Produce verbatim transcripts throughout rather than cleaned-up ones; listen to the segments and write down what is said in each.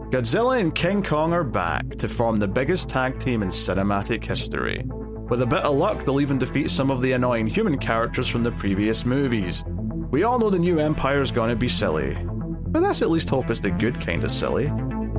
Godzilla and King Kong are back to form the biggest tag team in cinematic history. With a bit of luck, they'll even defeat some of the annoying human characters from the previous movies. We all know the new Empire's gonna be silly, but let's at least hope it's the good kind of silly.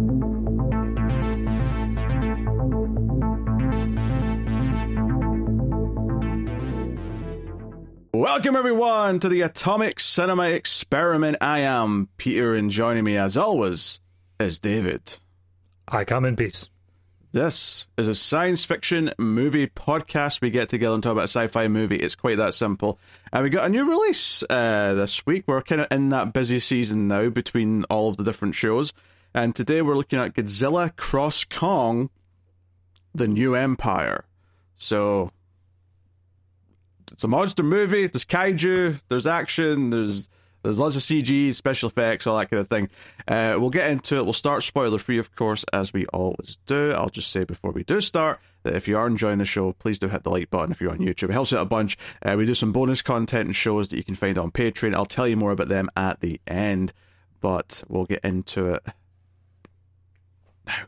Welcome everyone to the Atomic Cinema Experiment. I am Peter, and joining me as always is David. I come in peace. This is a science fiction movie podcast. We get together and talk about a sci-fi movie. It's quite that simple. And we got a new release uh, this week. We're kind of in that busy season now between all of the different shows. And today we're looking at Godzilla Cross Kong, The New Empire. So it's a monster movie. There's kaiju. There's action. There's There's lots of C G, special effects, all that kind of thing. Uh, we'll get into it. We'll start spoiler-free, of course, as we always do. I'll just say before we do start that if you are enjoying the show, please do hit the like button if you're on YouTube. It helps out a bunch. Uh, we do some bonus content and shows that you can find on Patreon. I'll tell you more about them at the end, but we'll get into it now.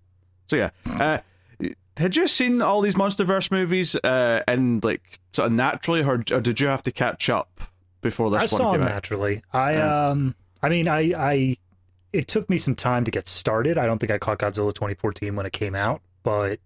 So yeah, uh, had you seen all these MonsterVerse movies uh, and like sort of naturally, or, or did you have to catch up before this I one saw came them out? naturally. I um, I mean, I, I, it took me some time to get started. I don't think I caught Godzilla twenty fourteen when it came out, but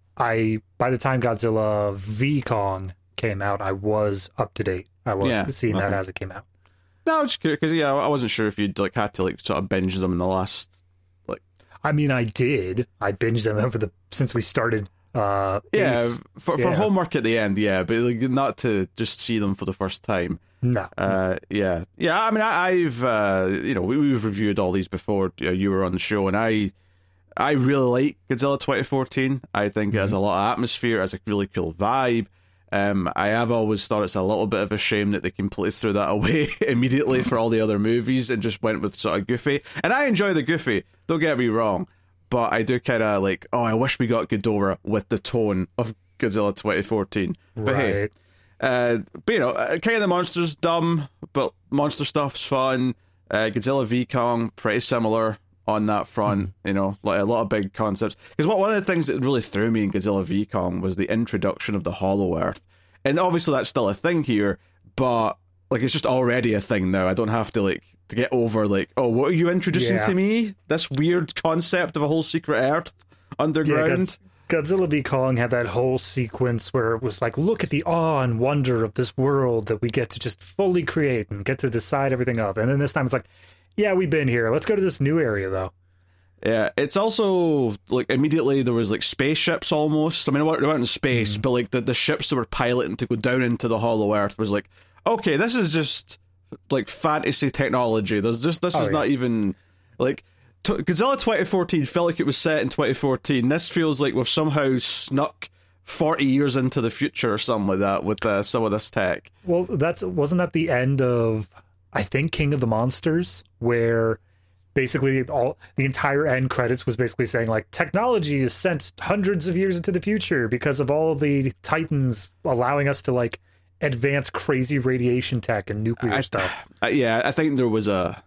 I, by the time Godzilla V Kong came out, I was up to date. I was Yeah, seeing okay. that as it came out. No, it's good because yeah, I wasn't sure if you'd like had to like sort of binge them in the last like. I mean, I did. I binged them over the since we started. Uh, Yeah, Ace. for for Yeah. homework at the end, yeah, but like not to just see them for the first time. No, Uh, yeah, yeah. I mean, I, I've uh, you know, we, we've reviewed all these before. You know, you were on the show, and I, I really like Godzilla twenty fourteen. I think it has a lot of atmosphere, it has a really cool vibe. Um, I have always thought it's a little bit of a shame that they completely threw that away immediately for all the other movies and just went with sort of Goofy. And I enjoy the Goofy. Don't get me wrong, but I do kind of like. Oh, I wish we got Ghidorah with the tone of Godzilla twenty fourteen. But right. hey. Uh, but you know, uh, King of the Monsters, dumb, but monster stuff's fun. Uh, Godzilla V Kong, pretty similar on that front. Mm. You know, like a lot of big concepts. Because what one of the things that really threw me in Godzilla V Kong was the introduction of the Hollow Earth, and obviously that's still a thing here, but like it's just already a thing now. I don't have to like to get over like, oh, what are you introducing Yeah. to me? This weird concept of a whole secret Earth underground. Yeah, Godz- Godzilla v Kong had that whole sequence where it was like, look at the awe and wonder of this world that we get to just fully create and get to decide everything of. And then this time it's like, yeah, we've been here. Let's go to this new area, though. Yeah, it's also like immediately there was like spaceships almost. I mean, they weren't in space, mm. but like the, the ships that were piloting to go down into the Hollow Earth was like, okay, this is just like fantasy technology. There's just this oh, is yeah. not even like. T- Godzilla twenty fourteen felt like it was set in twenty fourteen. This feels like we've somehow snuck forty years into the future or something like that with uh, some of this tech. Well, that's wasn't that the end of, I think, King of the Monsters, where basically all the entire end credits was basically saying like technology is sent hundreds of years into the future because of all the Titans allowing us to like advance crazy radiation tech and nuclear I, stuff. I, yeah, I think there was a.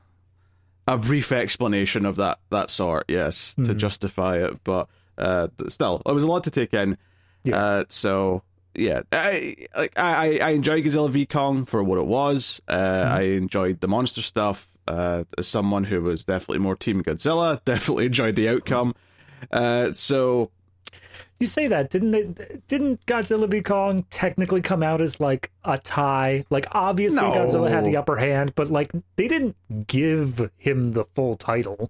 A brief explanation of that that sort, yes, mm-hmm. to justify it, but uh, still, it was a lot to take in. Yeah. Uh, so yeah, I like I I enjoyed Godzilla V Kong for what it was. Uh, mm-hmm. I enjoyed the monster stuff. Uh, as someone who was definitely more Team Godzilla, definitely enjoyed the outcome. Uh, so. You say that, didn't it? Didn't Godzilla v Kong technically come out as like a tie? Like obviously no. Godzilla had the upper hand, but like they didn't give him the full title.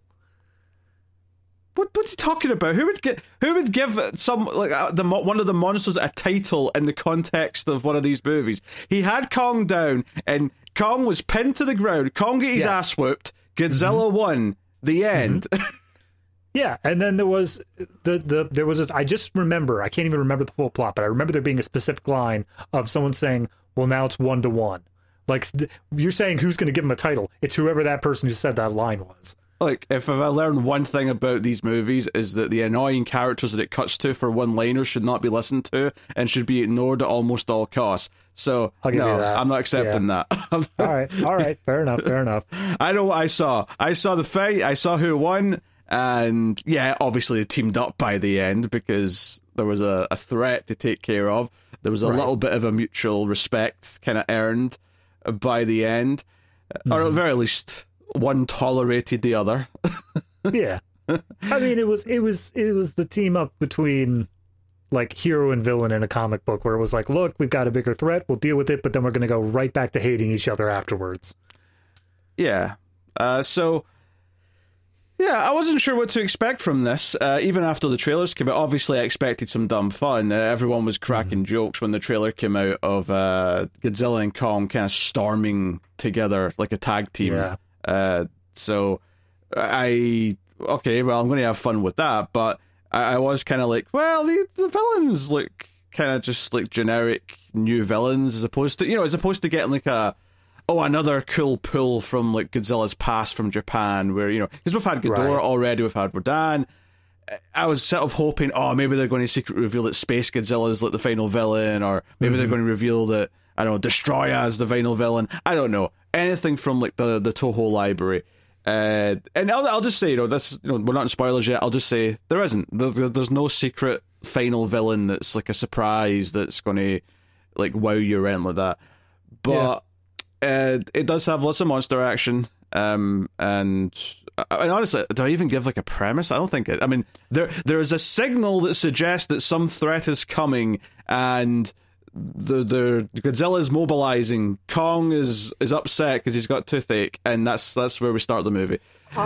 What what are you talking about? Who would get who would give some like uh, the one of the monsters a title in the context of one of these movies? He had Kong down, and Kong was pinned to the ground. Kong got his yes. ass whooped. Godzilla mm-hmm. won. The end. Mm-hmm. Yeah, and then there was the the there was a, I just remember I can't even remember the full plot, but I remember there being a specific line of someone saying, "Well, now it's one to one." Like you're saying, who's going to give him a title? It's whoever that person who said that line was. Like, if I learned one thing about these movies is that the annoying characters that it cuts to for one-liners should not be listened to and should be ignored at almost all costs. So, I'll give no, you that. I'm not accepting yeah. that. all right, all right, fair enough, fair enough. I know what I saw. I saw the fight. I saw who won. And yeah, obviously they teamed up by the end because there was a, a threat to take care of. There was a Right. little bit of a mutual respect kind of earned by the end. Mm-hmm. Or at the very least, one tolerated the other. Yeah. I mean, it was it was it was the team up between like hero and villain in a comic book where it was like, look, we've got a bigger threat, we'll deal with it, but then we're going to go right back to hating each other afterwards. Yeah. Uh, so, yeah, I wasn't sure what to expect from this. Uh, even after the trailers came out, obviously I expected some dumb fun. Uh, everyone was cracking mm. jokes when the trailer came out of uh, Godzilla and Kong kind of storming together like a tag team. Yeah. Uh, so, I... Okay, well, I'm going to have fun with that, but I, I was kind of like, well, the, the villains look kind of just like generic new villains as opposed to, you know, as opposed to getting like a, oh, another cool pull from like Godzilla's past from Japan, where, you know, because we've had Ghidorah Right. already, we've had Rodan. I was sort of hoping, oh, maybe they're going to secretly reveal that Space Godzilla is like the final villain, or maybe mm-hmm. they're going to reveal that, I don't know, Destroya is the final villain. I don't know. Anything from like the, the Toho library. Uh, and I'll, I'll just say, you know, this, you know, we're not in spoilers yet. I'll just say there isn't. There, there's no secret final villain that's like a surprise that's going to like wow you around like that. But yeah. uh, it does have lots of monster action. Um, and and honestly, do I even give like a premise? I don't think it. I mean, there there is a signal that suggests that some threat is coming, and the the Godzilla is mobilizing. Kong is is upset because he's got toothache, and that's that's where we start the movie.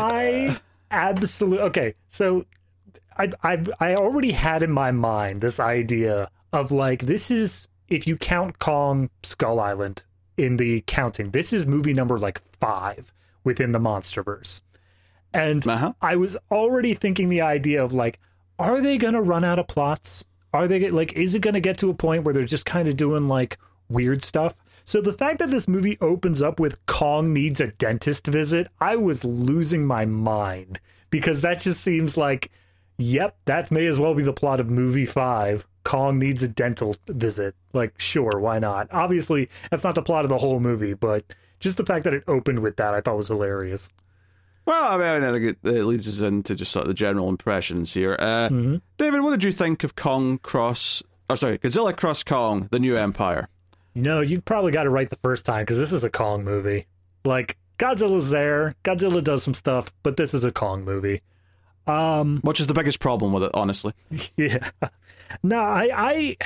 I absolutely okay. So I I I already had in my mind this idea of like, this is, if you count Kong Skull Island in the counting, this is movie number like five within the MonsterVerse, and uh-huh. I was already thinking the idea of like, are they gonna run out of plots? Are they like, is it going to get to a point where they're just kind of doing like weird stuff? So the fact that this movie opens up with Kong needs a dentist visit, I was losing my mind, because that just seems like, yep, that may as well be the plot of movie five. Kong needs a dental visit. Like, sure, why not? Obviously, that's not the plot of the whole movie, but just the fact that it opened with that, I thought was hilarious. Well, I mean, I think it, it leads us into just sort of the general impressions here. Uh, mm-hmm. David, what did you think of Kong Cross... Oh, sorry, Godzilla Cross Kong, The New Empire? You know, you probably got it right the first time, because this is a Kong movie. Like, Godzilla's there, Godzilla does some stuff, but this is a Kong movie. Um, Which is the biggest problem with it, honestly. Yeah. No, I... I...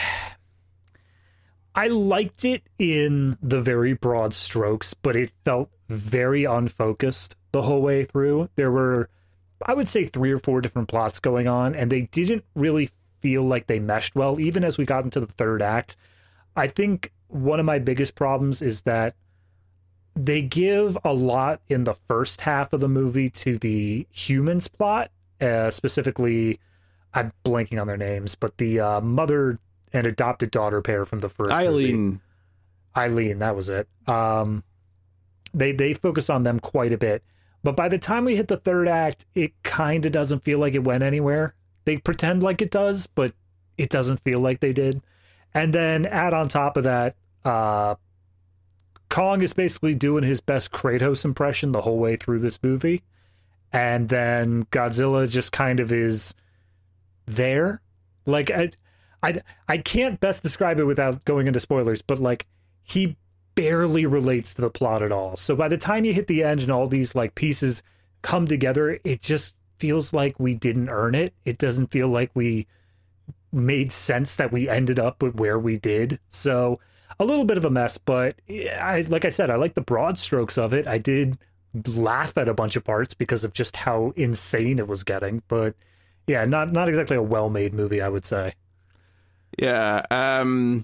I liked it in the very broad strokes, but it felt very unfocused the whole way through. There were, I would say, three or four different plots going on, and they didn't really feel like they meshed well, even as we got into the third act. I think one of my biggest problems is that they give a lot in the first half of the movie to the humans plot, uh, specifically, I'm blanking on their names, but the uh, mother and adopted daughter pair from the first Eileen. movie. Eileen, that was it. Um, they they focus on them quite a bit. But by the time we hit the third act, it kind of doesn't feel like it went anywhere. They pretend like it does, but it doesn't feel like they did. And then add on top of that, uh, Kong is basically doing his best Kratos impression the whole way through this movie. And then Godzilla just kind of is there. Like, I... I, I can't best describe it without going into spoilers, but like, he barely relates to the plot at all. So by the time you hit the end and all these like pieces come together, it just feels like we didn't earn it. It doesn't feel like we made sense that we ended up with where we did. So a little bit of a mess, but I, like I said, I like the broad strokes of it. I did laugh at a bunch of parts because of just how insane it was getting, but yeah, not, not exactly a well-made movie, I would say. Yeah, um,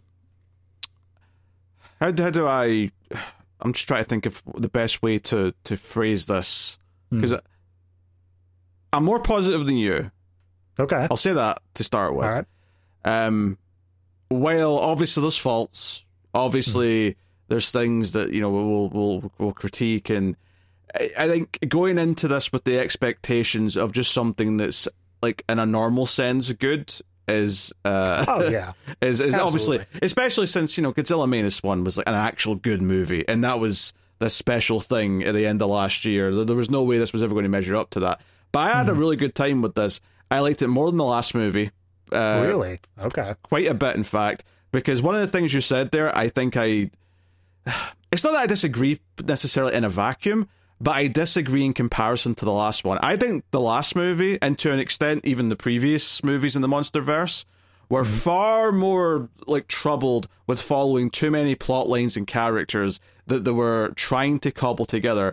how, how do I... I'm just trying to think of the best way to, to phrase this, because mm. I'm more positive than you. Okay. I'll say that to start with. All right. Um, while obviously there's faults, obviously mm. there's things that, you know, we'll, we'll, we'll critique, and I, I think going into this with the expectations of just something that's, like, in a normal sense good... is uh oh yeah is, is obviously, especially since, you know, Godzilla Minus One was like an actual good movie, and that was the special thing at the end of last year. There was no way this was ever going to measure up to that. But I had Mhm. a really good time with this. I liked it more than the last movie. Uh, Really? Okay. Quite a bit, in fact, because one of the things you said there, I think I... It's not that I disagree necessarily in a vacuum, but I disagree in comparison to the last one. I think the last movie, and to an extent even the previous movies in the Monsterverse, were mm-hmm. far more like troubled with following too many plot lines and characters that they were trying to cobble together.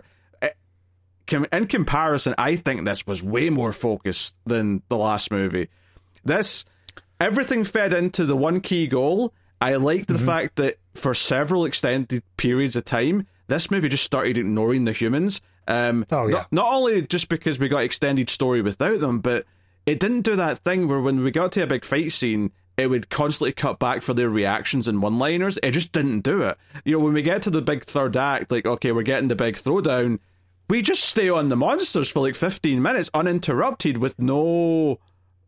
In comparison, I think this was way more focused than the last movie. This, everything fed into the one key goal. I liked the mm-hmm. fact that for several extended periods of time, this movie just started ignoring the humans. Um, oh, yeah. not, not only just because we got extended story without them, but it didn't do that thing where when we got to a big fight scene, it would constantly cut back for their reactions and one-liners. It just didn't do it. You know, when we get to the big third act, like, okay, we're getting the big throwdown, we just stay on the monsters for like fifteen minutes uninterrupted with no,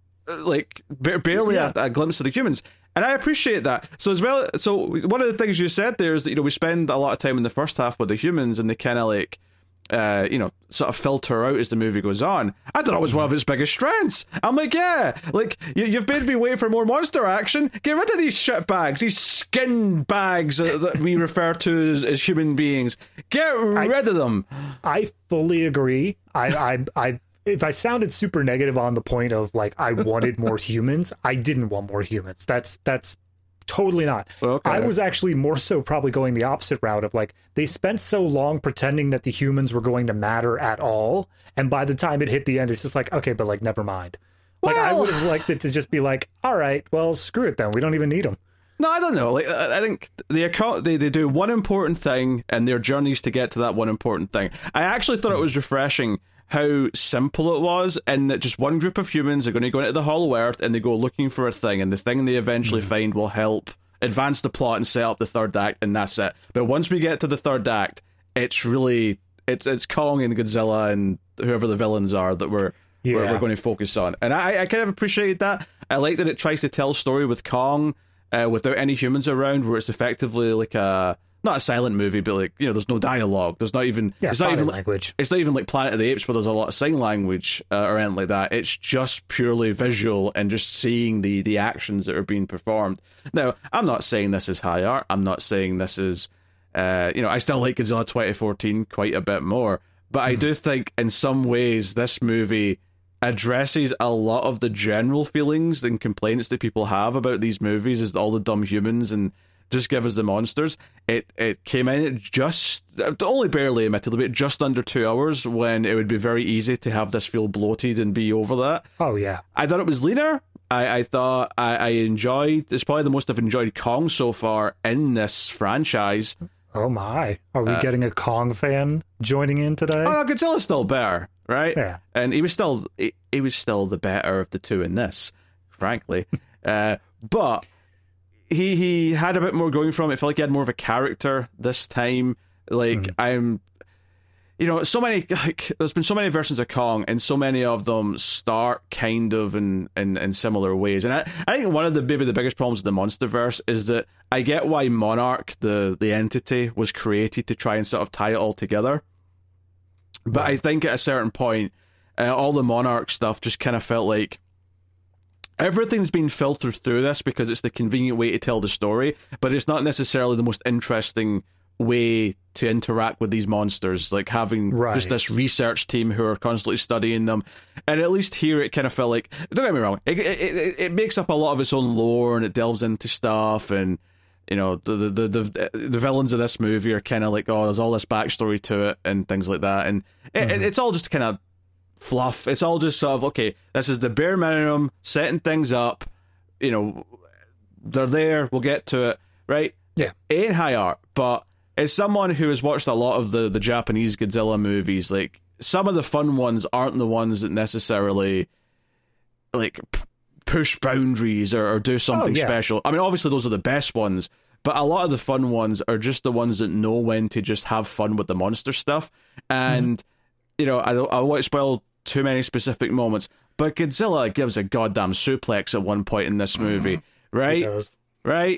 like, barely yeah. a, a glimpse of the humans. And I appreciate that. So as well, so one of the things you said there is that, you know, we spend a lot of time in the first half with the humans and they kind of like, uh, you know, sort of filter out as the movie goes on. I thought it was one of its biggest strengths. I'm like, yeah, like, you, you've made me wait for more monster action. Get rid of these shit bags, these skin bags uh, that we refer to as, as human beings. Get rid I, of them. I fully agree. I, I, I, if I sounded super negative on the point of like I wanted more humans, I didn't want more humans. That's that's totally not. Okay. I was actually more so probably going the opposite route of like they spent so long pretending that the humans were going to matter at all, and by the time it hit the end, it's just like, okay, but like never mind. Like well, I would have liked it to just be like, all right, well, screw it then. We don't even need them. No, I don't know. Like, I think the account they, they do one important thing and their journeys to get to that one important thing. I actually thought it was refreshing how simple it was, and that just one group of humans are going to go into the Hollow Earth and they go looking for a thing, and the thing they eventually mm-hmm. find will help advance the plot and set up the third act, and that's it. But once we get to the third act, it's really it's it's Kong and Godzilla and whoever the villains are that we're yeah. we're, we're going to focus on. And I, I kind of appreciate that. I like that it tries to tell a story with Kong uh, without any humans around, where it's effectively like a not a silent movie, but like, you know, there's no dialogue. There's not even yeah, it's not even language. It's not even like Planet of the Apes where there's a lot of sign language uh, or anything like that. It's just purely visual and just seeing the the actions that are being performed. Now, I'm not saying this is high art. I'm not saying this is, uh, you know, I still like Godzilla twenty fourteen quite a bit more. But mm-hmm. I do think in some ways this movie addresses a lot of the general feelings and complaints that people have about these movies, is all the dumb humans and just give us the monsters. It it came in at just, only barely admittedly, but just under two hours, when it would be very easy to have this feel bloated and be over that. Oh, yeah. I thought it was leaner. I, I thought I, I enjoyed, it's probably the most I've enjoyed Kong so far in this franchise. Oh my. Are we uh, getting a Kong fan joining in today? Oh, no, Godzilla's still better, right? Yeah. And he was still, he, he was still the better of the two in this, frankly. uh, but... He he had a bit more going for him. It felt like he had more of a character this time. Like, mm. I'm, you know, so many, like, there's been so many versions of Kong, and so many of them start kind of in, in, in similar ways. And I, I think one of the maybe the biggest problems with the Monsterverse is that I get why Monarch, the, the entity, was created to try and sort of tie it all together. But right. I think at a certain point, uh, all the Monarch stuff just kind of felt like everything's been filtered through this because it's the convenient way to tell the story, but it's not necessarily the most interesting way to interact with these monsters, like having right. just this research team who are constantly studying them. And at least here it kind of felt like, don't get me wrong, it, it, it makes up a lot of its own lore and it delves into stuff, and you know, the the the, the, the villains of this movie are kind of like, oh, there's all this backstory to it and things like that, and mm-hmm. it, it's all just kind of fluff. It's all just sort of, okay, this is the bare minimum, setting things up, you know, they're there, we'll get to it, right? Yeah. It ain't high art, but as someone who has watched a lot of the, the Japanese Godzilla movies, like, some of the fun ones aren't the ones that necessarily, like, p- push boundaries or, or do something oh, yeah. special. I mean, obviously those are the best ones, but a lot of the fun ones are just the ones that know when to just have fun with the monster stuff. And, mm-hmm. you know, I don't, I won't spoil too many specific moments, but Godzilla gives a goddamn suplex at one point in this movie, right? He does. Right?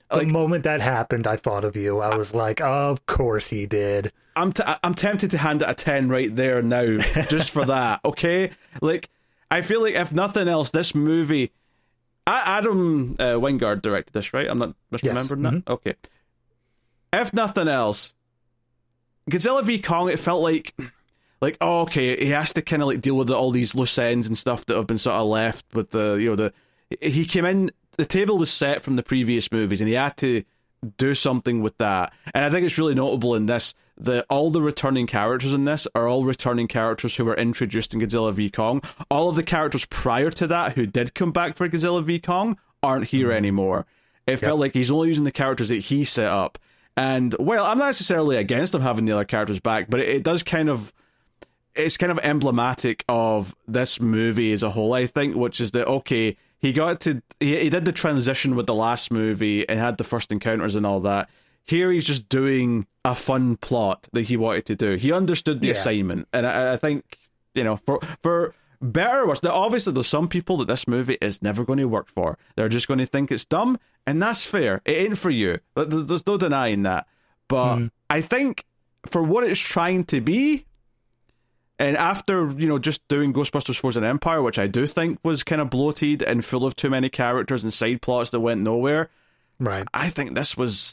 like, the moment that happened, I thought of you. I was like, of course he did. I'm t- I'm tempted to hand it a ten right there now, just for that. Okay, like I feel like if nothing else, this movie, Adam uh, Wingard directed this, right? I'm not misremembering yes. that. Mm-hmm. Okay. If nothing else, Godzilla v Kong, it felt like, like oh, okay, he has to kind of like deal with all these loose ends and stuff that have been sort of left with the, you know, the he came in, the table was set from the previous movies, and he had to do something with that. And I think it's really notable in this that all the returning characters in this are all returning characters who were introduced in Godzilla v Kong. All of the characters prior to that who did come back for Godzilla v Kong aren't here mm-hmm. anymore. It yep. felt like he's only using the characters that he set up. And, well, I'm not necessarily against him having the other characters back, but it, it does kind of, it's kind of emblematic of this movie as a whole, I think, which is that, okay, he got to, he, he did the transition with the last movie and had the first encounters and all that. Here he's just doing a fun plot that he wanted to do. He understood the yeah. assignment. And I, I think, you know, for for better or worse, now obviously there's some people that this movie is never going to work for. They're just going to think it's dumb, and that's fair. It ain't for you. There's, there's no denying that. But mm. I think for what it's trying to be, and after, you know, just doing Ghostbusters Frozen Empire, which I do think was kind of bloated and full of too many characters and side plots that went nowhere, right? I think this was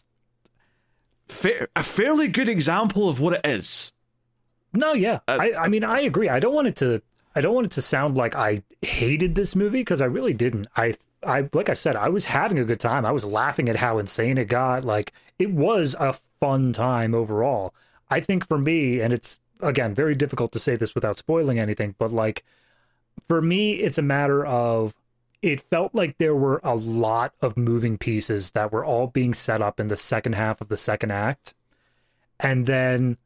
fa- a fairly good example of what it is. No, yeah, uh, I, I mean, I agree. I don't want it to, I don't want it to sound like I hated this movie, because I really didn't. I, I, like I said, I was having a good time. I was laughing at how insane it got. Like, it was a fun time overall. I think for me, and it's, again, very difficult to say this without spoiling anything, but like, for me, it's a matter of, it felt like there were a lot of moving pieces that were all being set up in the second half of the second act. And then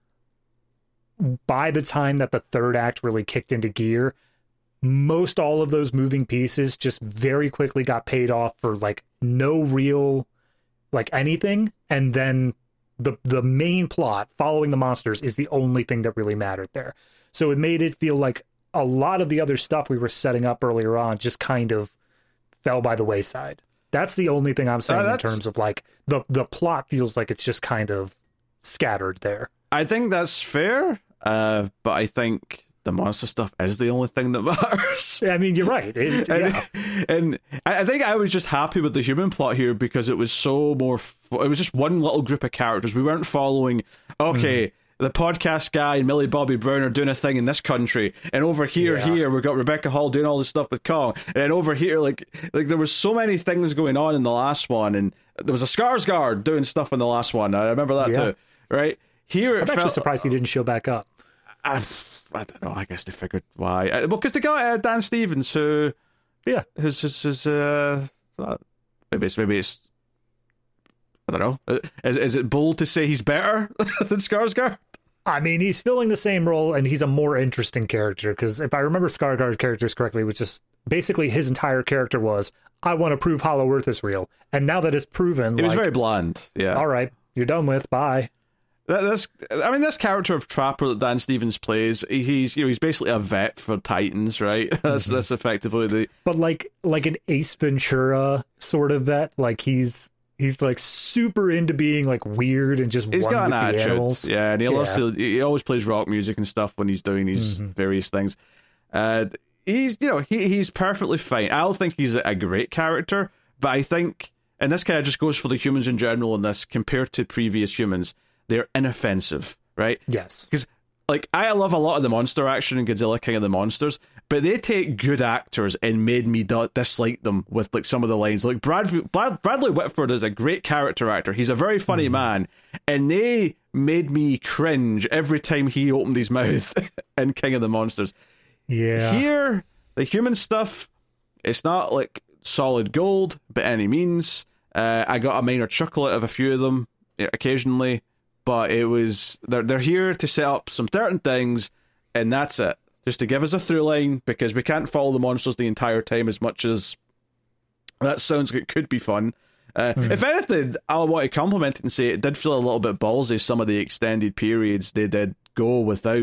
by the time that the third act really kicked into gear, most all of those moving pieces just very quickly got paid off for like no real, like anything. And then the the main plot following the monsters is the only thing that really mattered there. So it made it feel like a lot of the other stuff we were setting up earlier on just kind of fell by the wayside. That's the only thing I'm saying uh, in terms of like the the plot feels like it's just kind of scattered there. I think that's fair, uh, but I think the monster stuff is the only thing that matters. I mean, you're right. It, yeah. and, and I think I was just happy with the human plot here because it was so more. It was just one little group of characters. We weren't following. Okay. Mm. The podcast guy and Millie Bobby Brown are doing a thing in this country, and over here, yeah. here we've got Rebecca Hall doing all this stuff with Kong, and then over here, like, like there was so many things going on in the last one, and there was a Skarsgård doing stuff in the last one. I remember that yeah. too, right? Here, it I'm felt, actually surprised he didn't show back up. I, I don't know. I guess they figured why. Uh, well, because they got uh, Dan Stevens, who, yeah, who's, who's, who's uh, maybe it's maybe it's. I don't know. Is is it bold to say he's better than Skarsgård? I mean, he's filling the same role, and he's a more interesting character, because if I remember Skarsgård's characters correctly, which is basically his entire character was, I want to prove Hollow Earth is real. And now that it's proven, he like, was very bland. Yeah. All right, you're done with. Bye. That, that's, I mean, this character of Trapper that Dan Stevens plays, he's you know he's basically a vet for Titans, right? That's mm-hmm. that's effectively the. But like like an Ace Ventura sort of vet, like he's. He's like super into being like weird and just he's one got an with attitude. the animals. Yeah, and he yeah. loves to. He always plays rock music and stuff when he's doing these mm-hmm. various things. Uh, he's you know he he's perfectly fine. I don't think he's a great character, but I think, and this kind of just goes for the humans in general in this compared to previous humans, they're inoffensive, right? Yes, because like I love a lot of the monster action in Godzilla King of the Monsters, but they take good actors and made me d- dislike them with like some of the lines. Like Brad, Brad Bradley Whitford is a great character actor. He's a very funny mm. man, and they made me cringe every time he opened his mouth in King of the Monsters. Yeah. Here, the human stuff, it's not like solid gold by any means. Uh, I got a minor chuckle out of a few of them occasionally, but it was they're they're here to set up some certain things, and that's it. Just to give us a through line, because we can't follow the monsters the entire time as much as that sounds like it could be fun. Uh, mm. If anything, I want to compliment it and say it did feel a little bit ballsy, some of the extended periods they did go without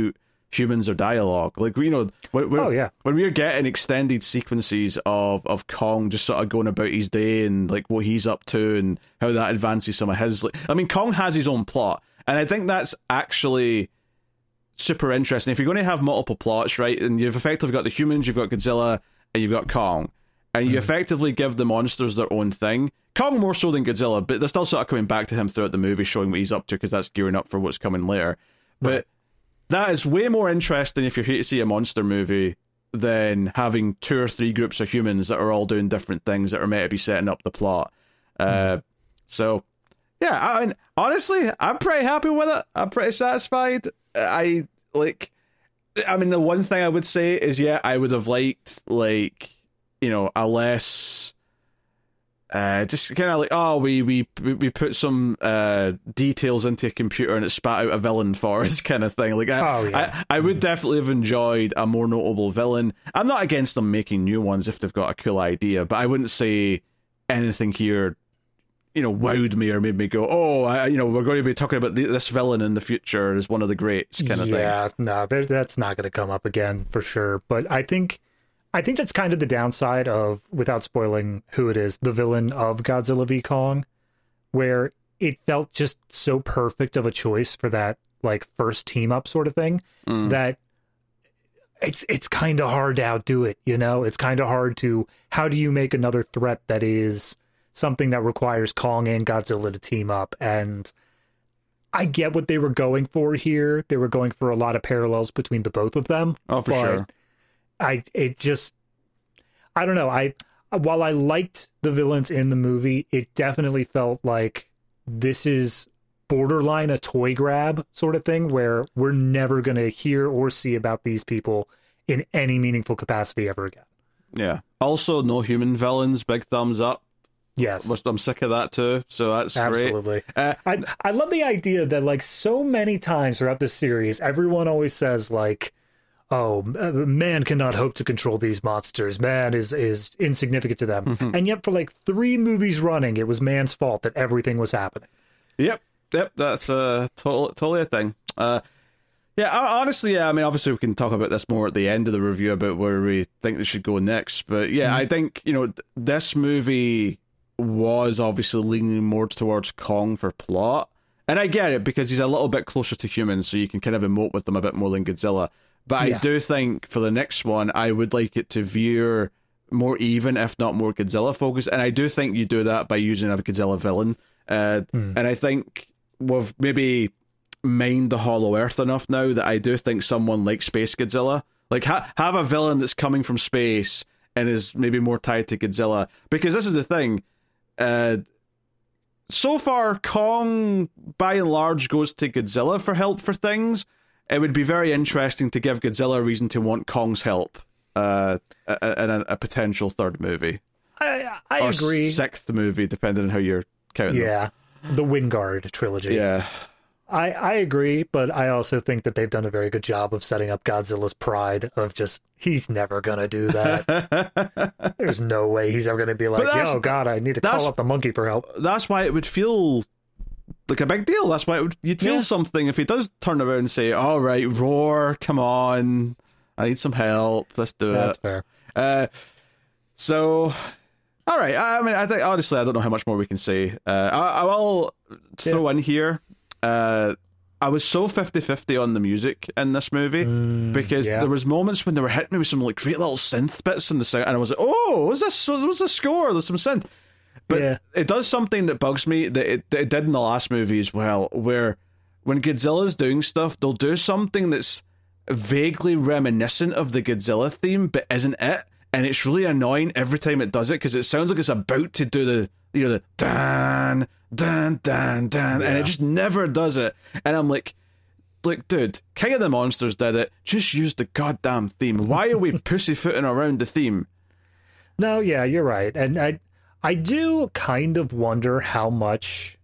humans or dialogue. Like, you know, when we're, Oh, yeah. when we're getting extended sequences of, of Kong just sort of going about his day and like what he's up to and how that advances some of his. Like, I mean, Kong has his own plot, and I think that's actually super interesting. If you're going to have multiple plots, right, and you've effectively got the humans, you've got Godzilla, and you've got Kong, and you mm. effectively give the monsters their own thing. Kong more so than Godzilla, but they're still sort of coming back to him throughout the movie, showing what he's up to, because that's gearing up for what's coming later. But right. that is way more interesting if you're here to see a monster movie than having two or three groups of humans that are all doing different things that are meant to be setting up the plot. Mm. Uh, so, yeah, I mean, honestly, I'm pretty happy with it. I'm pretty satisfied. I, like, I mean, the one thing I would say is, yeah, I would have liked, like, you know, a less... Uh, just kind of like, oh, we we we put some uh, details into a computer and it spat out a villain for us, kind of thing. Like, I, oh, yeah. I, I would definitely have enjoyed a more notable villain. I'm not against them making new ones if they've got a cool idea, but I wouldn't say anything here, you know, wowed me or made me go, oh, I, you know, we're going to be talking about this villain in the future as one of the greats, kind of yeah, thing. Yeah, no, that's not going to come up again for sure. But I think. I think that's kind of the downside of, without spoiling who it is, the villain of Godzilla v Kong, where it felt just so perfect of a choice for that, like, first team up sort of thing, mm. that it's it's kind of hard to outdo it, you know? It's kind of hard to, how do you make another threat that is something that requires Kong and Godzilla to team up? And I get what they were going for here. They were going for a lot of parallels between the both of them. Oh, for sure. I it just I don't know. I while I liked the villains in the movie, it definitely felt like this is borderline a toy grab sort of thing where we're never going to hear or see about these people in any meaningful capacity ever again. Yeah. Also, no human villains. Big thumbs up. Yes. I'm sick of that too, so that's Absolutely. great. Uh, I I love the idea that, like, so many times throughout the series, everyone always says, like, oh, man cannot hope to control these monsters. Man is, is insignificant to them. Mm-hmm. And yet for like three movies running, it was man's fault that everything was happening. Yep. Yep. That's uh, to- totally a thing. Uh, yeah, honestly, yeah, I mean, obviously we can talk about this more at the end of the review about where we think they should go next. But yeah, mm-hmm. I think, you know, this movie was obviously leaning more towards Kong for plot. And I get it because he's a little bit closer to humans, so you can kind of emote with them a bit more than Godzilla. But yeah. I do think for the next one, I would like it to veer more even, if not more Godzilla focused. And I do think you do that by using a Godzilla villain. Uh, mm. And I think we've maybe mined the Hollow Earth enough now that I do think someone like Space Godzilla, like ha- have a villain that's coming from space and is maybe more tied to Godzilla. Because this is the thing. Uh, so far, Kong, by and large, goes to Godzilla for help for things. It would be very interesting to give Godzilla a reason to want Kong's help uh, in a, a potential third movie. I, I or agree. Sixth movie, depending on how you're counting Yeah, them. The Wingard trilogy. Yeah. I, I agree, but I also think that they've done a very good job of setting up Godzilla's pride of just, he's never going to do that. There's no way he's ever going to be like, yo, God, I need to call up the monkey for help. That's why it would feel like a big deal. That's why it would, you'd feel yeah. something if he does turn around and say, all right, Roar, come on, I need some help, let's do That's it. That's fair. Uh, so, all right, I mean, I think, honestly, I don't know how much more we can say. Uh, I, I will throw yeah. in here, uh, I was so fifty-fifty on the music in this movie mm, because yeah. there was moments when they were hitting me with some like great little synth bits in the sound, and I was like, oh, what's this? What's the score? There's some synth. But yeah. it does something that bugs me that it, that it did in the last movie as well, where when Godzilla's doing stuff, they'll do something that's vaguely reminiscent of the Godzilla theme, but isn't it? And it's really annoying every time it does it because it sounds like it's about to do the, you know, the dan, dan, dan, dan, yeah. and it just never does it. And I'm like, like, dude, King of the Monsters did it. Just use the goddamn theme. Why are we pussyfooting around the theme? No, yeah, you're right. And I, I do kind of wonder how much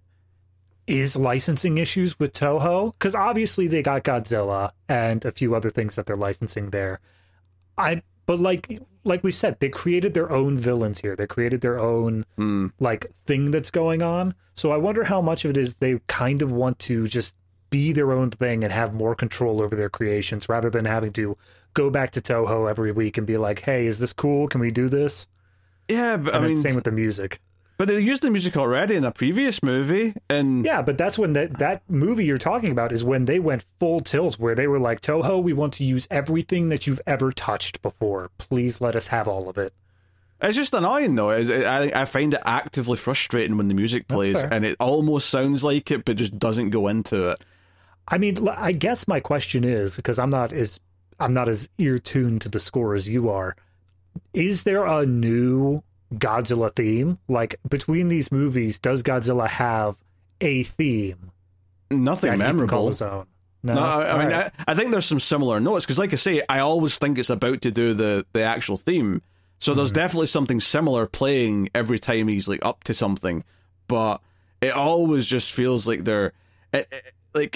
is licensing issues with Toho, because obviously they got Godzilla and a few other things that they're licensing there. I but like like we said, they created their own villains here. They created their own mm. like thing that's going on. So I wonder how much of it is they kind of want to just be their own thing and have more control over their creations rather than having to go back to Toho every week and be like, hey, is this cool? Can we do this? Yeah, but and I mean, same with the music. But they used the music already in a previous movie, and yeah, but that's when that that movie you're talking about is when they went full tilt, where they were like, Toho, we want to use everything that you've ever touched before. Please let us have all of it. It's just annoying, though. It's, I I find it actively frustrating when the music plays, and it almost sounds like it, but just doesn't go into it. I mean, I guess my question is, because I'm not as I'm not as ear tuned to the score as you are, is there a new Godzilla theme? Like, between these movies, does Godzilla have a theme? Nothing memorable. Call his own? No, no I, I mean, right. I, I think there's some similar notes, because like I say, I always think it's about to do the, the actual theme. So there's mm-hmm. definitely something similar playing every time he's like up to something, but it always just feels like they're it, it, like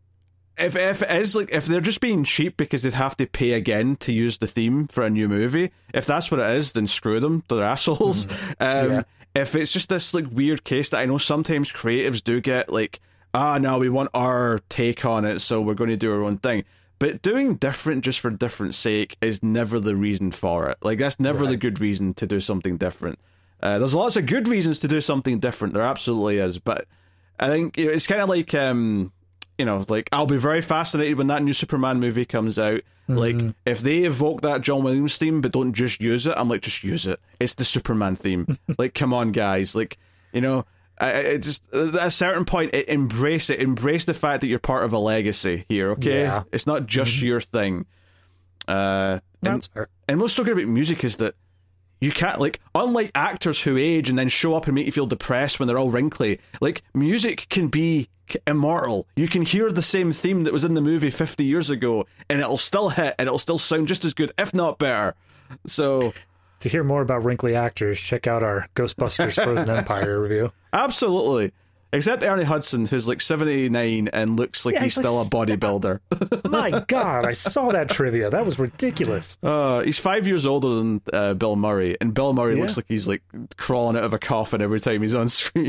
if if it is like if they're just being cheap because they'd have to pay again to use the theme for a new movie. If that's what it is, then screw them. They're assholes. Mm-hmm. Um, yeah. If it's just this like weird case that I know sometimes creatives do get like, ah, no, we want our take on it, so we're going to do our own thing. But doing different just for different sake is never the reason for it. Like, that's never right. the good reason to do something different. Uh, there's lots of good reasons to do something different. There absolutely is. But I think you know, it's kind of like, um, you know, like, I'll be very fascinated when that new Superman movie comes out. Mm-hmm. Like, if they evoke that John Williams theme but don't just use it, I'm like, just use it. It's the Superman theme. Like, come on, guys. Like, you know... I, it just at a certain point, it, embrace it. Embrace the fact that you're part of a legacy here. Okay, yeah. It's not just mm-hmm. your thing. Uh, That's and, fair. And what's so good about music is that you can't like, unlike actors who age and then show up and make you feel depressed when they're all wrinkly. Like, music can be immortal. You can hear the same theme that was in the movie fifty years ago, and it'll still hit, and it'll still sound just as good, if not better. So. To hear more about wrinkly actors, check out our Ghostbusters Frozen Empire review. Absolutely. Except Ernie Hudson, who's like seventy-nine and looks like yeah, he's, he's still like, a bodybuilder. My God, I saw that trivia. That was ridiculous. Uh, he's five years older than uh, Bill Murray, and Bill Murray yeah. looks like he's like crawling out of a coffin every time he's on screen.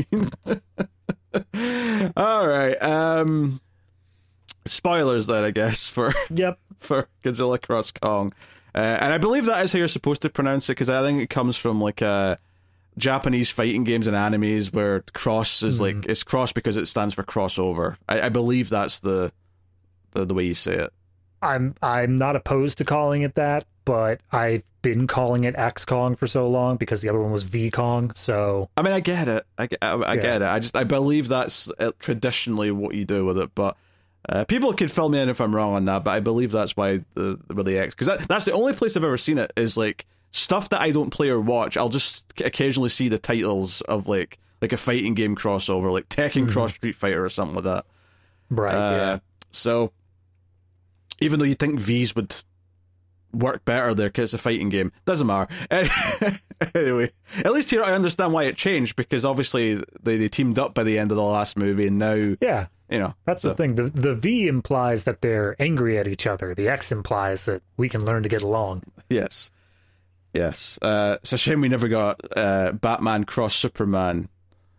All right. Um, spoilers then, I guess, for, yep. for Godzilla Cross Kong. Uh, and I believe that is how you're supposed to pronounce it, because I think it comes from like uh, Japanese fighting games and animes where cross is mm. like it's cross because it stands for crossover. I, I believe that's the, the the way you say it. I'm I'm not opposed to calling it that, but I've been calling it X Kong for so long because the other one was V Kong. So I mean, I get it. I, I, I yeah. get it. I just I believe that's traditionally what you do with it, but. Uh, people could fill me in if I'm wrong on that, but I believe that's why the with the X, because that, that's the only place I've ever seen it is like stuff that I don't play or watch. I'll just occasionally see the titles of like like a fighting game crossover, like Tekken mm-hmm. Cross Street Fighter or something like that. Right. Uh, yeah. So even though you think V's would work better there because it's a fighting game, doesn't matter. Anyway, at least here I understand why it changed, because obviously they, they teamed up by the end of the last movie, and now yeah. You know, that's so. the thing. The the V implies that they're angry at each other. The X implies that we can learn to get along. Yes. Yes. Uh, it's a shame we never got uh, Batman cross Superman.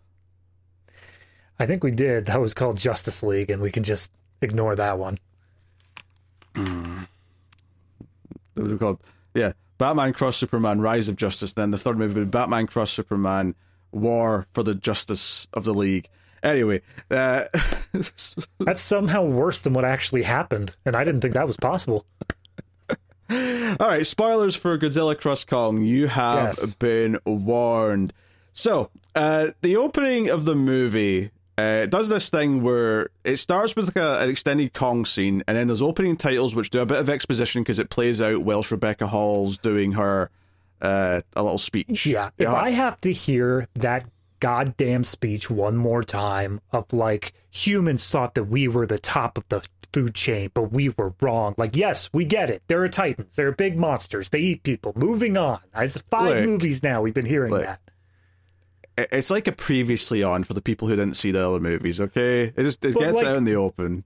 I think we did. That was called Justice League, and we can just ignore that one. Mm. It was called, yeah, Batman cross Superman, Rise of Justice. Then the third movie would be Batman cross Superman, War for the Justice of the League. Anyway, uh, that's somehow worse than what actually happened, and I didn't think that was possible. All right, spoilers for Godzilla Cross Kong. You have yes. been warned. So, uh, the opening of the movie uh, does this thing where it starts with like a, an extended Kong scene, and then there's opening titles which do a bit of exposition because it plays out whilst Rebecca Hall's doing her uh, a little speech. Yeah, if yeah. I have to hear that goddamn speech one more time of like, humans thought that we were the top of the food chain, but we were wrong. Like, yes, we get it. There are titans. There are big monsters. They eat people. Moving on. It's five look, movies now we've been hearing look, that. It's like a previously on for the people who didn't see the other movies, okay? It just it but gets like, out in the open.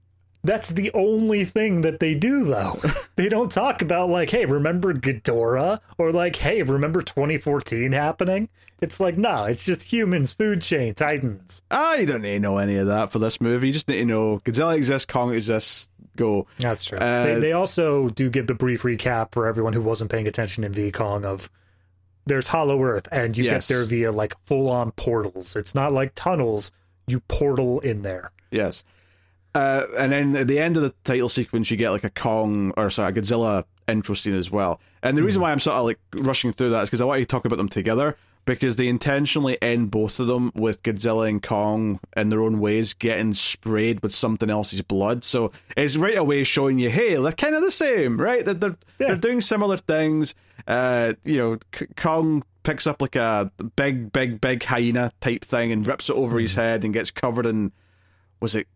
That's the only thing that they do, though. They don't talk about, like, hey, remember Ghidorah? Or, like, hey, remember twenty fourteen happening? It's like, no, it's just humans, food chain, Titans. Ah, you don't need to know any of that for this movie. You just need to know Godzilla exists, Kong exists, go. That's true. Uh, they, they also do give the brief recap for everyone who wasn't paying attention in V Kong of there's Hollow Earth, and you yes. get there via, like, full-on portals. It's not like tunnels. You portal in there. Yes. Uh, and then at the end of the title sequence, you get like a Kong, or sorry, a Godzilla intro scene as well. And the mm. reason why I'm sort of like rushing through that is because I want to talk about them together, because they intentionally end both of them with Godzilla and Kong in their own ways getting sprayed with something else's blood. So it's right away showing you, hey, they're kind of the same, right? They're they're, yeah. they're doing similar things. Uh, you know, K- Kong picks up like a big, big, big hyena type thing and rips it over mm. his head and gets covered in, was it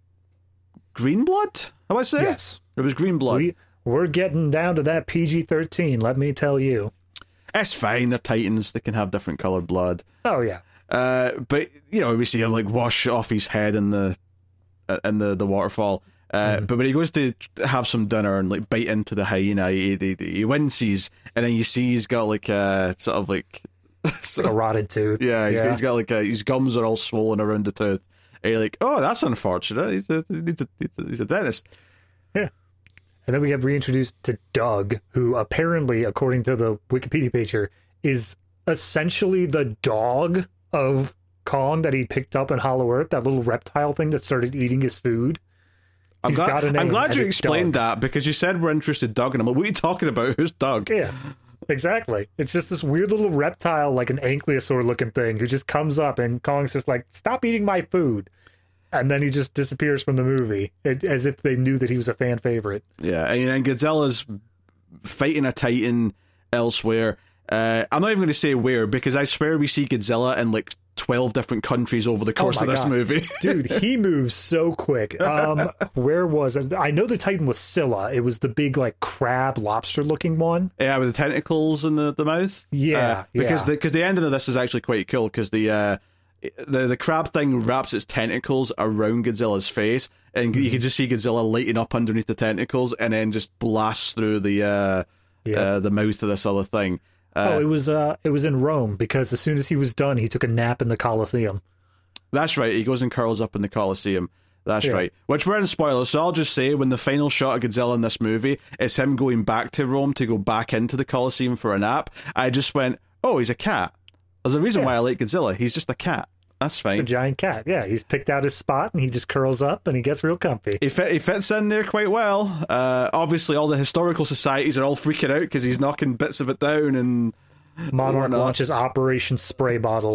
green blood? How I say? Yes. It was green blood. We, we're getting down to that P G thirteen, let me tell you. It's fine, they're Titans, they can have different coloured blood. Oh, yeah. Uh, but, you know, we see him, like, wash off his head in the uh, in the, the waterfall. Uh, mm. But when he goes to have some dinner and, like, bite into the hyena, he, he, he winces, and then you see he's got, like, a sort of, like... like a rotted tooth. Yeah, he's, yeah. Got, he's got, like, a, his gums are all swollen around the tooth. And you're like, oh, that's unfortunate. He's a, he's a, he's a, he's a dentist. Yeah. And then we get reintroduced to Doug, who apparently, according to the Wikipedia page here, is essentially the dog of Kong that he picked up in Hollow Earth, that little reptile thing that started eating his food. I'm He's glad, got a name, I'm glad you explained Doug. that, because you said we're interested in Doug, and I'm like, what are you talking about? Who's Doug? Yeah, exactly. It's just this weird little reptile, like an ankylosaur-looking thing, who just comes up, and Kong's just like, stop eating my food. And then he just disappears from the movie, as if they knew that he was a fan favorite. Yeah, and then Godzilla's fighting a Titan elsewhere. Uh, I'm not even going to say where, because I swear we see Godzilla in like twelve different countries over the course oh of this God. movie. Dude, he moves so quick. Um, where was it? I know the Titan was Scylla. It was the big, like, crab, lobster-looking one. Yeah, with the tentacles in the, the mouth. Yeah, uh, because yeah. the because the ending of this is actually quite cool, because the uh, the the crab thing wraps its tentacles around Godzilla's face, and mm-hmm. you can just see Godzilla lighting up underneath the tentacles, and then just blasts through the uh, yep. uh, the mouth of this other thing. Uh, oh, it was uh, it was in Rome, because as soon as he was done, he took a nap in the Colosseum. That's right. He goes and curls up in the Colosseum. That's yeah. right. Which we're in spoilers, so I'll just say, when the final shot of Godzilla in this movie is him going back to Rome to go back into the Colosseum for a nap, I just went, oh, he's a cat. There's a reason yeah. why I like Godzilla. He's just a cat. That's fine. A giant cat. Yeah, he's picked out his spot, and he just curls up, and he gets real comfy. He, fit, he fits in there quite well. Uh, obviously, all the historical societies are all freaking out because he's knocking bits of it down, and Monarch launches Operation Spray Bottle.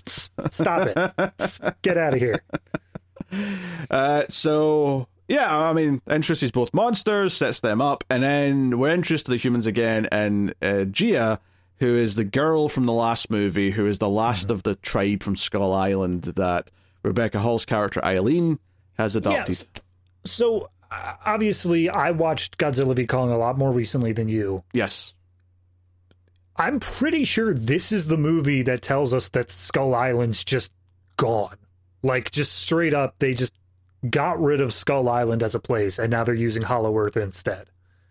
Stop it. Get out of here. Uh, so, yeah, I mean, introduces both monsters, sets them up, and then we're introduced to the humans again, and uh, Gia, who is the girl from the last movie, who is the last mm-hmm. of the tribe from Skull Island that Rebecca Hall's character Eileen has adopted. Yes. So, uh, obviously, I watched Godzilla v. Kong a lot more recently than you. Yes. I'm pretty sure this is the movie that tells us that Skull Island's just gone. Like, just straight up, they just got rid of Skull Island as a place, and now they're using Hollow Earth instead.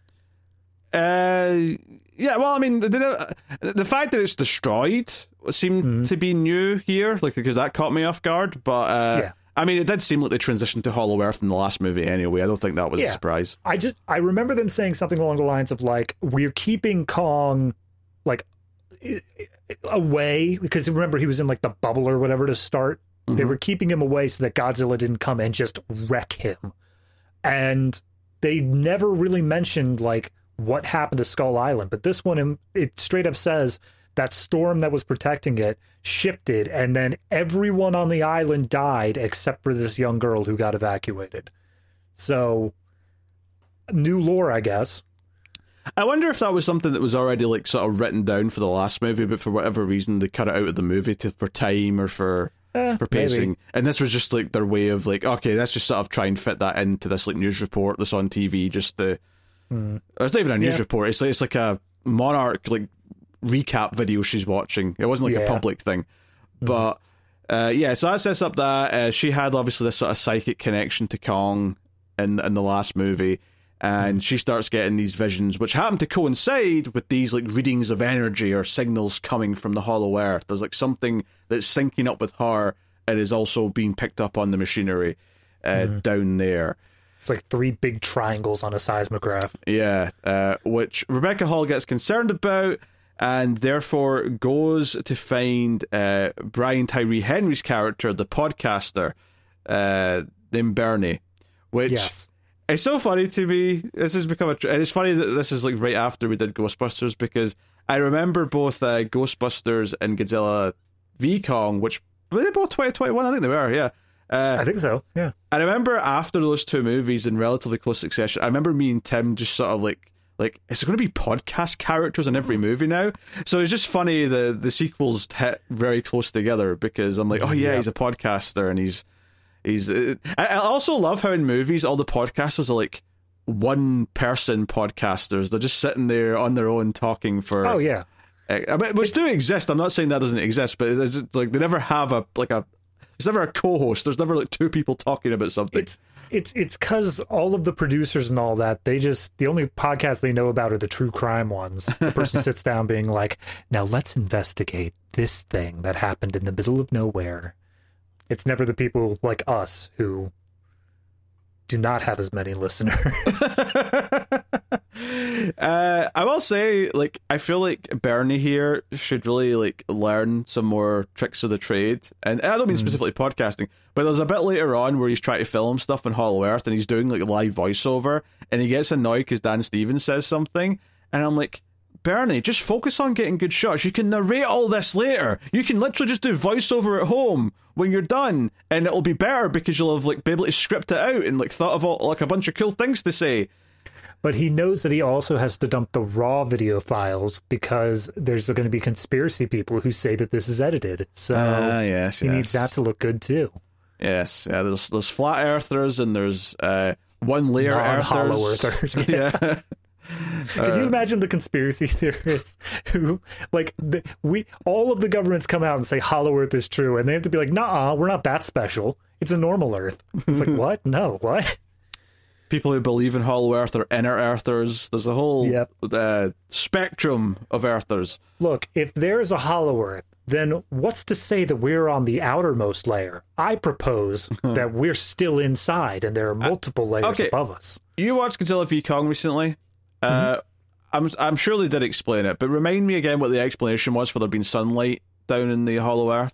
Uh, yeah, well, I mean, the, the fact that it's destroyed seemed mm-hmm. to be new here, like, because that caught me off guard, but, uh, yeah. I mean, it did seem like they transitioned to Hollow Earth in the last movie anyway. I don't think that was yeah. a surprise. I just, I remember them saying something along the lines of, like, we're keeping Kong, like, away, because remember, he was in, like, the bubble or whatever to start. Mm-hmm. They were keeping him away so that Godzilla didn't come and just wreck him. And they never really mentioned, like, what happened to Skull Island, but this one, it straight up says that storm that was protecting it shifted, and then everyone on the island died except for this young girl who got evacuated. So, new lore, I guess. I wonder if that was something that was already, like, sort of written down for the last movie, but for whatever reason they cut it out of the movie to for time or for eh, for pacing. Maybe. And this was just like their way of, like, okay, let's just sort of try and fit that into this, like, news report that's on T V, just to. Mm. It's not even a news yeah. report. It's like, it's like a Monarch, like, recap video she's watching. It wasn't like yeah. a public thing. Mm. But, uh, yeah, so that sets up that uh, she had, obviously, this sort of psychic connection to Kong, in in the last movie, and she starts getting these visions, which happen to coincide with these like readings of energy or signals coming from the Hollow Earth. There's like something that's syncing up with her and is also being picked up on the machinery uh, mm. down there. It's like three big triangles on a seismograph. Yeah, uh, which Rebecca Hall gets concerned about, and therefore goes to find uh, Brian Tyree Henry's character, the podcaster, uh, named Bernie. Which yes. It's so funny to me. This has become a. And it's funny that this is like right after we did Ghostbusters, because I remember both uh, Ghostbusters and Godzilla V Kong, which were they both twenty twenty-one? I think they were. Yeah. Uh, I think so, yeah. I remember after those two movies in relatively close succession, I remember me and Tim just sort of like, like, is there going to be podcast characters in every movie now? So it's just funny the the sequels hit very close together, because I'm like, oh yeah, yeah. he's a podcaster, and he's he's. Uh, I, I also love how in movies all the podcasters are like one person podcasters. They're just sitting there on their own talking for. Oh yeah, uh, I mean, which do exist. I'm not saying that doesn't exist, but it's, it's like they never have a like a. There's never a co-host. There's never like two people talking about something. It's it's it's because all of the producers and all that, they just, the only podcasts they know about are the true crime ones. The person sits down being like, now let's investigate this thing that happened in the middle of nowhere. It's never the people like us who do not have as many listeners. uh, I will say, like, I feel like Bernie here should really like learn some more tricks of the trade, and I don't mean mm. specifically podcasting, but there's a bit later on where he's trying to film stuff in Hollow Earth, and he's doing like live voiceover, and he gets annoyed because Dan Stevens says something, and I'm like, Bernie, just focus on getting good shots. You can narrate all this later. You can literally just do voiceover at home when you're done, and it'll be better because you'll have like be able to script it out and like thought of all, like a bunch of cool things to say. But he knows that he also has to dump the raw video files because there's going to be conspiracy people who say that this is edited. So uh, yes, he yes. needs that to look good too. Yes, yeah. There's there's flat earthers and there's uh, one layer earthers. Hollow earthers. Yeah. yeah. Can you imagine the conspiracy theorists who, like, the, we all of the governments come out and say Hollow Earth is true, and they have to be like, nah, we're not that special. It's a normal Earth. It's like, what? No, what? People who believe in Hollow Earth are inner Earthers. There's a whole yep. uh, spectrum of Earthers. Look, if there's a Hollow Earth, then what's to say that we're on the outermost layer? I propose that we're still inside, and there are multiple layers okay. above us. You watched Godzilla V Kong recently. Uh, mm-hmm. I'm I'm sure they did explain it, but remind me again what the explanation was for there being sunlight down in the Hollow Earth.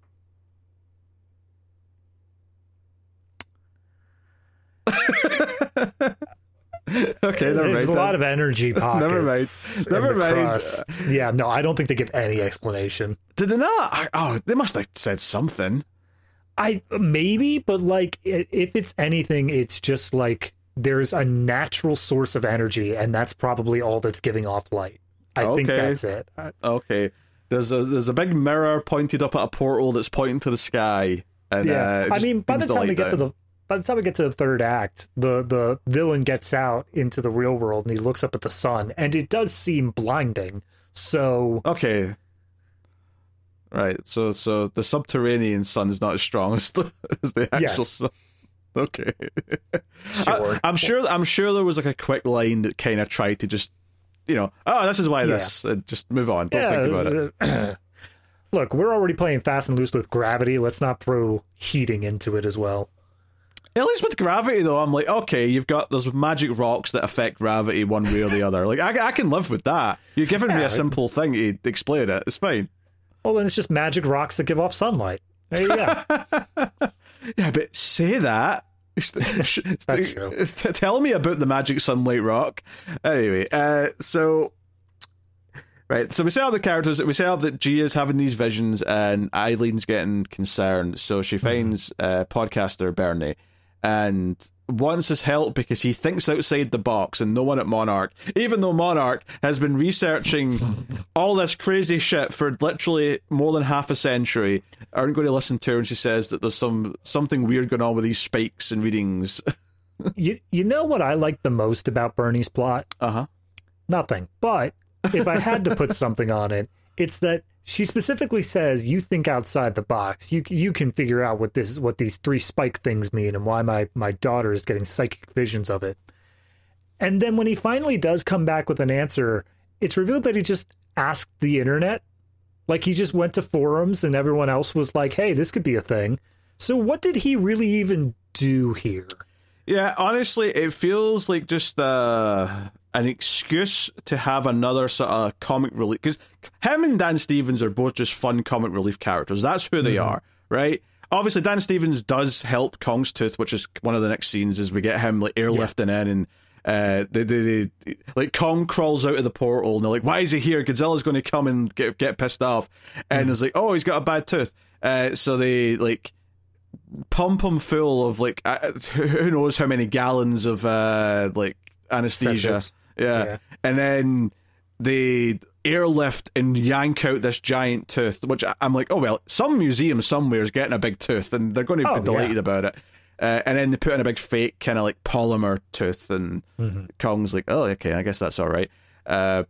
Okay, never There's mind. a lot of energy pockets. Never mind. Never mind. Crust. Yeah, no, I don't think they give any explanation. Did they not? I, oh, they must have said something. I maybe, but like, if it's anything, it's just like there's a natural source of energy, and that's probably all that's giving off light. I okay. think that's it. Okay. There's a there's a big mirror pointed up at a portal that's pointing to the sky. And, yeah, uh, I mean, by the time we get down. to the by the time we get to the third act, the the villain gets out into the real world and he looks up at the sun, and it does seem blinding. So okay, right. So so the subterranean sun is not as strong as the as the actual yes. sun. Okay, sure. I, I'm sure. I'm sure there was like a quick line that kind of tried to just, you know, oh, this is why yeah. this. Uh, just move on. Don't yeah, think about it. Uh, look, we're already playing fast and loose with gravity. Let's not throw heating into it as well. At least with gravity, though, I'm like, okay, you've got those magic rocks that affect gravity one way or the other. Like, I, I can live with that. You're giving yeah, me a simple thing to explain it. It's fine. Well, then it's just magic rocks that give off sunlight. There you go. Yeah, but say that. That's true. Tell me about the magic sunlight rock. Anyway, uh, so... Right, so we set up the characters. We set up that Gia's having these visions and Eileen's getting concerned. So she finds mm-hmm. uh, podcaster Bernie and wants his help because he thinks outside the box, and no one at Monarch, even though Monarch has been researching all this crazy shit for literally more than half a century, aren't going to listen to her when she says that there's some something weird going on with these spikes and readings. you, you know what I like the most about Bernie's plot? Uh-huh. Nothing. But if I had to put something on it, it's that she specifically says, "You think outside the box. You you can figure out what this what these three spike things mean and why my my daughter is getting psychic visions of it." And then when he finally does come back with an answer, it's revealed that he just asked the internet. Like, he just went to forums and everyone else was like, "Hey, this could be a thing." So what did he really even do here? Yeah, honestly, it feels like just uh, an excuse to have another sort of comic relief. Because him and Dan Stevens are both just fun comic relief characters. That's who they mm-hmm. are, right? Obviously, Dan Stevens does help Kong's tooth, which is one of the next scenes, is we get him like airlifting yeah. in and uh, they, they, they, like Kong crawls out of the portal and they're like, "Why is he here? Godzilla's going to come and get get pissed off." And mm-hmm. it's like, "Oh, he's got a bad tooth." Uh, so they like pump him full of like uh, who knows how many gallons of uh like anesthesia, yeah. yeah and then they airlift and yank out this giant tooth, which I'm like, oh well, some museum somewhere is getting a big tooth and they're going to be oh, delighted yeah. about it. Uh, and then they put in a big fake kind of like polymer tooth and mm-hmm. Kong's like, oh okay, I guess that's all right. Uh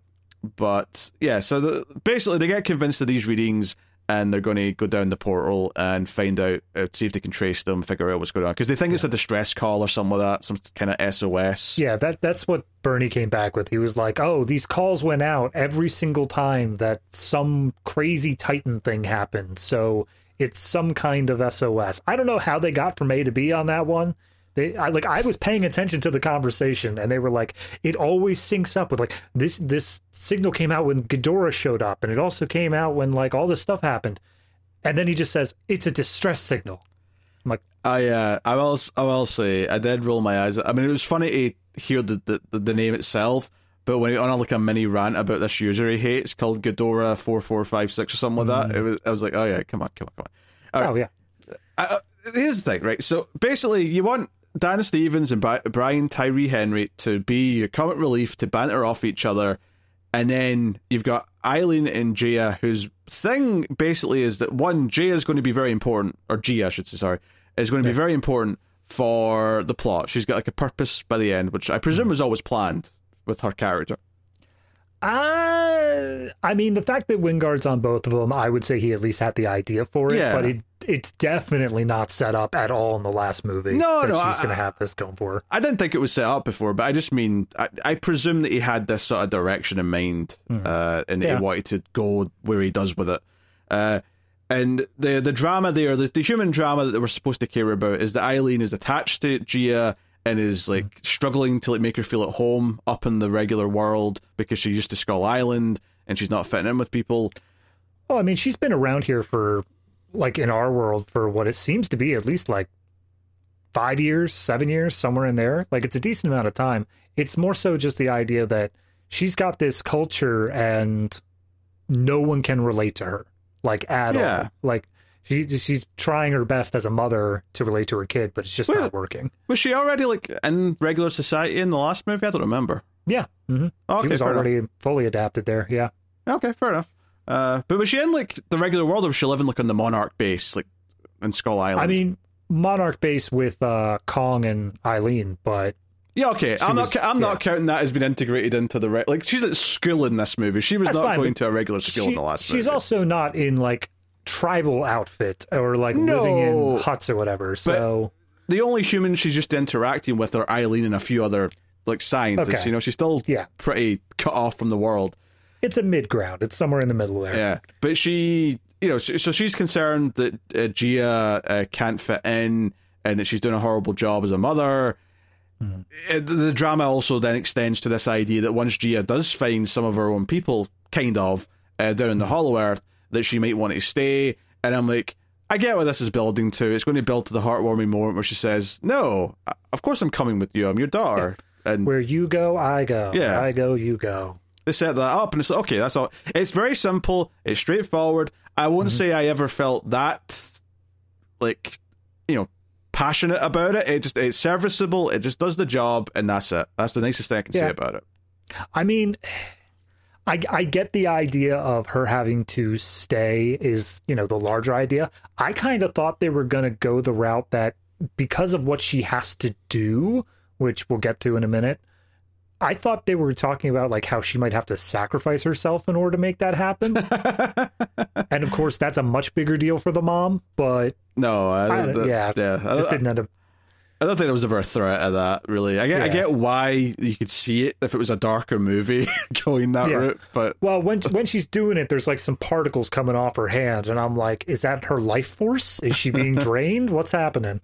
but yeah, so the, basically they get convinced of these readings and they're going to go down the portal and find out, uh, see if they can trace them, figure out what's going on. Because they think yeah. it's a distress call or something like that, some kind of S O S. Yeah, that that's what Bernie came back with. He was like, oh, these calls went out every single time that some crazy Titan thing happened. So it's some kind of S O S. I don't know how they got from A to B on that one. They, I, like, I was paying attention to the conversation, and they were like, it always syncs up with, like, this this signal came out when Ghidorah showed up, and it also came out when, like, all this stuff happened. And then he just says, it's a distress signal. I'm like... I, uh, I, will, I will say, I did roll my eyes. I mean, it was funny to hear the, the, the name itself, but when he on like a mini rant about this user he hates called Ghidorah four four five six or something like that, mm. it was, I was like, oh yeah, come on, come on, come on. All right. Oh, yeah. I, uh, here's the thing, right? So, basically, you want Dan Stevens and Brian Tyree Henry to be your comic relief to banter off each other, and then you've got Eileen and Gia, whose thing basically is that one, Gia is going to be very important, or Gia, I should say, sorry, is going to be very important for the plot. She's got like a purpose by the end, which I presume was always planned with her character. Uh, I mean, the fact that Wingard's on both of them, I would say he at least had the idea for it, yeah. but it, it's definitely not set up at all in the last movie. No, that no, she's going to I, have this going for her. I didn't think it was set up before, but I just mean, I, I presume that he had this sort of direction in mind, mm-hmm. uh, and that yeah. he wanted to go where he does with it. Uh, and the the drama there, the, the human drama that we're supposed to care about is that Eileen is attached to Gia and is like mm-hmm. struggling to like make her feel at home up in the regular world because she's used to Skull Island and she's not fitting in with people. Oh, I mean, she's been around here for, like, in our world for what it seems to be at least like five years, seven years, somewhere in there. Like, it's a decent amount of time. It's more so just the idea that she's got this culture and no one can relate to her, like, at yeah. all. Like, She she's trying her best as a mother to relate to her kid, but it's just well, not working. Was she already like in regular society in the last movie? I don't remember. Yeah, mm-hmm. okay, she was already enough. fully adapted there. Yeah. Okay, fair enough. Uh, but was she in like the regular world, or was she living like on the Monarch base, like in Skull Island? I mean, Monarch base with uh, Kong and Eileen, but yeah, okay. I'm was, not. I'm yeah. not counting that as being integrated into the re- like. She's at school in this movie. She was That's not fine, going to a regular school she, in the last. She's movie. also not in like tribal outfit or like no, living in huts or whatever. So the only humans she's just interacting with are Eileen and a few other like scientists. Okay. You know, she's still yeah. pretty cut off from the world. It's a mid ground. It's somewhere in the middle there. Yeah, but she, you know, so she's concerned that uh, Gia uh, can't fit in and that she's doing a horrible job as a mother. Mm. Uh, the drama also then extends to this idea that once Gia does find some of her own people, kind of, uh, down in the Hollow Earth, that she might want to stay. And I'm like, I get what this is building to. It's going to build to the heartwarming moment where she says, no, of course I'm coming with you. I'm your daughter. Yeah. And where you go, I go. Yeah. I go, you go. They set that up and it's like, okay, that's all. It's very simple. It's straightforward. I won't mm-hmm. say I ever felt that, like, you know, passionate about it. It just, it's serviceable. It just does the job and that's it. That's the nicest thing I can yeah. say about it. I mean, I, I get the idea of her having to stay is, you know, the larger idea. I kind of thought they were going to go the route that because of what she has to do, which we'll get to in a minute, I thought they were talking about like how she might have to sacrifice herself in order to make that happen. And of course, that's a much bigger deal for the mom. But no, I, I, the, yeah, yeah, just I, didn't end up. I don't think there was ever a threat of that. Really, I get, yeah. I get why you could see it if it was a darker movie going that yeah. route. But well, when when she's doing it, there's like some particles coming off her hand, and I'm like, is that her life force? Is she being drained? What's happening?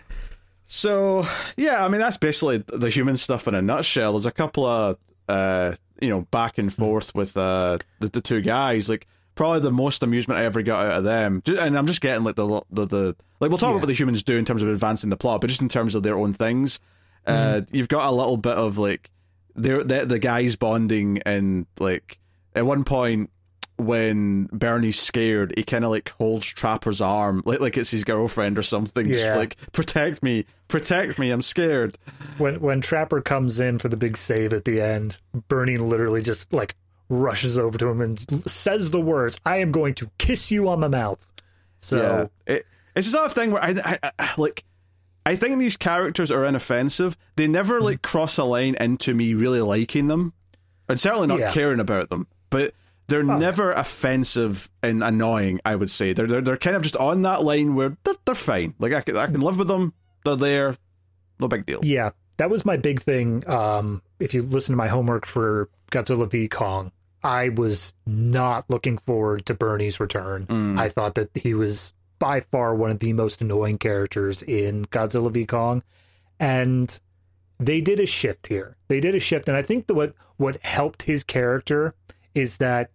So yeah, I mean that's basically the human stuff in a nutshell. There's a couple of uh, you know back and forth with uh, the, the two guys. Like probably the most amusement I ever got out of them, and I'm just getting like the the, the like we'll talk yeah. about what the humans do in terms of advancing the plot, but just in terms of their own things. Mm. Uh, you've got a little bit of like they're the, the guys bonding, and like at one point when Bernie's scared, he kind of like holds Trapper's arm like like it's his girlfriend or something. Yeah. Just like protect me, protect me, I'm scared. When when Trapper comes in for the big save at the end, Bernie literally just like rushes over to him and says the words, "I am going to kiss you on the mouth." So yeah. it, it's the sort of thing where I, I, I like I think these characters are inoffensive. They never like mm. cross a line into me really liking them, and certainly not yeah. caring about them. But they're oh, never yeah. offensive and annoying, I would say. They're, they're they're kind of just on that line where they're, they're fine. Like, I can, I can live with them. They're there. No big deal. Yeah, that was my big thing. Um, if you listen to my homework for Godzilla v. Kong, I was not looking forward to Bernie's return. Mm. I thought that he was by far one of the most annoying characters in Godzilla v. Kong. And they did a shift here. They did a shift. And I think that what, what helped his character is that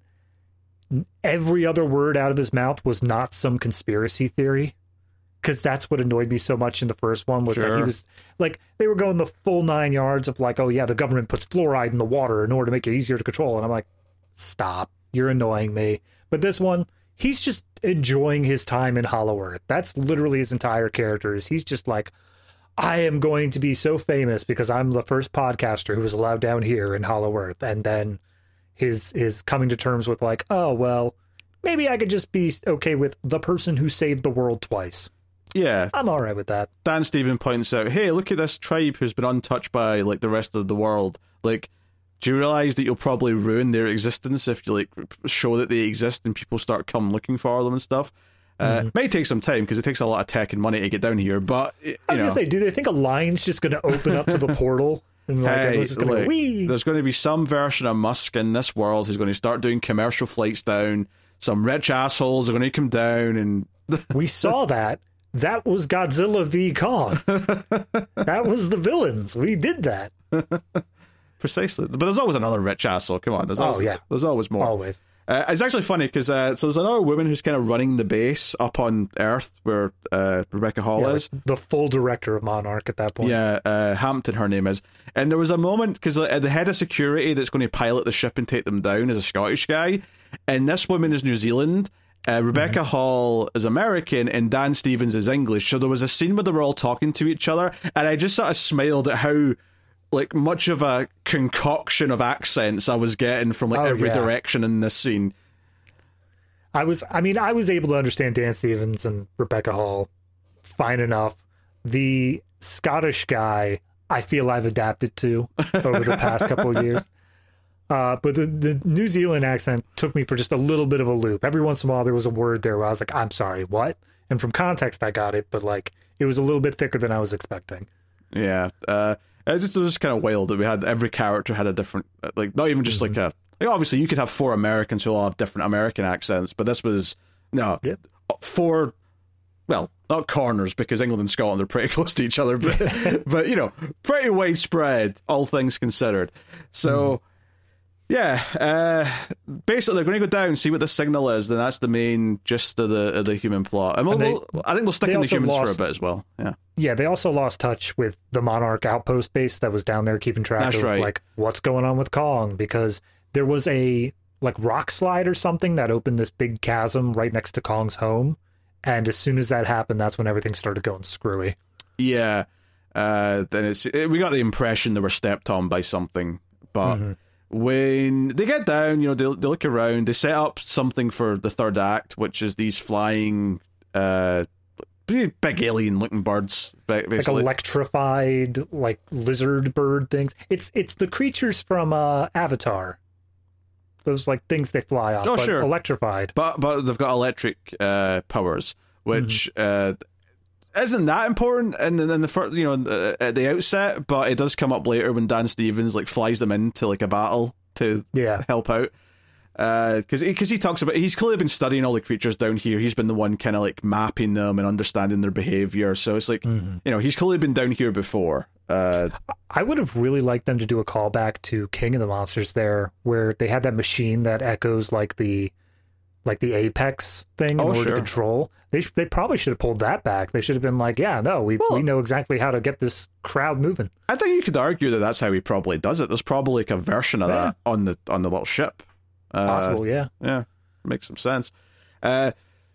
every other word out of his mouth was not some conspiracy theory, because that's what annoyed me so much in the first one was sure. that he was like, they were going the full nine yards of like, oh yeah, the government puts fluoride in the water in order to make it easier to control. And I'm like, stop, you're annoying me. But this one, he's just enjoying his time in Hollow Earth. That's literally his entire character. Is he's just like, I am going to be so famous because I'm the first podcaster who was allowed down here in Hollow Earth. And then his his coming to terms with like, oh, well, maybe I could just be okay with the person who saved the world twice. Yeah. I'm all right with that. Dan Stephen points out, hey, look at this tribe who's been untouched by like the rest of the world. Like, do you realize that you'll probably ruin their existence if you like show that they exist and people start come looking for them and stuff? Uh, mm-hmm. May take some time because it takes a lot of tech and money to get down here, but you I was know. gonna say, do they think a line's just gonna open up to the portal? And like, hey, just gonna look, go, Wee! There's going to be some version of Musk in this world who's going to start doing commercial flights down. Some rich assholes are going to come down, and we saw that. That was Godzilla v. Kong. That was the villains. We did that. Precisely. But there's always another rich asshole. Come on. There's always, oh, yeah. There's always more. Always. Uh, it's actually funny because uh, so there's another woman who's kind of running the base up on Earth where uh, Rebecca Hall yeah, is. Like the full director of Monarch at that point. Yeah, uh, Hampton her name is. And there was a moment, because uh, the head of security that's going to pilot the ship and take them down is a Scottish guy. And this woman is New Zealand. Uh, Rebecca mm-hmm. Hall is American and Dan Stevens is English. So there was a scene where they were all talking to each other. And I just sort of smiled at how like much of a concoction of accents I was getting from like oh, every yeah. direction in this scene. I was, I mean, I was able to understand Dan Stevens and Rebecca Hall fine enough. The Scottish guy, I feel I've adapted to over the past couple of years. Uh, but the, the New Zealand accent took me for just a little bit of a loop. Every once in a while, there was a word there where I was like, I'm sorry, what? And from context, I got it, but like, it was a little bit thicker than I was expecting. Yeah. Uh, it was just, it was just kind of wild that we had, every character had a different, like, not even just mm-hmm. like a, like obviously you could have four Americans who all have different American accents, but this was, no, yep. four, well, not corners, because England and Scotland are pretty close to each other, but, but you know, pretty widespread, all things considered. So, mm. yeah, uh, basically they're going to go down and see what the signal is, then that's the main gist of the of the human plot. And, we'll, and they, we'll, I think we'll stick in the humans lost, for a bit as well. Yeah, yeah. They also lost touch with the Monarch outpost base that was down there keeping track that's of right. like what's going on with Kong, because there was a like rock slide or something that opened this big chasm right next to Kong's home, and as soon as that happened, that's when everything started going screwy. Yeah, uh, then it's it, we got the impression they were stepped on by something, but. Mm-hmm. When they get down, you know, they, they look around, they set up something for the third act, which is these flying uh, big alien-looking birds, basically. Like electrified, like lizard bird things. It's it's the creatures from uh, Avatar. Those like things they fly on, oh, but sure. electrified. But but they've got electric uh, powers, which mm-hmm. uh, isn't that important in, in the first, you know, at the outset. But it does come up later when Dan Stevens like flies them into like a battle to yeah. help out. Because uh, because he, he talks about, he's clearly been studying all the creatures down here. He's been the one kind of like mapping them and understanding their behavior. So it's like, mm-hmm. you know, he's clearly been down here before. Uh, I would have really liked them to do a callback to King of the Monsters there, where they had that machine that echoes like the like the Apex thing in oh, order sure. to control. They sh- they probably should have pulled that back. They should have been like, yeah, no, we well, we know exactly how to get this crowd moving. I think you could argue that that's how he probably does it. There's probably like a version of yeah. that on the on the little ship. Uh, Possible, yeah. Yeah, makes some sense. Uh,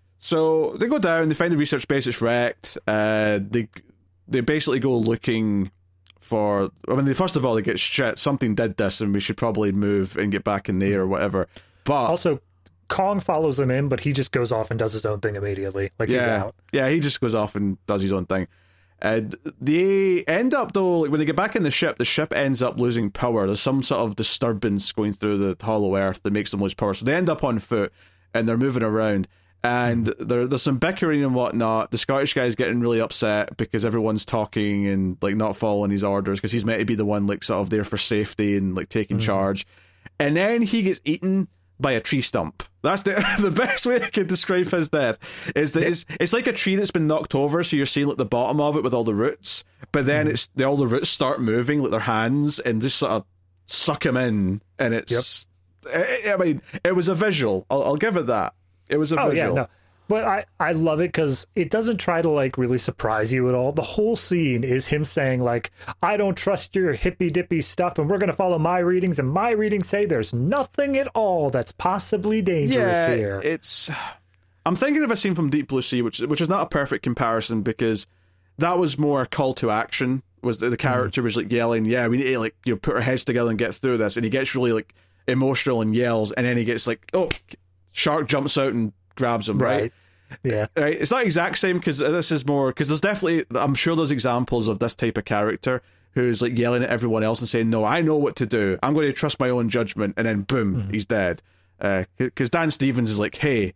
so they go down, they find the research base, it's wrecked. Uh, they they basically go looking for, I mean, they, first of all, they get shit, something did this and we should probably move and get back in there or whatever. But also, Kong follows them in, but he just goes off and does his own thing immediately. Like yeah, he's out. Yeah, he just goes off and does his own thing. Uh, they end up, though, like when they get back in the ship, the ship ends up losing power. There's some sort of disturbance going through the hollow earth that makes them lose power. So they end up on foot and they're moving around. And mm-hmm. there, there's some bickering and whatnot. The Scottish guy's getting really upset because everyone's talking and like not following his orders because he's meant to be the one like sort of there for safety and like taking mm-hmm. charge. And then he gets eaten by a tree stump. That's the the best way I can describe his death. Is that it's, it's like a tree that's been knocked over, so you're seeing like the bottom of it with all the roots, but then mm-hmm. it's all the roots start moving like their hands and just sort of suck him in, and it's. Yep. I, I mean, it was a visual. I'll, I'll give it that. It was a oh, visual. Yeah, no. But I, I love it because it doesn't try to like really surprise you at all. The whole scene is him saying like, I don't trust your hippy dippy stuff and we're going to follow my readings, and my readings say there's nothing at all that's possibly dangerous yeah, here. It's, I'm thinking of a scene from Deep Blue Sea, which which is not a perfect comparison because that was more a call to action. Was the, the character mm. was like yelling, yeah, we need to like, you know, put our heads together and get through this, and he gets really like emotional and yells, and then he gets like, oh, shark jumps out and grabs him, right? right? Yeah. Right. It's not exact same because this is more, because there's definitely, I'm sure there's examples of this type of character who's like yelling at everyone else and saying, no, I know what to do. I'm going to trust my own judgment. And then boom, mm-hmm. he's dead. Because uh, Dan Stevens is like, hey,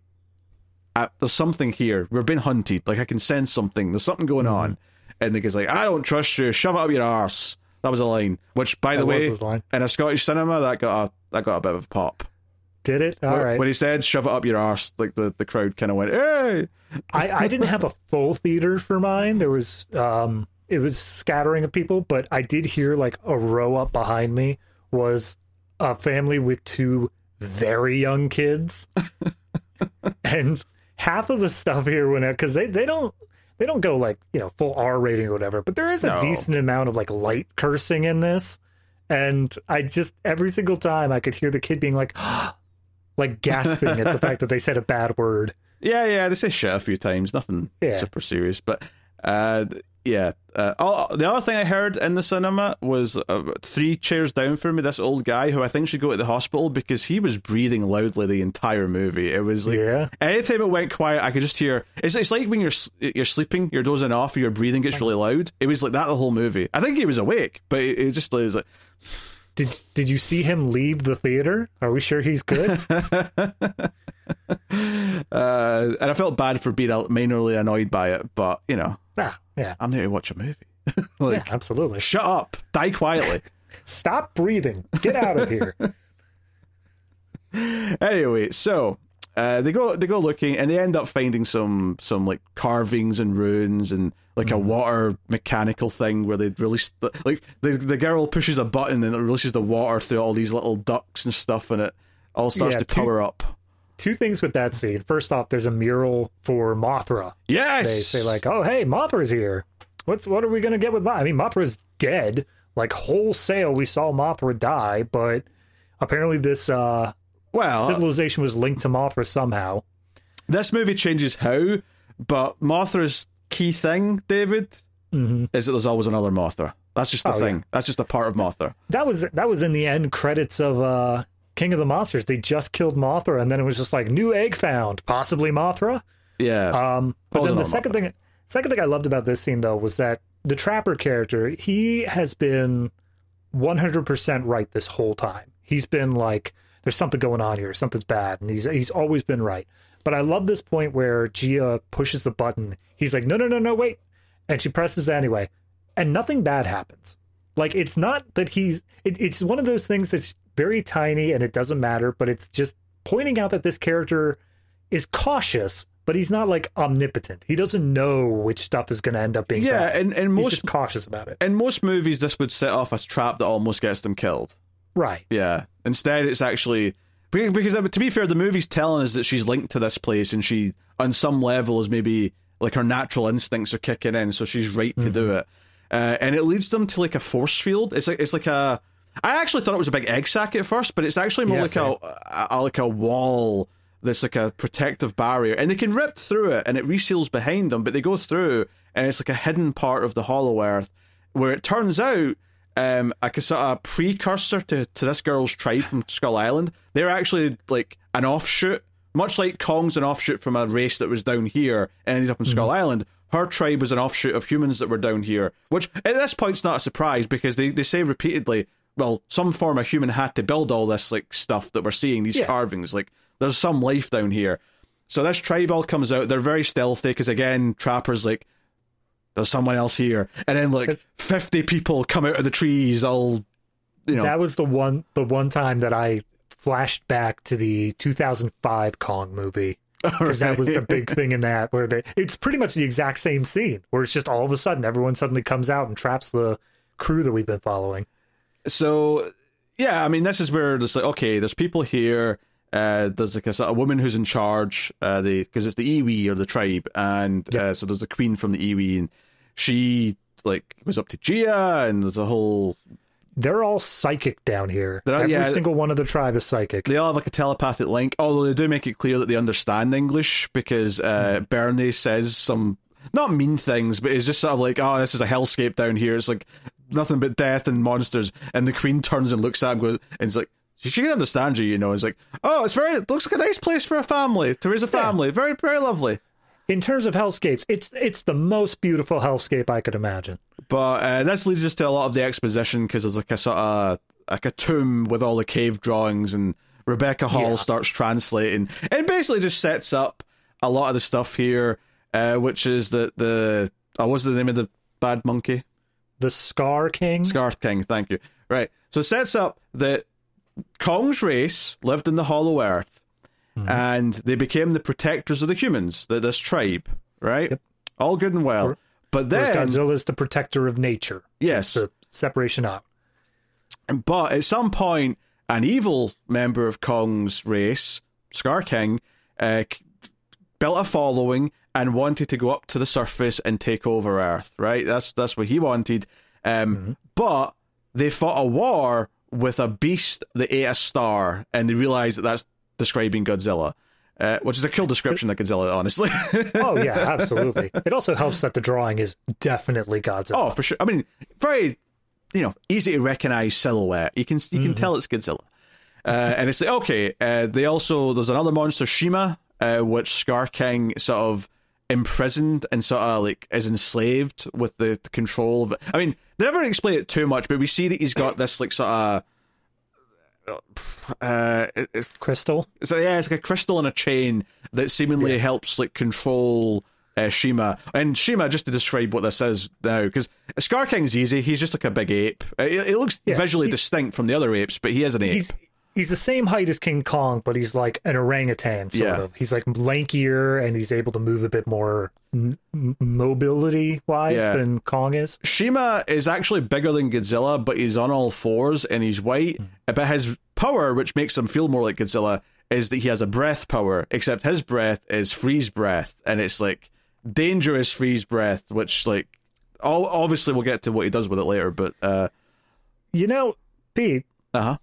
uh, there's something here. We're being hunted. Like I can sense something. There's something going mm-hmm. on. And the guy's like, I don't trust you. Shove it up your arse. That was a line. Which, by that the way, in a Scottish cinema, that got a, that got a bit of a pop. Did it? All when, right. When he said, shove it up your arse, like the, the crowd kind of went, hey! I, I didn't have a full theater for mine. There was, um, it was scattering of people, but I did hear like a row up behind me was a family with two very young kids. And half of the stuff here went out, because they, they don't, they don't go like, you know, full R rating or whatever, but there is a no. decent amount of like light cursing in this. And I just, every single time I could hear the kid being like, like gasping at the fact that they said a bad word. Yeah, yeah, they say shit a few times. Nothing yeah. super serious, but uh, yeah. Uh, all, the other thing I heard in the cinema was uh, three chairs down from me, this old guy who I think should go to the hospital because he was breathing loudly the entire movie. It was like, yeah. anytime it went quiet, I could just hear. It's it's like when you're you're sleeping, you're dozing off, and your breathing gets really loud. It was like that the whole movie. I think he was awake, but it, it just it was like. Did Did you see him leave the theater? Are we sure he's good? uh, and I felt bad for being minorly annoyed by it, but you know, ah, yeah, I'm here to watch a movie. Like, yeah, absolutely. Shut up, die quietly. Stop breathing. Get out of here. Anyway, so uh, they go they go looking, and they end up finding some some like carvings and runes and. Like a water mechanical thing where they release the, like the the girl pushes a button and it releases the water through all these little ducts and stuff, and it all starts yeah, to two, power up. Two things with that scene. First off, there's a mural for Mothra. Yes, they say like, "Oh, hey, Mothra's here. What's what are we gonna get with Mothra?" I mean, Mothra's dead. Like wholesale, we saw Mothra die, but apparently this uh, well civilization was linked to Mothra somehow. This movie changes how, but Mothra's key thing, David, mm-hmm. is that there's always another Mothra. That's just the oh, thing. Yeah. That's just a part of Mothra. That was that was in the end credits of uh, King of the Monsters. They just killed Mothra, and then it was just like new egg found, possibly Mothra. Yeah. Um, but then the second Mothra. thing, Second thing I loved about this scene, though, was that the Trapper character, he has been one hundred percent right this whole time. He's been like, there's something going on here, something's bad, and he's he's always been right. But I love this point where Gia pushes the button. He's like, no, no, no, no, wait. And she presses it anyway. And nothing bad happens. Like, it's not that he's... It, it's one of those things that's very tiny and it doesn't matter, but it's just pointing out that this character is cautious, but he's not, like, omnipotent. He doesn't know which stuff is going to end up being yeah, bad. and, and most, he's just cautious about it. In most movies, this would set off a trap that almost gets them killed. Right. Yeah. Instead, it's actually... Because, to be fair, the movie's telling us that she's linked to this place and she, on some level, is maybe... Like, her natural instincts are kicking in, so she's right to mm-hmm. do it. Uh, and it leads them to, like, a force field. It's like it's like a... I actually thought it was a big egg sac at first, but it's actually more yeah, like a, a like a wall that's like a protective barrier. And they can rip through it, and it reseals behind them, but they go through, and it's like a hidden part of the Hollow Earth, where it turns out, um, like a sort of precursor to, to this girl's tribe from Skull Island. They're actually, like, an offshoot. Much like Kong's an offshoot from a race that was down here and ended up in Skull mm-hmm. Island, her tribe was an offshoot of humans that were down here, which at this point's not a surprise because they, they say repeatedly, well, some form of human had to build all this like stuff that we're seeing, these yeah. carvings. Like, there's some life down here. So this tribe all comes out. They're very stealthy because, again, Trapper's like, there's someone else here. And then, like, it's... fifty people come out of the trees all, you know. That was the one, the one time that I... flashed back to the two thousand five Kong movie because right. that was the big thing in that where they it's pretty much the exact same scene where it's just all of a sudden everyone suddenly comes out and traps the crew that we've been following. So yeah, I mean, this is where there's like, okay, there's people here, uh there's like a, a woman who's in charge, uh the because it's the Iwi or the tribe, and yep. uh, so there's a queen from the Iwi, and she like was up to Gia, and there's a whole They're all psychic down here. All, Every yeah, single one of the tribe is psychic. They all have like a telepathic link, although they do make it clear that they understand English because uh, mm. Bernie says some, not mean things, but it's just sort of like, oh, this is a hellscape down here. It's like nothing but death and monsters. And the queen turns and looks at him and, goes, and it's like, she can understand you, you know. It's like, oh, it's very, it looks like a nice place for a family, to raise a family. Yeah. Very, very lovely. In terms of hellscapes, it's it's the most beautiful hellscape I could imagine. But uh, this leads us to a lot of the exposition because there's like a sort of like a tomb with all the cave drawings, and Rebecca Hall yeah. starts translating, and basically just sets up a lot of the stuff here, uh, which is that the oh, what's the name of the bad monkey? The Scar King. Scar King, thank you. Right, so it sets up that Kong's race lived in the Hollow Earth. Mm-hmm. And they became the protectors of the humans, the, this tribe, right? Yep. All good and well. Or, but then Godzilla's the protector of nature. Yes. The separation out. But at some point, an evil member of Kong's race, Scar King, uh, built a following and wanted to go up to the surface and take over Earth, right? That's that's what he wanted. Um, mm-hmm. But they fought a war with a beast that ate a star, and they realized that that's describing Godzilla, uh, which is a cool description of Godzilla, honestly. Oh, yeah, absolutely. It also helps that the drawing is definitely Godzilla. Oh, for sure. I mean, very, you know, easy to recognize silhouette. You can you mm-hmm. can tell it's Godzilla. Uh, and it's like, okay, uh, they also, there's another monster, Shima, uh, which Scar King sort of imprisoned and sort of like is enslaved with the, the control of it. I mean, they never explain it too much, but we see that he's got this like sort of Uh, it, it, crystal. So yeah, it's like a crystal in a chain that seemingly yeah. helps like control uh, Shima. And Shima, just to describe what this is now, because Scar King's easy. He's just like a big ape. It, it looks yeah, visually he, distinct from the other apes, but he is an ape. He's, he's the same height as King Kong, but he's like an orangutan, sort yeah. of. He's like lankier, and he's able to move a bit more m- mobility-wise yeah. than Kong is. Shima is actually bigger than Godzilla, but he's on all fours, and he's white. Mm. But his power, which makes him feel more like Godzilla, is that he has a breath power, except his breath is freeze breath, and it's like dangerous freeze breath, which like all, obviously we'll get to what he does with it later, but uh you know, Pete, uh-huh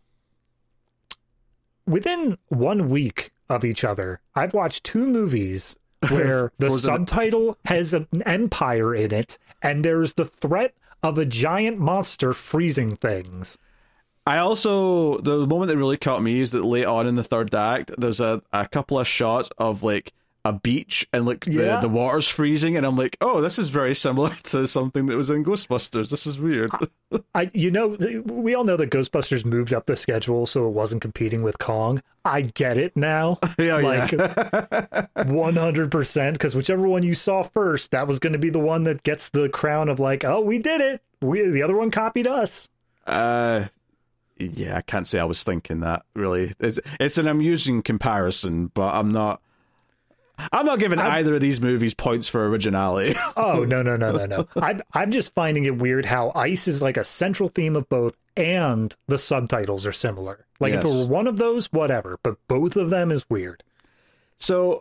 within one week of each other, I've watched two movies where the subtitle has an empire in it, and there's the threat of a giant monster freezing things. I also, the moment that really caught me is that late on in the third act, there's a, a couple of shots of like a beach and like Yeah. the, the water's freezing, and I'm like, oh, this is very similar to something that was in Ghostbusters. This is weird. I, you know, we all know that Ghostbusters moved up the schedule so it wasn't competing with Kong. I get it now. Yeah, like yeah. one hundred percent, because whichever one you saw first, that was going to be the one that gets the crown of like, oh, we did it. We the other one copied us. Uh, yeah, I can't say I was thinking that, really. It's, it's an amusing comparison, but I'm not... I'm not giving I'm, either of these movies points for originality. oh, no, no, no, no, no. I'm, I'm just finding it weird how ice is like a central theme of both, and the subtitles are similar. Like, yes. if it were one of those, whatever, but both of them is weird. So,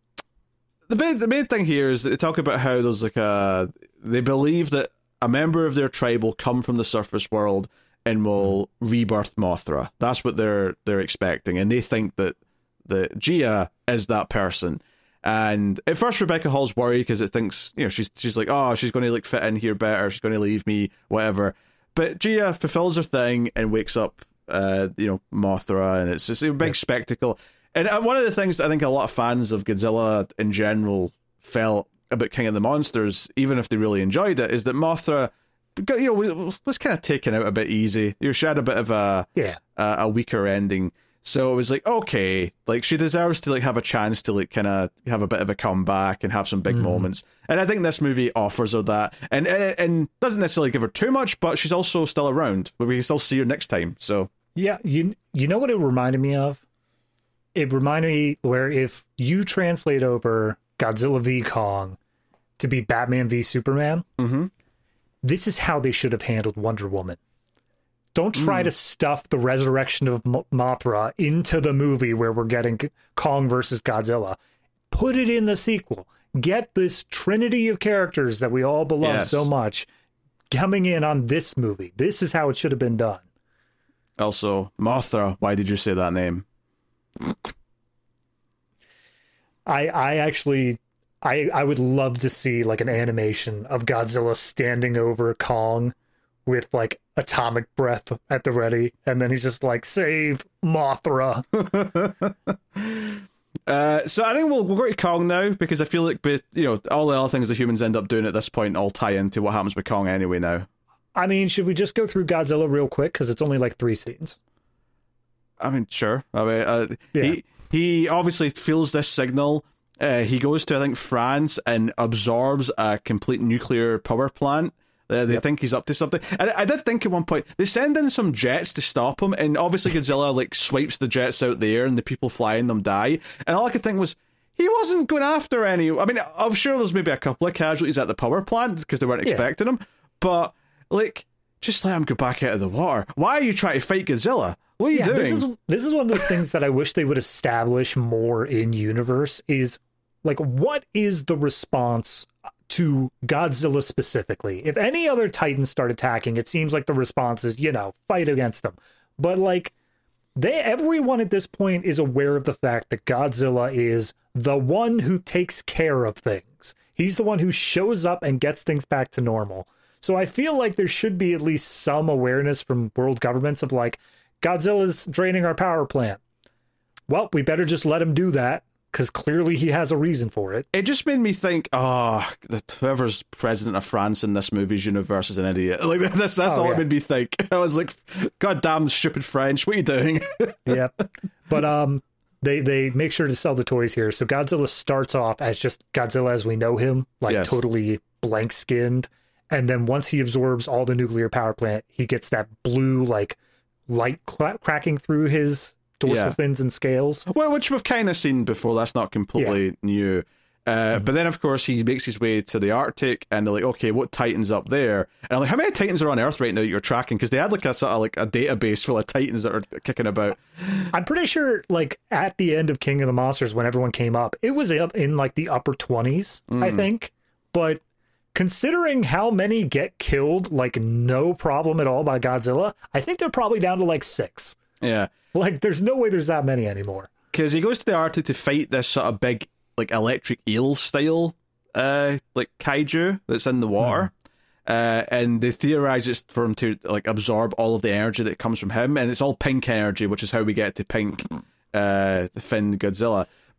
the main, the main thing here is that they talk about how there's like a... They believe that a member of their tribe will come from the surface world and will rebirth Mothra. That's what they're they're expecting, and they think that that Gia is that person. And at first, Rebecca Hall's worried because it thinks, you know, she's she's like, oh, she's going to like fit in here better. She's going to leave me, whatever. But Gia fulfills her thing and wakes up, uh, you know, Mothra, and it's just a big yeah. spectacle. And one of the things that I think a lot of fans of Godzilla in general felt about King of the Monsters, even if they really enjoyed it, is that Mothra, you know, was kind of taken out a bit easy. You know, she had a bit of a yeah a, a weaker ending. So it was like, okay, like she deserves to like have a chance to like kind of have a bit of a comeback and have some big mm. moments. And I think this movie offers her that, and, and and doesn't necessarily give her too much, but she's also still around. But we can still see her next time. So yeah, you you know what it reminded me of? It reminded me where if you translate over Godzilla v Kong to be Batman v Superman, mm-hmm. this is how they should have handled Wonder Woman. Don't try mm. to stuff the resurrection of M- Mothra into the movie where we're getting Kong versus Godzilla. Put it in the sequel. Get this trinity of characters that we all love yes. so much coming in on this movie. This is how it should have been done. Also, Mothra, why did you say that name? I I actually... I, I would love to see like an animation of Godzilla standing over Kong with like atomic breath at the ready, and then he's just like, save Mothra. uh, so I think we'll, we'll go to Kong now, because I feel like, but you know, all the other things the humans end up doing at this point all tie into what happens with Kong anyway now. I mean, should we just go through Godzilla real quick, because it's only like three scenes? I mean, sure. I mean, uh, yeah. he he obviously feels this signal. Uh, he goes to, I think, France and absorbs a complete nuclear power plant. Uh, they yep. think he's up to something. And I, I did think at one point, they send in some jets to stop him, and obviously Godzilla like swipes the jets out there, and the people flying them die. And all I could think was, he wasn't going after any... I mean, I'm sure there's maybe a couple of casualties at the power plant, because they weren't yeah. expecting him. But, like, just let him go back out of the water. Why are you trying to fight Godzilla? What are you yeah, doing? This is, this is one of those things that I wish they would establish more in universe, is... like, what is the response to Godzilla specifically? If any other Titans start attacking, it seems like the response is, you know, fight against them. But, like, they everyone at this point is aware of the fact that Godzilla is the one who takes care of things. He's the one who shows up and gets things back to normal. So I feel like there should be at least some awareness from world governments of, like, Godzilla's draining our power plant. Well, we better just let him do that, because clearly he has a reason for it. It just made me think, oh, that whoever's president of France in this movie's universe is an idiot. Like that's that's oh, all yeah. it made me think. I was like, God damn stupid French, what are you doing? Yeah. But um they they make sure to sell the toys here. So Godzilla starts off as just Godzilla as we know him, like yes. totally blank skinned. And then once he absorbs all the nuclear power plant, he gets that blue like light cl- cracking through his dorsal yeah. fins and scales. Well, which we've kind of seen before. That's not completely yeah. new. Uh, mm-hmm. But then, of course, he makes his way to the Arctic, and they're like, okay, what Titans up there? And I'm like, how many Titans are on Earth right now that you're tracking? Because they had like a sort of like a database full of Titans that are kicking about. I'm pretty sure, like, at the end of King of the Monsters, when everyone came up, it was up in like the upper twenties, mm. I think. But considering how many get killed, like, no problem at all by Godzilla, I think they're probably down to like six. Yeah. Like, there's no way there's that many anymore. Because he goes to the Arctic to fight this sort of big, like, electric eel-style, uh, like, kaiju that's in the water. Mm. Uh, and they theorize it's for him to, like, absorb all of the energy that comes from him. And it's all pink energy, which is how we get to pink, uh, the Finn Godzilla.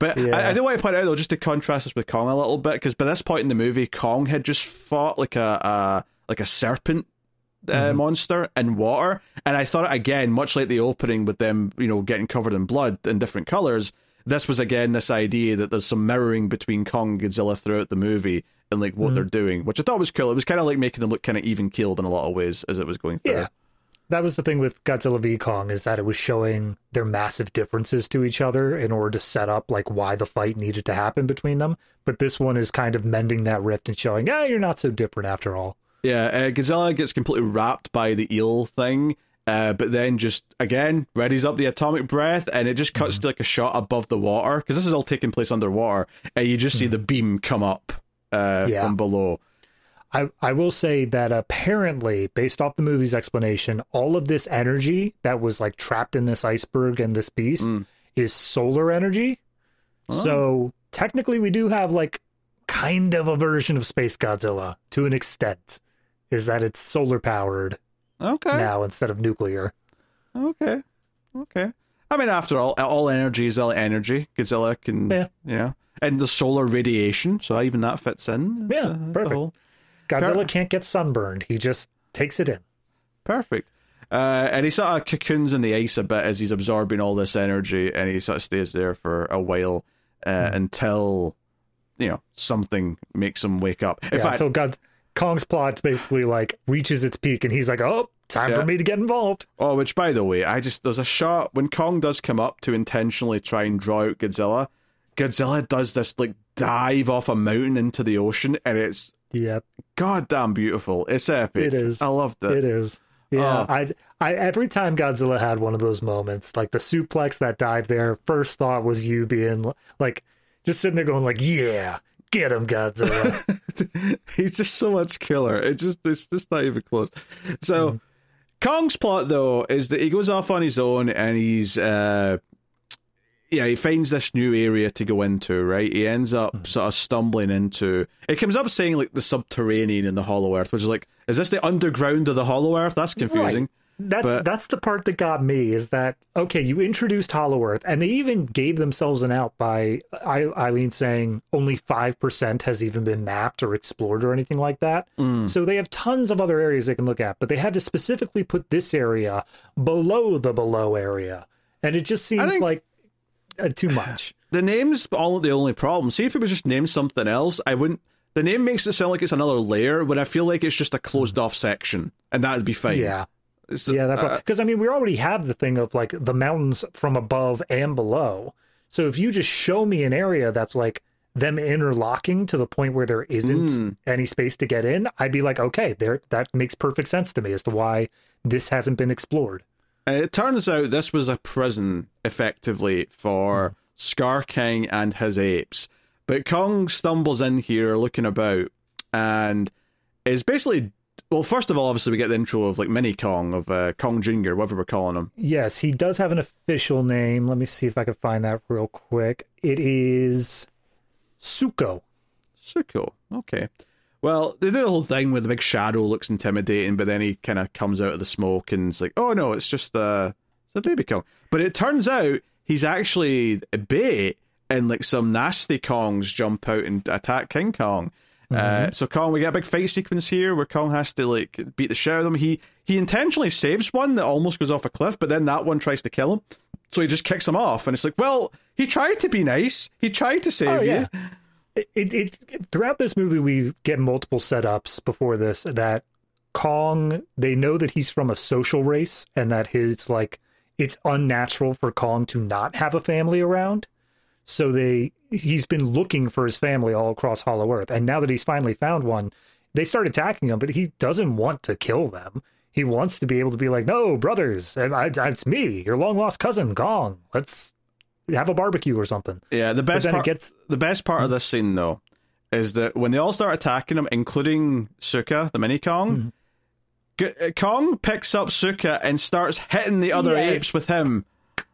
But Yeah. I, I do want to point out, though, just to contrast this with Kong a little bit, because by this point in the movie, Kong had just fought like a, a like a serpent uh, Mhm. monster in water, and I thought, again, much like the opening with them, you know, getting covered in blood in different colors, this was again this idea that there's some mirroring between Kong and Godzilla throughout the movie and like what Mhm. they're doing, which I thought was cool. It was kind of like making them look kind of even keeled in a lot of ways as it was going through. Yeah. That was the thing with Godzilla v Kong, is that it was showing their massive differences to each other in order to set up like why the fight needed to happen between them. But this one is kind of mending that rift and showing, ah, you're not so different after all. Yeah, uh, Godzilla gets completely wrapped by the eel thing, uh, but then just, again, readies up the atomic breath, and it just cuts Mhm. to like a shot above the water, because this is all taking place underwater, and you just see Mhm. the beam come up uh, Yeah. from below. I, I will say that apparently, based off the movie's explanation, all of this energy that was like trapped in this iceberg and this beast Mm. is solar energy. Oh. So technically, we do have like kind of a version of Space Godzilla to an extent, is that it's solar powered Okay, now instead of nuclear. okay, okay. I mean, after all, all energy is all energy. Godzilla can, Yeah. you know, and the solar radiation, so even that fits in. Yeah, Uh, the perfect. whole- Godzilla Per- can't get sunburned. He just takes it in. Perfect. Uh, and he sort of cocoons in the ice a bit as he's absorbing all this energy, and he sort of stays there for a while uh, Mm. until, you know, something makes him wake up. In Yeah, fact, until God, Kong's plot basically like reaches its peak, and he's like, "Oh, time Yeah. for me to get involved." oh, which by the way, I just there's a shot when Kong does come up to intentionally try and draw out Godzilla. Godzilla does this like dive off a mountain into the ocean, and it's Yep, goddamn beautiful. It's epic. It is. I loved it. it is. Yeah, Oh. I, I every time Godzilla had one of those moments, like the suplex, that dive there, first thought was you being like, just sitting there going like, "Yeah, get him, Godzilla." He's just so much killer. It just it's just not even close. So Mhm. Kong's plot though is that he goes off on his own and he's uh yeah, he finds this new area to go into, right? He ends up Mhm. sort of stumbling into it comes up saying like the subterranean in the Hollow Earth, which is like, is this the underground of the Hollow Earth? That's confusing. That's But- that's the part that got me, is that okay, you introduced Hollow Earth, and they even gave themselves an out by I- Eileen saying only five percent has even been mapped or explored or anything like that. Mm. So they have tons of other areas they can look at, but they had to specifically put this area below the below area, and it just seems think- like uh, too much. The name's all the only problem. See if it was just named something else, I wouldn't. The name makes it sound like it's another layer when I feel like it's just a closed off section, and that'd be fine. Yeah. It's- Yeah, that uh, because I mean we already have the thing of like the mountains from above and below. So if you just show me an area that's like them interlocking to the point where there isn't Mm. any space to get in, I'd be like, okay, there that makes perfect sense to me as to why this hasn't been explored. And it turns out this was a prison, effectively, for Scar King and his apes. But Kong stumbles in here looking about and is basically... Well, first of all, obviously, we get the intro of like Mini Kong, of uh, Kong Junior, whatever we're calling him. Yes, he does have an official name. Let me see if I can find that real quick. It is Suko. Suko. Okay. Well, they do the whole thing where the big shadow looks intimidating, but then he kind of comes out of the smoke and it's like, oh no, it's just uh, it's a baby Kong. But it turns out he's actually a bait, and like some nasty Kongs jump out and attack King Kong. Uh, so Kong, we get a big fight sequence here where Kong has to like beat the shit out of them. He he intentionally saves one that almost goes off a cliff, but then that one tries to kill him. So he just kicks him off, and it's like, well, he tried to be nice. He tried to save Oh, you. yeah. It, it, it throughout this movie we get multiple setups before this that Kong, they know that he's from a social race and that his like it's unnatural for Kong to not have a family around. So they he's been looking for his family all across Hollow Earth, and now that he's finally found one, they start attacking him, but he doesn't want to kill them. He wants to be able to be like, no, brothers, I, I, it's me, your long lost cousin, Kong. Let's have a barbecue or something. Yeah, the But best then part. it gets The best part of this scene, though, is that when they all start attacking him, including Suka, the mini Kong, G- uh, Kong picks up Suka and starts hitting the other Yes. apes with him.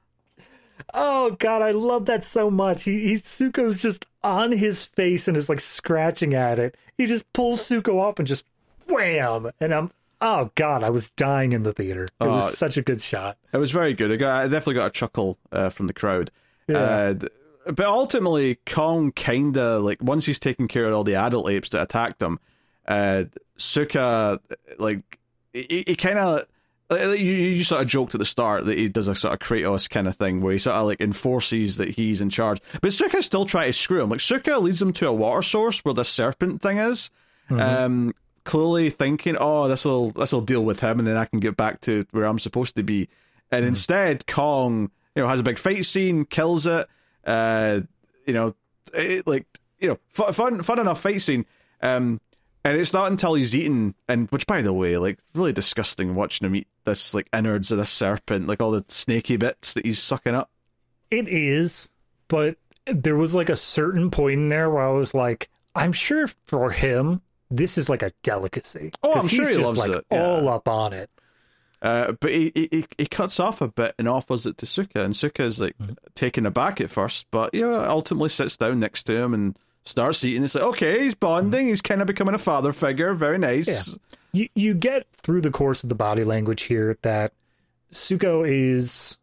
Oh god, I love that so much. He, he Suko's just on his face and is like scratching at it. He just pulls Suko off and just wham, and I'm oh god, I was dying in the theater. It Oh. was such a good shot. It was very good. I, got, I definitely got a chuckle uh, from the crowd. Yeah. Uh, d- but ultimately, Kong kind of, like, once he's taken care of all the adult apes that attacked him, uh, Suka, like, he, he kind of, you, you sort of joked at the start that he does a sort of Kratos kind of thing where he sort of, like, enforces that he's in charge. But Suka still tries to screw him. Like, Suka leads him to a water source where the serpent thing is, mm-hmm. um, clearly thinking, oh, this'll, this'll deal with him and then I can get back to where I'm supposed to be. And mm-hmm. instead, Kong, you know, has a big fight scene, kills it, uh, you know, it, like, you know, fun, fun enough fight scene. Um, and it's not until he's eaten, and which, by the way, like, really disgusting watching him eat this, like, innards of this serpent, like all the snaky bits that he's sucking up. It is, but there was like a certain point in there where I was like, I'm sure for him, this is like a delicacy. Oh, I'm sure he's he just loves like it. Yeah. all up on it. Uh, but he, he he cuts off a bit and offers it to Suka, and Suka is like mm-hmm. taken aback at first, but you know, ultimately sits down next to him and starts eating. It's like, okay, he's bonding, mm-hmm. he's kind of becoming a father figure, very nice. Yeah. You you get through the course of the body language here that Suko is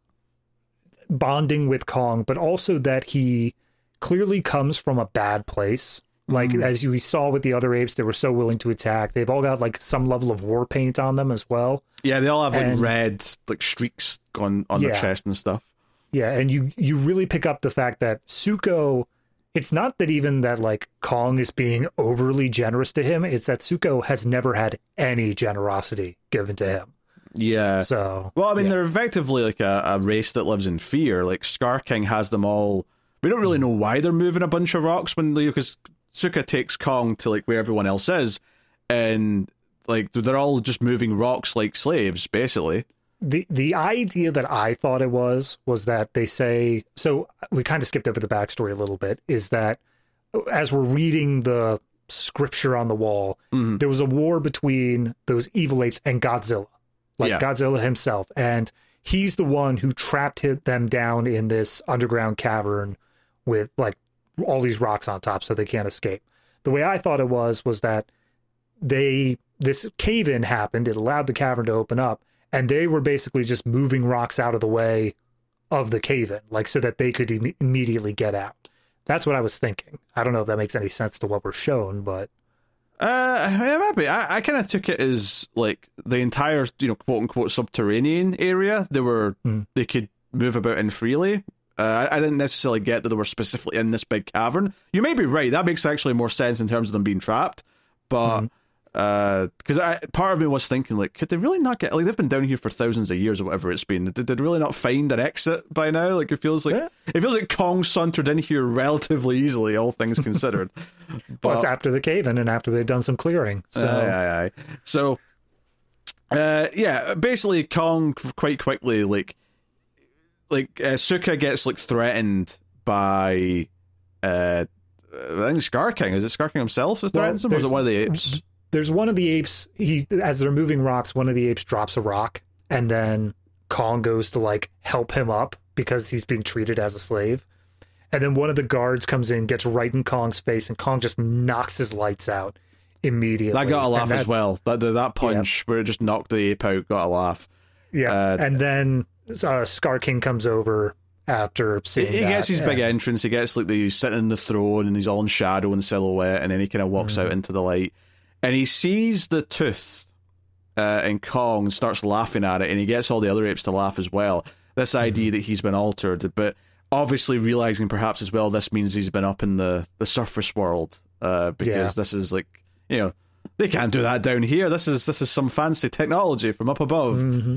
bonding with Kong, but also that he clearly comes from a bad place. Like, mm-hmm. as you saw with the other apes, they were so willing to attack. They've all got, like, some level of war paint on them as well. Yeah, they all have, like, and, red, like, streaks on, on yeah. their chest and stuff. Yeah, and you, you really pick up the fact that Suko, it's not that even that, like, Kong is being overly generous to him. It's that Suko has never had any generosity given to him. Yeah. So, well, I mean, yeah. they're effectively, like, a, a race that lives in fear. Like, Scar King has them all... We don't really know why they're moving a bunch of rocks when, because... Suka takes Kong to, like, where everyone else is, and, like, they're all just moving rocks like slaves, basically. The the idea that I thought it was, was that they say, so we kind of skipped over the backstory a little bit, is that as we're reading the scripture on the wall, mm-hmm. there was a war between those evil apes and Godzilla, like yeah. Godzilla himself, and he's the one who trapped them down in this underground cavern with, like, all these rocks on top so they can't escape. The way I thought it was, was that they, this cave-in happened, it allowed the cavern to open up, and they were basically just moving rocks out of the way of the cave-in, like, so that they could im- immediately get out. That's what I was thinking. I don't know if that makes any sense to what we're shown, but... Uh, yeah, maybe. I, I kind of took it as, like, the entire, you know, quote-unquote subterranean area, they were, mm. they could move about in freely. Uh, I, I didn't necessarily get that they were specifically in this big cavern. You may be right. That makes actually more sense in terms of them being trapped. But because mm-hmm. uh, part of me was thinking, like, could they really not get... Like, they've been down here for thousands of years or whatever it's been. Did they really not find an exit by now? Like, it feels like... Yeah. It feels like Kong sauntered in here relatively easily, all things considered. But well, it's after the cave-in and after they've done some clearing. So, aye, aye, aye. So, uh, yeah, basically, Kong quite quickly, like... Like, uh, Suka gets, like, threatened by, uh, I think Scar King. Is it Scar King himself that threatens well, him, or is it one of the apes? There's one of the apes, he, as they're moving rocks, one of the apes drops a rock, and then Kong goes to, like, help him up because he's being treated as a slave. And then one of the guards comes in, gets right in Kong's face, and Kong just knocks his lights out immediately. That got a laugh as well. That, that punch yeah. where it just knocked the ape out got a laugh. Yeah, uh, and then... Uh, Scar King comes over after seeing he, he that. gets his yeah. big entrance. He gets like the he's sitting in the throne and he's all in shadow and silhouette, and then he kind of walks mm. out into the light and he sees the tooth uh, in Kong and starts laughing at it, and he gets all the other apes to laugh as well. This mm. idea that he's been altered, but obviously realizing perhaps as well this means he's been up in the the surface world uh, because yeah. this is like, you know, they can't do that down here. This is this is some fancy technology from up above. Mm-hmm.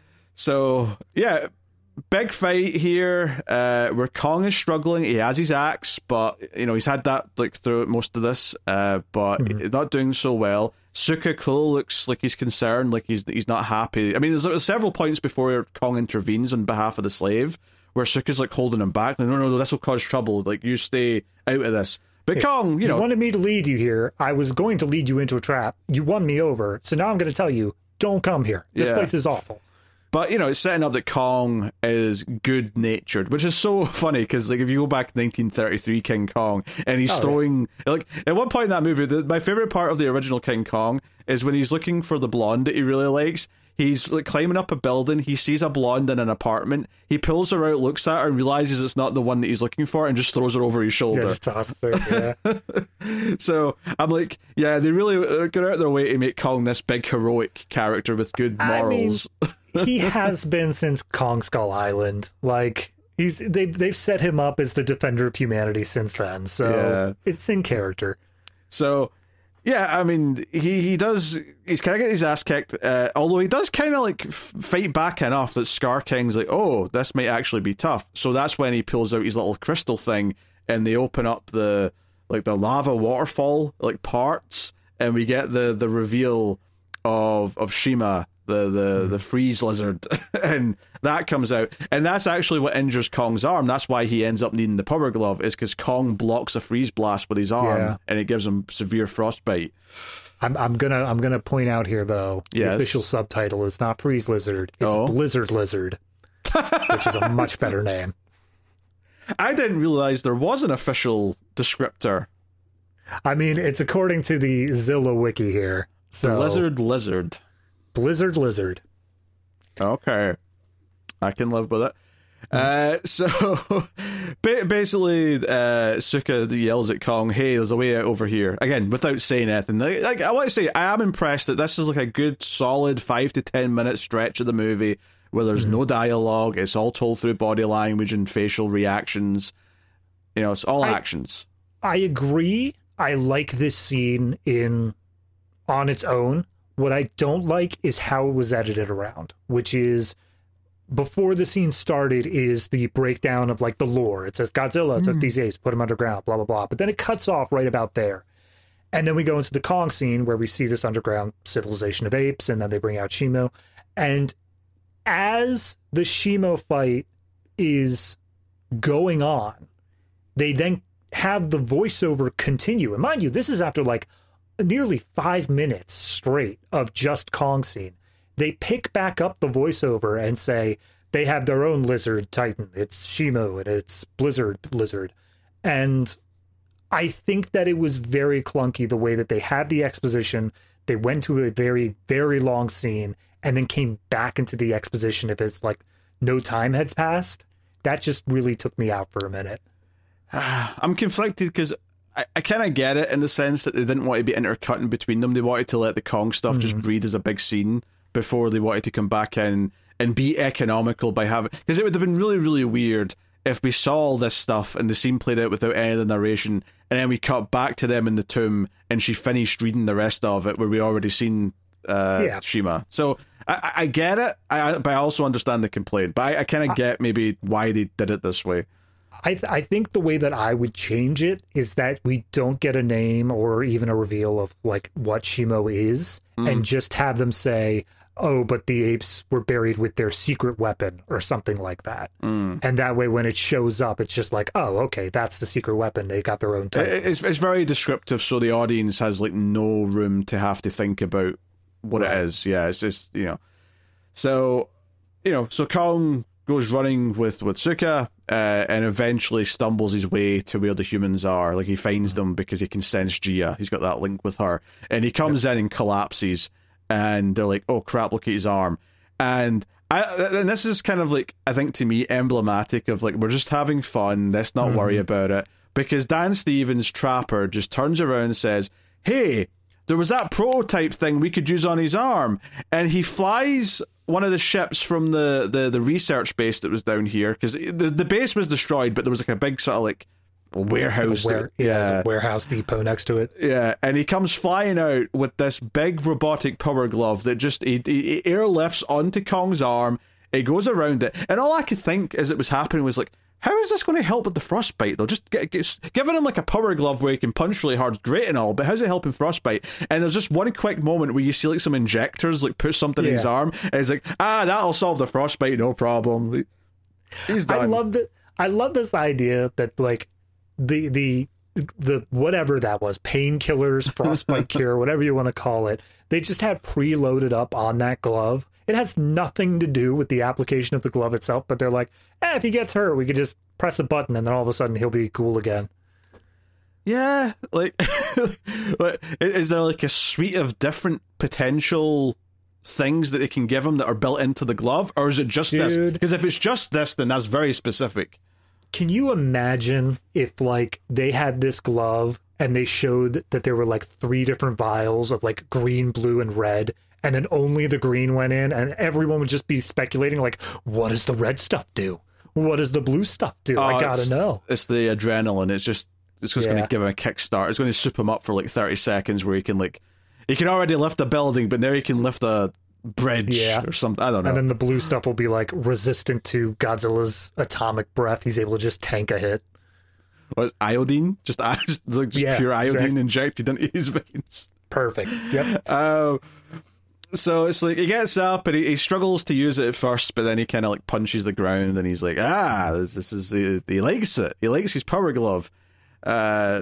So, yeah, big fight here uh, where Kong is struggling. He has his axe, but, you know, he's had that, like, throughout most of this, uh, but mm-hmm. not doing so well. Suka clearly looks like he's concerned, like he's he's not happy. I mean, there's, there's several points before Kong intervenes on behalf of the slave, where Suka's, like, holding him back. Like, no, no, no, this will cause trouble. Like, you stay out of this. But hey, Kong, you, you know... You wanted me to lead you here. I was going to lead you into a trap. You won me over. So now I'm going to tell you, don't come here. This yeah. place is awful. But, you know, it's setting up that Kong is good-natured, which is so funny, because, like, if you go back to nineteen thirty-three King Kong, and he's oh, throwing... Yeah. Like, at one point in that movie, the, my favourite part of the original King Kong is when he's looking for the blonde that he really likes, He's like climbing up a building. He sees a blonde in an apartment. He pulls her out, looks at her, and realizes it's not the one that he's looking for, and just throws her over his shoulder. Yeah, just tosses her, yeah. So I'm like, yeah, they really go out their way to make Kong this big heroic character with good morals. I mean, he has been since Kong Skull Island. Like, he's they've they've set him up as the defender of humanity since then. So yeah. It's in character. So. Yeah, I mean, he, he does, he's kind of getting his ass kicked, uh, although he does kind of, like, f- fight back enough that Scar King's like, oh, this might actually be tough. So that's when he pulls out his little crystal thing, and they open up the, like, the lava waterfall, like, parts, and we get the, the reveal of of Shima, the, the, mm. the freeze lizard, and that comes out. And that's actually what injures Kong's arm. That's why he ends up needing the power glove, is because Kong blocks a freeze blast with his arm, yeah. and it gives him severe frostbite. I'm I'm gonna I'm gonna point out here though, yes. the official subtitle is not Freeze Lizard, it's oh. Blizzard Lizard, which is a much better name. I didn't realize there was an official descriptor. I mean, it's according to the Zilla wiki here. So Lizard Lizard. Blizzard Lizard. Okay. I can live with it. Uh, so, basically, uh, Suka yells at Kong, hey, there's a way out over here. Again, without saying anything. Like, like, I want to say, I am impressed that this is like a good, solid five to ten minute stretch of the movie where there's mm-hmm. no dialogue. It's all told through body language and facial reactions. You know, it's all I, actions. I agree. I like this scene in on its own. What I don't like is how it was edited around, which is before the scene started is the breakdown of like the lore. It says Godzilla mm. took these apes, put them underground, blah, blah, blah. But then it cuts off right about there. And then we go into the Kong scene where we see this underground civilization of apes, and then they bring out Shimo. And as the Shimo fight is going on, they then have the voiceover continue. And mind you, this is after like nearly five minutes straight of just Kong scene. They pick back up the voiceover and say they have their own lizard titan. It's Shimo and it's Blizzard Lizard. And I think that it was very clunky the way that they had the exposition. They went to a very, very long scene and then came back into the exposition if it's like no time has passed. That just really took me out for a minute. I'm conflicted because I, I kind of get it in the sense that they didn't want to be intercutting between them. They wanted to let the Kong stuff mm-hmm. just breathe as a big scene before they wanted to come back in and be economical by having... Because it would have been really, really weird if we saw all this stuff and the scene played out without any of the narration, and then we cut back to them in the tomb and she finished reading the rest of it where we already seen uh, yeah. Shima. So I, I get it, I, but I also understand the complaint. But I, I kind of get maybe why they did it this way. I, th- I think the way that I would change it is that we don't get a name or even a reveal of like what Shimo is, mm. and just have them say, oh, but the apes were buried with their secret weapon or something like that. Mm. And that way when it shows up, it's just like, oh, okay, that's the secret weapon. They got their own type. It's, it's very descriptive, so the audience has like no room to have to think about what right. it is. Yeah, it's just, you know. So, you know, so Kong goes running with, with Suka, uh, and eventually stumbles his way to where the humans are. Like, he finds them because he can sense Gia. He's got that link with her. And he comes yep. in and collapses, and they're like, oh crap, look at his arm. And I, and this is kind of like, I think to me, emblematic of like, we're just having fun, let's not mm-hmm. worry about it. Because Dan Stevens, Trapper, just turns around and says, hey, there was that prototype thing we could use on his arm. And he flies one of the ships from the, the, the research base that was down here, because the, the base was destroyed, but there was like a big sort of like warehouse. Ware, that, yeah, yeah. a warehouse depot next to it. Yeah, and he comes flying out with this big robotic power glove that just he, he, he airlifts onto Kong's arm. It goes around it, and all I could think as it was happening was like, how is this going to help with the frostbite though? Just get, get, giving him like a power glove where he can punch really hard is great and all, but how's it helping frostbite? And there's just one quick moment where you see like some injectors like push something yeah. in his arm, and he's like, ah, that'll solve the frostbite, no problem. He's done. I love that. I love this idea that like the the the whatever that was, painkillers, frostbite cure, whatever you want to call it, they just had preloaded up on that glove. It has nothing to do with the application of the glove itself, but they're like, eh, if he gets hurt, we could just press a button and then all of a sudden he'll be cool again. Yeah, like, is there like a suite of different potential things that they can give him that are built into the glove, or is it just Dude. this? Because if it's just this, then that's very specific. Can you imagine if, like, they had this glove and they showed that there were, like, three different vials of, like, green, blue, and red, and then only the green went in, and everyone would just be speculating, like, what does the red stuff do? What does the blue stuff do? Oh, I gotta it's, know. It's the adrenaline. It's just it's just Yeah. going to give him a kickstart. It's going to soup him up for like thirty seconds, where he can like he can already lift a building, but now he can lift a bridge Yeah. or something. I don't know. And then the blue stuff will be, like, resistant to Godzilla's atomic breath. He's able to just tank a hit. What's iodine? Just, just like just Yeah, pure iodine exactly. injected into his veins. Perfect. Yep. Uh, so it's like he gets up and he, he struggles to use it at first, but then he kind of like punches the ground and he's like, ah, this, this is he, he likes it. He likes his power glove. Uh,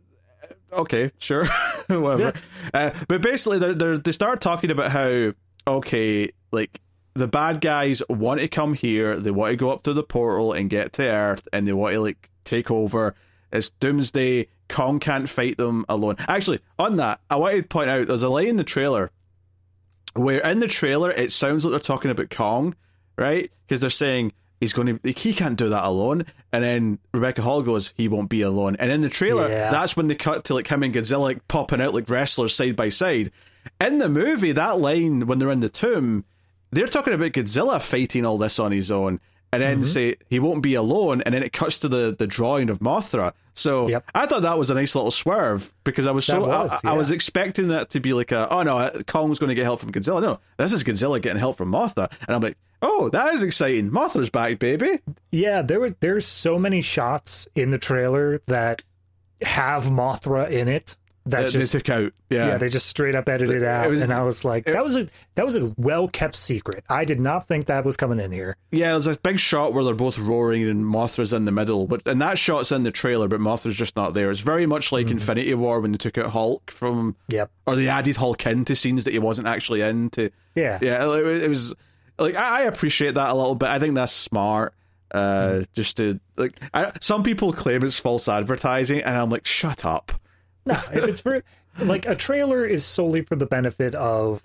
okay, sure, whatever. Uh, but basically, they they they start talking about how okay, like the bad guys want to come here, they want to go up to the portal and get to Earth, and they want to like take over. It's Doomsday. Kong can't fight them alone. Actually, on that, I wanted to point out there's a line in the trailer where in the trailer it sounds like they're talking about Kong, right? Because they're saying he's going to, like, he can't do that alone, and then Rebecca Hall goes, he won't be alone. And in the trailer, Yeah. that's when they cut to like him and Godzilla like popping out like wrestlers side by side. In the movie, that line when they're in the tomb, they're talking about Godzilla fighting all this on his own, and then Mm-hmm. say he won't be alone, and then it cuts to the, the drawing of Mothra. So Yep. I thought that was a nice little swerve, because I was so That was, I, I yeah. was expecting that to be like a, oh no, Kong's going to get help from Godzilla. No, this is Godzilla getting help from Mothra, and I'm like, oh, that is exciting. Mothra's back, baby. Yeah, there were there's so many shots in the trailer that have Mothra in it that That just they took out. Yeah, yeah, they just straight up edited it out, was- and I was like, that was a that was a well kept secret. I did not think that was coming in here. yeah. There's a big shot where they're both roaring and Mothra's in the middle, but and that shot's in the trailer, but Mothra's just not there. It's very much like Mm-hmm. Infinity War when they took out Hulk from, Yep. or they added Hulk into scenes that he wasn't actually in. To Yeah. yeah, it, it was like I, I appreciate that a little bit. I think that's smart. Uh, Mm-hmm. just to like, I, some people claim it's false advertising, and I'm like, shut up. No, if it's for like a trailer is solely for the benefit of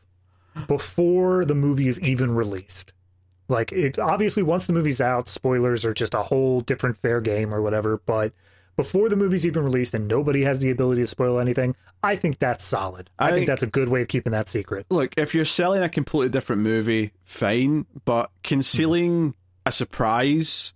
before the movie is even released. Like, it obviously once the movie's out, spoilers are just a whole different fair game or whatever. But before the movie's even released and nobody has the ability to spoil anything, I think that's solid. I, I think, think- that's a good way of keeping that secret. Look, if you're selling a completely different movie, fine, but concealing a surprise,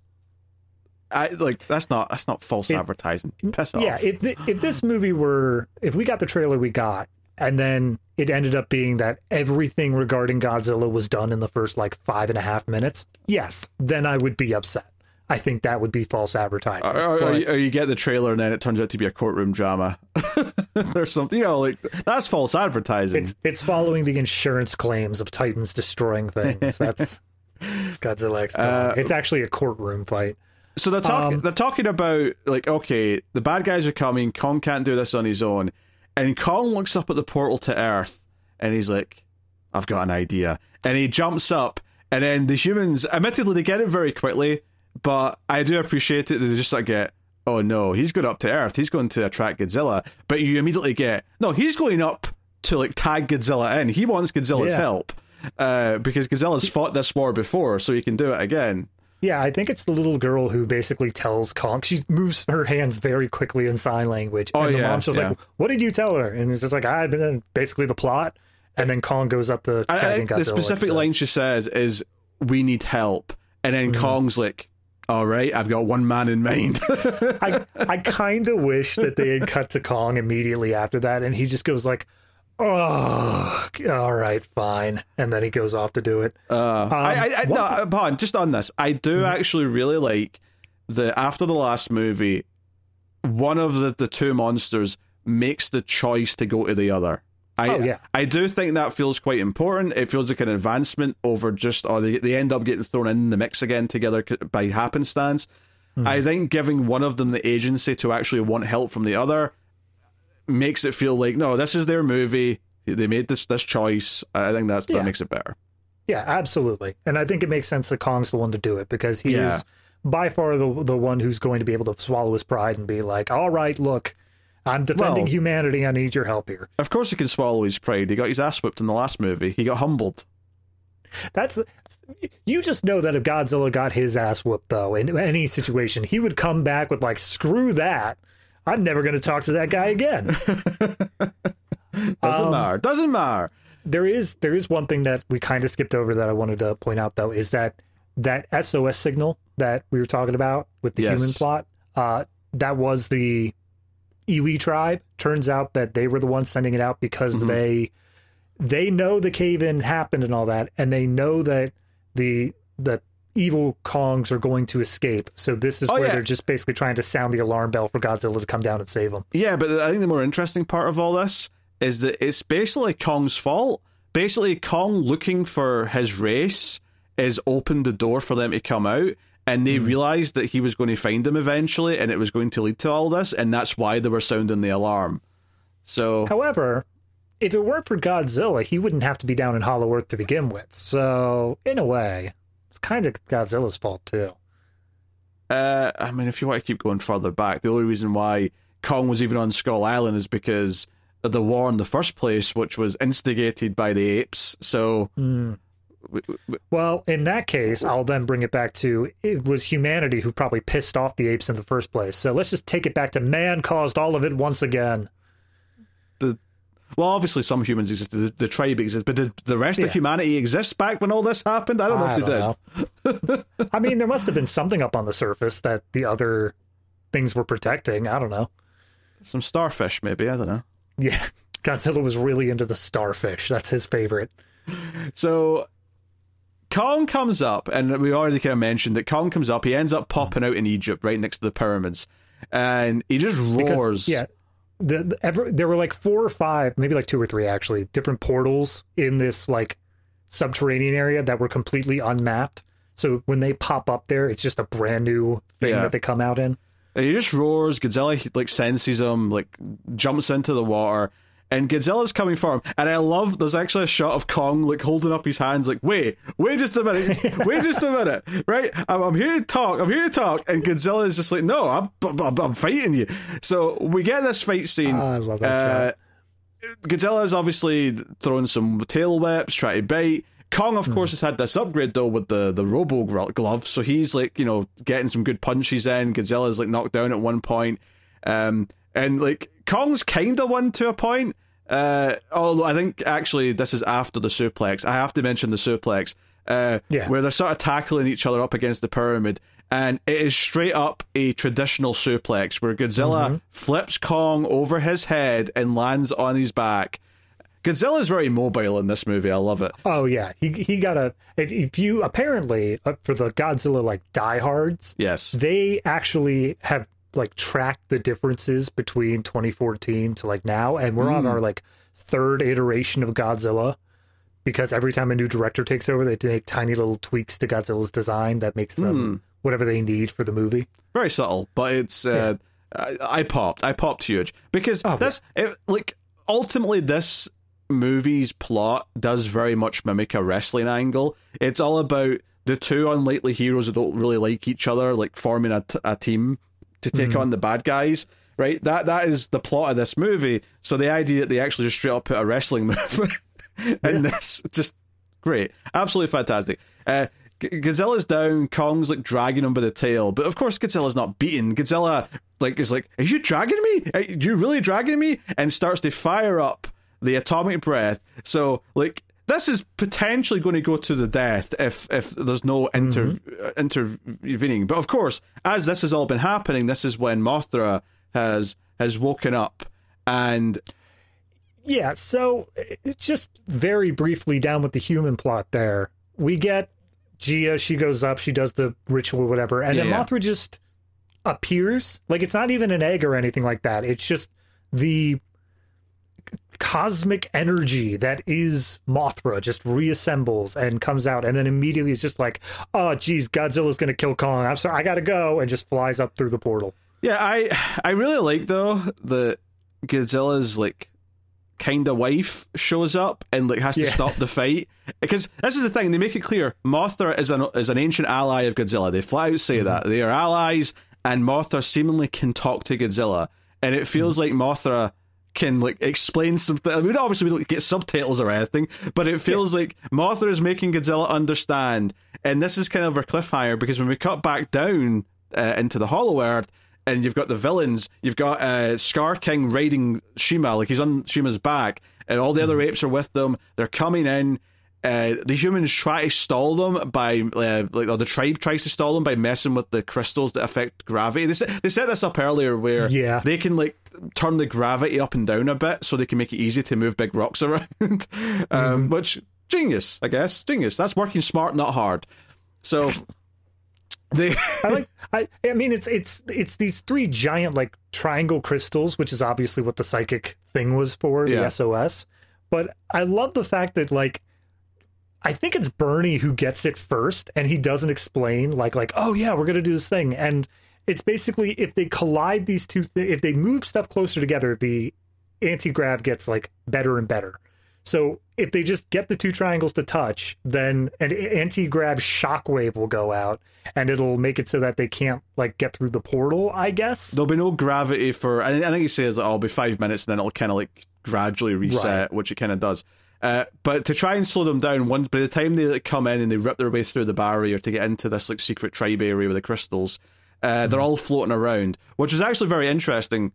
I like that's not that's not false It- advertising. Piss off. Yeah, if the, if this movie were if we got the trailer we got, and then it ended up being that everything regarding Godzilla was done in the first like five and a half minutes, yes, then I would be upset. I think that would be false advertising. Or, or, But- you, or you get the trailer and then it turns out to be a courtroom drama. There's something, you know, like that's false advertising. It's it's following the insurance claims of Titans destroying things. That's Godzilla X Kong. Uh, It's actually a courtroom fight. So they're talking. Um, they're talking about like, okay, the bad guys are coming. Kong can't do this on his own, and Kong looks up at the portal to Earth, and he's like, "I've got an idea." And he jumps up, and then the humans, admittedly, they get it very quickly, but I do appreciate it. They just like get, "Oh no, he's going up to Earth. He's going to attract Godzilla." But you immediately get, "No, he's going up to like tag Godzilla in. He wants Godzilla's Yeah. help." Uh, because Godzilla's fought this war before, so he can do it again. Yeah, I think it's the little girl who basically tells Kong. She moves her hands very quickly in sign language. Oh, and the yeah, mom's just yeah. like, what did you tell her? And it's just like, I've been basically the plot. And then Kong goes up to I, I, tagging the Godzilla, specific like, line she says is, "We need help," and then Mm-hmm. Kong's like, "All right, I've got one man in mind." I, I kind of wish that they had cut to Kong immediately after that. And he just goes like, oh, all right, fine. And then he goes off to do it. Uh, I, I, I, one no, thi- uh, Pardon, just on this, I do Mm-hmm. actually really like the after the last movie, one of the, the two monsters makes the choice to go to the other. I, Oh, yeah. I do think that feels quite important. It feels like an advancement over just, or they, they end up getting thrown in the mix again together c- by happenstance. Mm-hmm. I think giving one of them the agency to actually want help from the other makes it feel like, no, this is their movie. They made this this choice. I think that's Yeah. that makes it better. Yeah, absolutely. And I think it makes sense that Kong's the one to do it because he Yeah. is by far the the one who's going to be able to swallow his pride and be like, all right, look, I'm defending Well- humanity. I need your help here. Of course he can swallow his pride. He got his ass whipped in the last movie. He got humbled. That's you just know that if Godzilla got his ass whooped though in any situation, he would come back with like, screw that. I'm never going to talk to that guy again. Doesn't um, matter. Doesn't matter. There is there is one thing that we kind of skipped over that I wanted to point out though, is that that S O S signal that we were talking about with the Yes. human plot, uh, that was the Iwi tribe. Turns out that they were the ones sending it out because Mhm. they they know the cave-in happened and all that, and they know that the the evil Kongs are going to escape. So this is Oh, where yeah. they're just basically trying to sound the alarm bell for Godzilla to come down and save them. Yeah, but I think the more interesting part of all this is that it's basically Kong's fault. Basically, Kong looking for his race is opened the door for them to come out, and they Mhm. realized that he was going to find them eventually, and it was going to lead to all this, and that's why they were sounding the alarm. So, However, if it weren't for Godzilla, he wouldn't have to be down in Hollow Earth to begin with. So, in a way, it's kind of Godzilla's fault too. uh, I mean, if you want to keep going further back, the only reason why Kong was even on Skull Island is because of the war in the first place, which was instigated by the apes. So, Mm. w- w- Well, in that case, I'll then bring it back to it was humanity who probably pissed off the apes in the first place. So let's just take it back to man caused all of it once again. the well, obviously some humans existed, the, the tribe exists, but did the rest Yeah. of humanity exist back when all this happened? I don't know I if they don't did. know. I mean, there must have been something up on the surface that the other things were protecting. I don't know. Some starfish, maybe. I don't know. Yeah, Godzilla was really into the starfish. That's his favorite. So Kong comes up, and we already kind of mentioned that Kong comes up. He ends up popping out in Egypt, right next to the pyramids, and he just Because, roars. yeah, the, the ever there were like four or five, maybe like two or three actually, different portals in this like subterranean area that were completely unmapped. So when they pop up there, it's just a brand new thing Yeah. that they come out in. And he just roars. Godzilla like senses him, like jumps into the water, and Godzilla's coming for him. And I love there's actually a shot of Kong like holding up his hands, like wait, wait just a minute, wait just a minute, right? I'm, I'm here to talk, I'm here to talk, and Godzilla is just like, no, I'm I'm, I'm fighting you. So we get this fight scene. Oh, I love that Uh, shot. Godzilla is obviously throwing some tail whips, trying to bite. Kong, of course, has had this upgrade though with the the Robo gro- glove, so he's like, you know, getting some good punches in. Godzilla's like knocked down at one point, um, and like Kong's kind of won to a point. Uh, although I think actually this is after the suplex. I have to mention the suplex, uh, Yeah. where they're sort of tackling each other up against the pyramid, and it is straight up a traditional suplex where Godzilla Mm-hmm. flips Kong over his head and lands on his back. Godzilla's very mobile in this movie. I love it. Oh yeah, he he got a. If, if you apparently uh, for the Godzilla like diehards, Yes. they actually have like tracked the differences between twenty fourteen to like now, and we're on Mm. our like third iteration of Godzilla, because every time a new director takes over, they make tiny little tweaks to Godzilla's design that makes them whatever they need for the movie. Very subtle, but it's uh, I, I popped. I popped huge because Oh, this it, like ultimately this movie's plot does very much mimic a wrestling angle. It's all about the two unlikely heroes who don't really like each other, like forming a, t- a team to take Mhm. on the bad guys. Right, that that is the plot of this movie. So the idea that they actually just straight up put a wrestling move in this, just great, absolutely fantastic. Uh, G- Godzilla's down, Kong's like dragging him by the tail, but of course Godzilla's not beaten. Godzilla like is like, "Are you dragging me? Are you really dragging me?" And starts to fire up the atomic breath. So like this is potentially going to go to the death if if there's no inter Mm-hmm. uh, intervening. But of course, as this has all been happening, this is when Mothra has has woken up and Yeah, so it, just very briefly down with the human plot there. We get Gia, she goes up, she does the ritual, whatever, and then Yeah. Mothra just appears. Like, it's not even an egg or anything like that. It's just the cosmic energy that is Mothra just reassembles and comes out, and then immediately it's just like, oh, geez, Godzilla's going to kill Kong. I'm sorry, I got to go, and just flies up through the portal. yeah, I I really like though that Godzilla's like kind of wife shows up and like has to Yeah. stop the fight, because this is the thing, they make it clear Mothra is an is an ancient ally of Godzilla. They flat out say that they are allies, and Mothra seemingly can talk to Godzilla, and it feels like Mothra can like explain something. I mean, obviously we don't get subtitles or anything, but it feels yeah. like Mothra is making Godzilla understand. And this is kind of our cliffhanger, because when we cut back down uh, into the Hollow Earth, and you've got the villains, you've got uh, Scar King riding Shima, like he's on Shima's back, and all the mm-hmm. other apes are with them. They're coming in. Uh, the humans try to stall them by, uh, like, or the tribe tries to stall them by messing with the crystals that affect gravity. They set, they set this up earlier where yeah. they can like turn the gravity up and down a bit so they can make it easy to move big rocks around. um, mm-hmm. Which, genius, I guess. Genius. That's working smart, not hard. So... They I like I I mean it's it's it's these three giant like triangle crystals, which is obviously what the psychic thing was for, the yeah. S O S. But I love the fact that like I think it's Bernie who gets it first, and he doesn't explain like like oh yeah, we're gonna do this thing. And it's basically if they collide these two th- if they move stuff closer together, the anti-grav gets like better and better. So if they just get the two triangles to touch, then an anti-grav shockwave will go out, and it'll make it so that they can't like get through the portal, I guess. There'll be no gravity for, I think he says that I'll be five minutes and then it'll kind of like gradually reset, right. which it kind of does. Uh, but to try and slow them down, once by the time they like, come in and they rip their way through the barrier to get into this like secret tribe area with the crystals, uh, mm-hmm. they're all floating around, which is actually very interesting,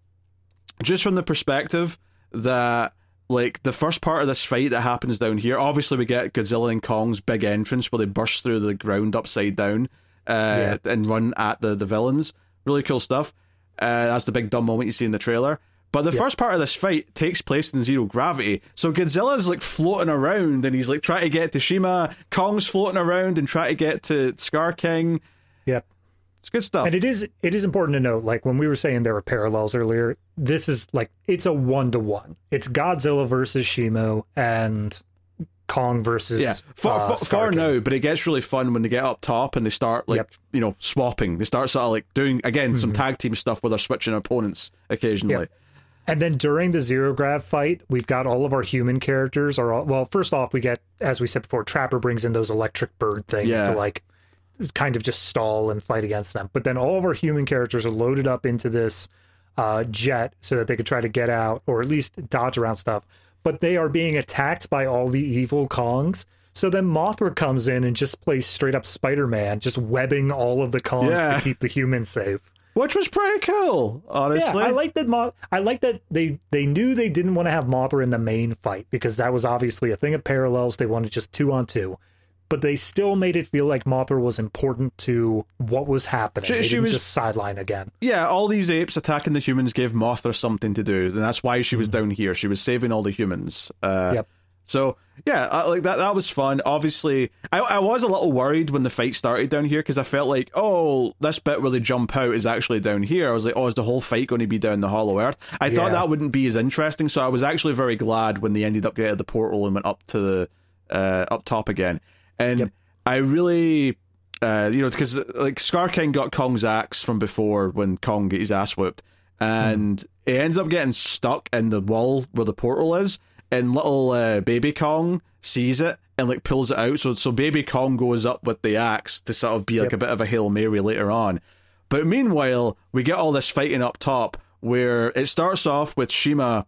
just from the perspective that like the first part of this fight that happens down here, obviously we get Godzilla and Kong's big entrance where they burst through the ground upside down uh, yeah. and run at the, the villains. Really cool stuff. Uh, that's the big dumb moment you see in the trailer. But the yeah. first part of this fight takes place in zero gravity. So Godzilla's like floating around and he's like trying to get to Shima. Kong's floating around and trying to get to Scar King. Yep. It's good stuff. And it is it is important to note, like when we were saying there were parallels earlier, this is like, it's a one-to-one. It's Godzilla versus Shimo and Kong versus yeah. Far, uh, far, far now, but it gets really fun when they get up top and they start like, yep. you know, swapping. They start sort of like doing, again, mm-hmm. some tag team stuff where they're switching opponents occasionally. Yep. And then during the Zero Grav fight, we've got all of our human characters. Are all, well, first off, we get, as we said before, Trapper brings in those electric bird things yeah. to like kind of just stall and fight against them. But then all of our human characters are loaded up into this uh, jet so that they could try to get out or at least dodge around stuff. But they are being attacked by all the evil Kongs. So then Mothra comes in and just plays straight up Spider-Man, just webbing all of the Kongs yeah. to keep the humans safe. Which was pretty cool, honestly. Yeah, I like that. Mo- I like that they they knew they didn't want to have Mothra in the main fight because that was obviously a thing of parallels. They wanted just two on two, but they still made it feel like Mothra was important to what was happening. She, they she didn't was just sideline again. Yeah, all these apes attacking the humans gave Mothra something to do, and that's why she was mm-hmm. down here. She was saving all the humans. Uh, yep. So yeah, I, like that. That was fun. Obviously, I, I was a little worried when the fight started down here because I felt like, oh, this bit where they jump out is actually down here. I was like, oh, is the whole fight going to be down the Hollow Earth? I yeah. thought that wouldn't be as interesting. So I was actually very glad when they ended up getting the portal and went up to the uh, up top again. And yep. I really, uh, you know, because like Scar King got Kong's axe from before when Kong got his ass whooped, and mm. it ends up getting stuck in the wall where the portal is. And little uh, Baby Kong sees it and like pulls it out. So so Baby Kong goes up with the axe to sort of be like yep. a bit of a Hail Mary later on. But meanwhile, we get all this fighting up top where it starts off with Shima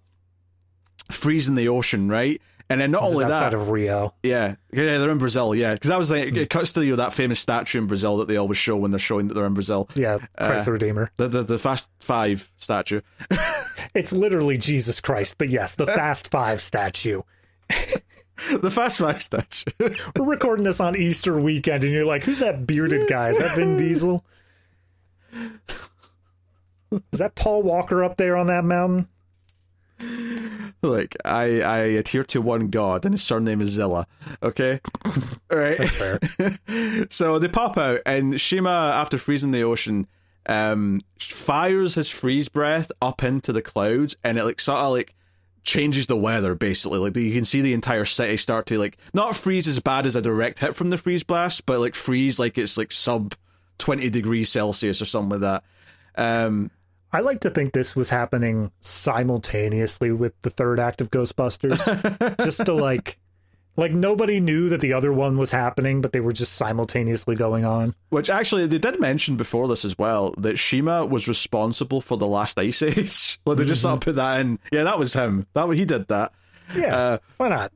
freezing the ocean, right? And then not this only is outside that, of Rio. Yeah, yeah, they're in Brazil. Yeah, because that was like mm. it cuts to you know, that famous statue in Brazil that they always show when they're showing that they're in Brazil. Yeah, Christ uh, the Redeemer, the, the the Fast Five statue. It's literally Jesus Christ, but yes, the Fast Five statue. The Fast Five statue. We're recording this on Easter weekend, and you're like, "Who's that bearded guy? Is that Vin Diesel? Is that Paul Walker up there on that mountain?" Like, I, I adhere to one god, and his surname is Zilla. Okay? Alright. That's fair. So they pop out, and Shima, after freezing the ocean, um, fires his freeze breath up into the clouds, and it, like, sort of, like, changes the weather, basically. Like, you can see the entire city start to, like, not freeze as bad as a direct hit from the freeze blast, but, like, freeze like it's, like, sub twenty degrees Celsius or something like that. Um... I like to think this was happening simultaneously with the third act of Ghostbusters, just to like, Like, nobody knew that the other one was happening, but they were just simultaneously going on. Which, actually, they did mention before this as well, that Shima was responsible for the last Ice Age. Like, they just Mm-hmm. sort of put that in. Yeah, that was him. That He did that. Yeah, Uh, why not?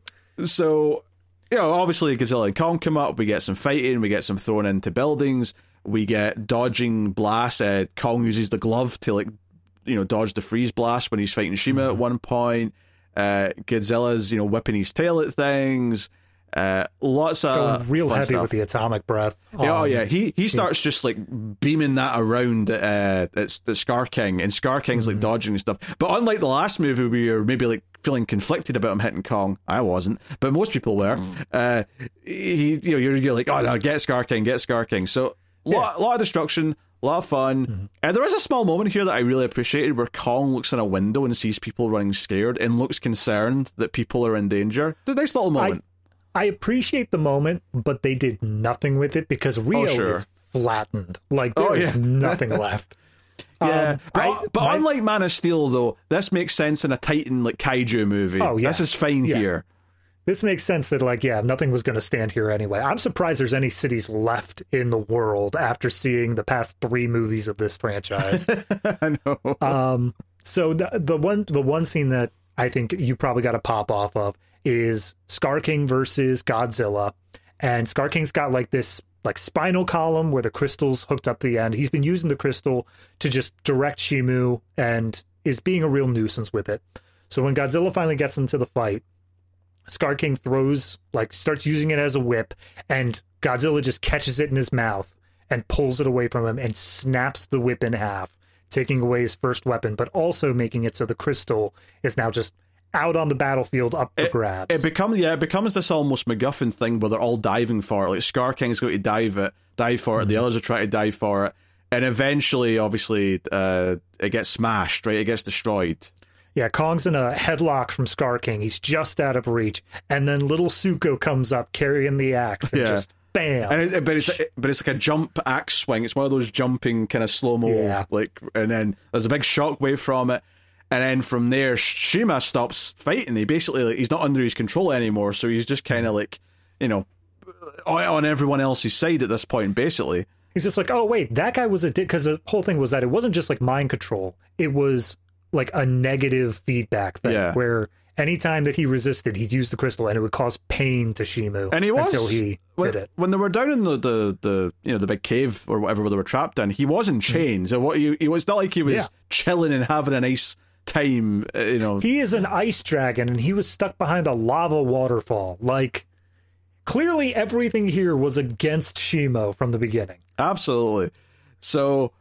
So, you know, obviously Godzilla and Kong come up, we get some fighting, we get some thrown into buildings, we get dodging blasts. Uh, Kong uses the glove to, like, you know, dodge the freeze blast when he's fighting Shima Mm-hmm. at one point. Uh, Godzilla's, you know, whipping his tail at things. Uh, lots of Going real fun heavy stuff. with the atomic breath. Yeah, oh Um, yeah, he he starts just like beaming that around uh, at the Scar King, and Scar King's Mm-hmm. like dodging and stuff. But unlike the last movie, where you're maybe like feeling conflicted about him hitting Kong, I wasn't, but most people were. Mm. Uh, he, you know, you're, you're like, oh no, get Scar King, get Scar King. So a lot, lot of destruction, a lot of fun. Mm-hmm. And there is a small moment here that I really appreciated, where Kong looks in a window and sees people running scared, and looks concerned that people are in danger. It's a nice little moment. I appreciate the moment, but they did nothing with it because Rio Oh, sure. is flattened. Like, there Oh, is yeah. nothing left. Yeah, Um, but, I- but my- unlike Man of Steel, though, this makes sense in a Titan like kaiju movie. Oh, yeah. This is fine Yeah. here. This makes sense that, like, yeah, nothing was going to stand here anyway. I'm surprised there's any cities left in the world after seeing the past three movies of this franchise. I know. Um, so the the one the one scene that I think you probably got to pop off of is Scar King versus Godzilla, and Scar King's got like this like spinal column where the crystal's hooked up to the end. He's been using the crystal to just direct Shimu and is being a real nuisance with it. So when Godzilla finally gets into the fight, Scar King throws like starts using it as a whip, and Godzilla just catches it in his mouth and pulls it away from him and snaps the whip in half, taking away his first weapon, but also making it so the crystal is now just out on the battlefield up for It, grabs. it becomes yeah, it becomes this almost MacGuffin thing where they're all diving for it. Like Scar King's going to dive it, dive for it. Mm-hmm. The others are trying to dive for it, and eventually, obviously, uh, it gets smashed. Right, it gets destroyed. Yeah, Kong's in a headlock from Scar King. He's just out of reach, and then little Suko comes up carrying the axe and Yeah. just bam. And it, but it's but it's like a jump axe swing. It's one of those jumping kind of slow mo, Yeah. like, and then there's a big shockwave from it, and then from there, Shima stops fighting. He basically like, he's not under his control anymore, so he's just kind of like, you know, on, on everyone else's side at this point, basically. He's just like, oh wait, that guy was a dick, because the whole thing was that it wasn't just like mind control; it was like a negative feedback thing, Yeah. where anytime that he resisted, he'd use the crystal, and it would cause pain to Shimu And he was until he when, did it. when they were down in the, the, the you know the big cave or whatever where they were trapped in. He was in chains, and what he, he was not like he was Yeah. chilling and having a nice time. uh, You know, He is an ice dragon, and he was stuck behind a lava waterfall. Like, clearly everything here was against Shimo from the beginning. absolutely. So,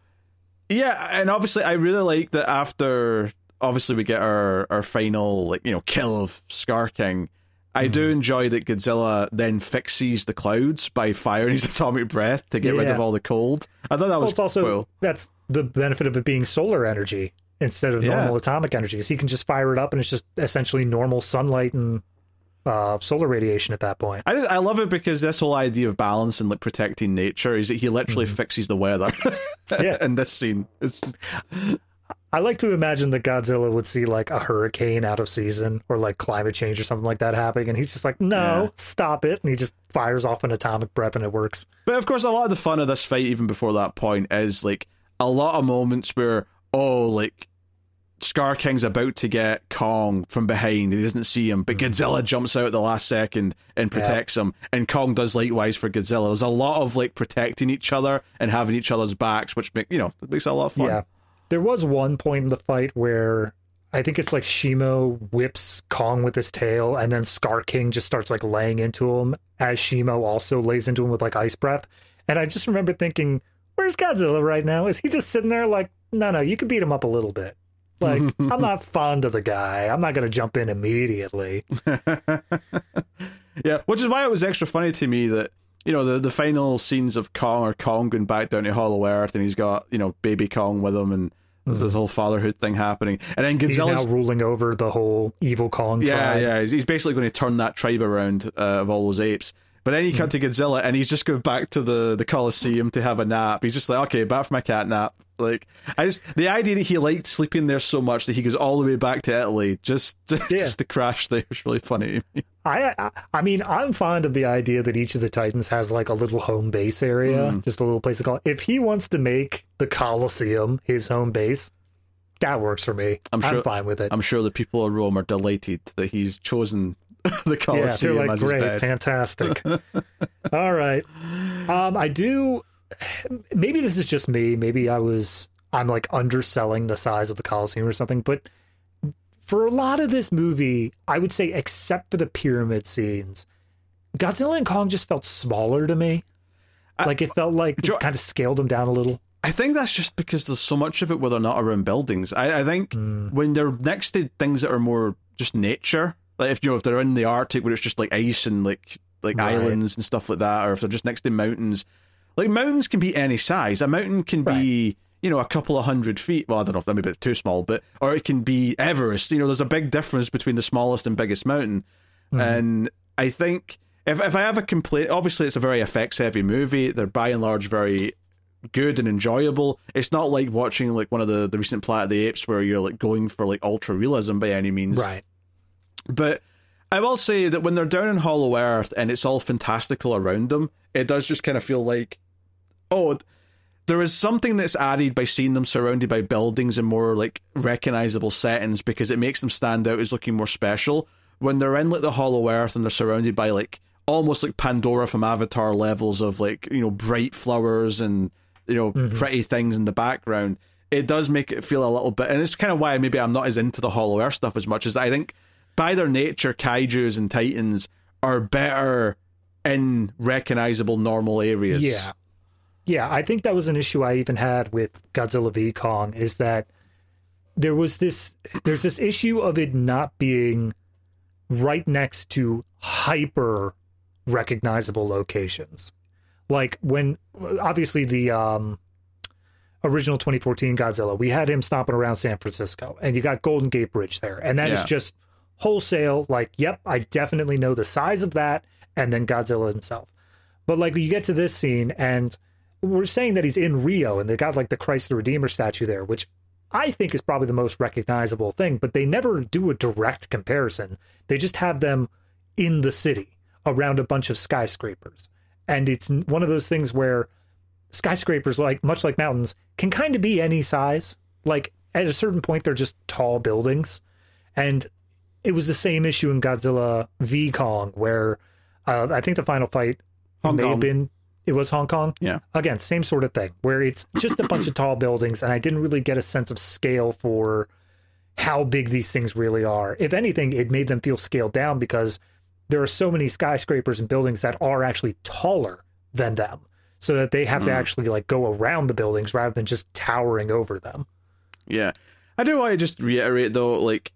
yeah, and obviously, I really like that after, obviously, we get our, our final, like, you know, kill of Scar King. I Mm-hmm. do enjoy that Godzilla then fixes the clouds by firing his atomic breath to get rid Yeah. of all the cold. I thought that Well, was it's also, cool. that's the benefit of it being solar energy instead of Yeah. normal atomic energy. Is he can just fire it up, and it's just essentially normal sunlight and uh, solar radiation at that point. I, I love it because this whole idea of balance and like protecting nature is that he literally fixes the weather Yeah. in this scene. It's I like to imagine that Godzilla would see like a hurricane out of season or like climate change or something like that happening, and he's just like, no, Yeah. stop it. And he just fires off an atomic breath, and it works. But of course, a lot of the fun of this fight, even before that point, is like a lot of moments where, oh, like Scar King's about to get Kong from behind, he doesn't see him, but Godzilla jumps out at the last second and protects him, and Kong does likewise for Godzilla. There's a lot of like protecting each other and having each other's backs, which make you know it makes it a lot of fun. Yeah. There was one point in the fight where I think it's like Shimo whips Kong with his tail, and then Scar King just starts like laying into him as Shimo also lays into him with like ice breath. And I just remember thinking, where's Godzilla right now? Is he just sitting there like, no, no, you can beat him up a little bit. Like, I'm not fond of the guy. I'm not going to jump in immediately. Yeah, which is why it was extra funny to me that, you know, the, the final scenes of Kong or Kong going back down to Hollow Earth, and he's got, you know, baby Kong with him, and there's this whole fatherhood thing happening. And then He's Godzilla's... now ruling over the whole evil Kong yeah, tribe. yeah, he's, he's basically going to turn that tribe around uh, of all those apes. But then you cut to Godzilla, and he's just going back to the, the Colosseum to have a nap. He's just like, okay, back for my cat nap. Like, I just the idea that he liked sleeping there so much that he goes all the way back to Italy just just, Yeah. just to crash there was really funny to me. I, I I mean, I'm fond of the idea that each of the Titans has like a little home base area, mm. just a little place to call. If he wants to make the Colosseum his home base, that works for me. I'm, sure, I'm fine with it. I'm sure the people of Rome are delighted that he's chosen the Colosseum. Yeah, they're like, as great, his bed. Fantastic. All right. Um, I do. Maybe this is just me. Maybe I was. I'm like underselling the size of the Colosseum or something, but. For a lot of this movie, I would say, except for the pyramid scenes, Godzilla and Kong just felt smaller to me. I, like, it felt like it kind of scaled them down a little. I think that's just because there's so much of it where they're not around buildings. I, I think mm. when they're next to things that are more just nature, like if you know if they're in the Arctic where it's just like ice and like like right. islands and stuff like that, or if they're just next to mountains, like mountains can be any size. A mountain can right. be. You know, a couple of hundred feet. Well, I don't know if that may be too small, but or it can be Everest. You know, there's a big difference between the smallest and biggest mountain. Mm-hmm. And I think if if I have a complaint, obviously it's a very effects heavy movie. They're by and large very good and enjoyable. It's not like watching like one of the, the recent Planet of the Apes where you're like going for like ultra realism by any means. Right. But I will say that when they're down in Hollow Earth and it's all fantastical around them, it does just kind of feel like, oh. There is something that's added by seeing them surrounded by buildings and more like recognizable settings because it makes them stand out as looking more special. When they're in like the Hollow Earth and they're surrounded by like almost like Pandora from Avatar levels of like, you know, bright flowers and, you know, mm-hmm. pretty things in the background, it does make it feel a little bit. And it's kind of why maybe I'm not as into the Hollow Earth stuff as much as I think by their nature, kaijus and titans are better in recognizable normal areas. Yeah. Yeah, I think that was an issue I even had with Godzilla v Kong, is that there was this, there's this issue of it not being right next to hyper recognizable locations. Like when, obviously the um, original twenty fourteen Godzilla, we had him stomping around San Francisco, and you got Golden Gate Bridge there. And that yeah. is just wholesale, like, yep, I definitely know the size of that, and then Godzilla himself. But like you get to this scene, and we're saying that he's in Rio and they got like the Christ the Redeemer statue there, which I think is probably the most recognizable thing, but they never do a direct comparison. They just have them in the city around a bunch of skyscrapers. And it's one of those things where skyscrapers, like much like mountains, can kind of be any size. Like at a certain point, they're just tall buildings. And it was the same issue in Godzilla v Kong, where uh, I think the final fight Hong may Kong. have been It was Hong Kong? Yeah. Again, same sort of thing, where it's just a bunch of tall buildings, and I didn't really get a sense of scale for how big these things really are. If anything, it made them feel scaled down because there are so many skyscrapers and buildings that are actually taller than them, so that they have mm. to actually like go around the buildings rather than just towering over them. Yeah. I do want to just reiterate, though, like,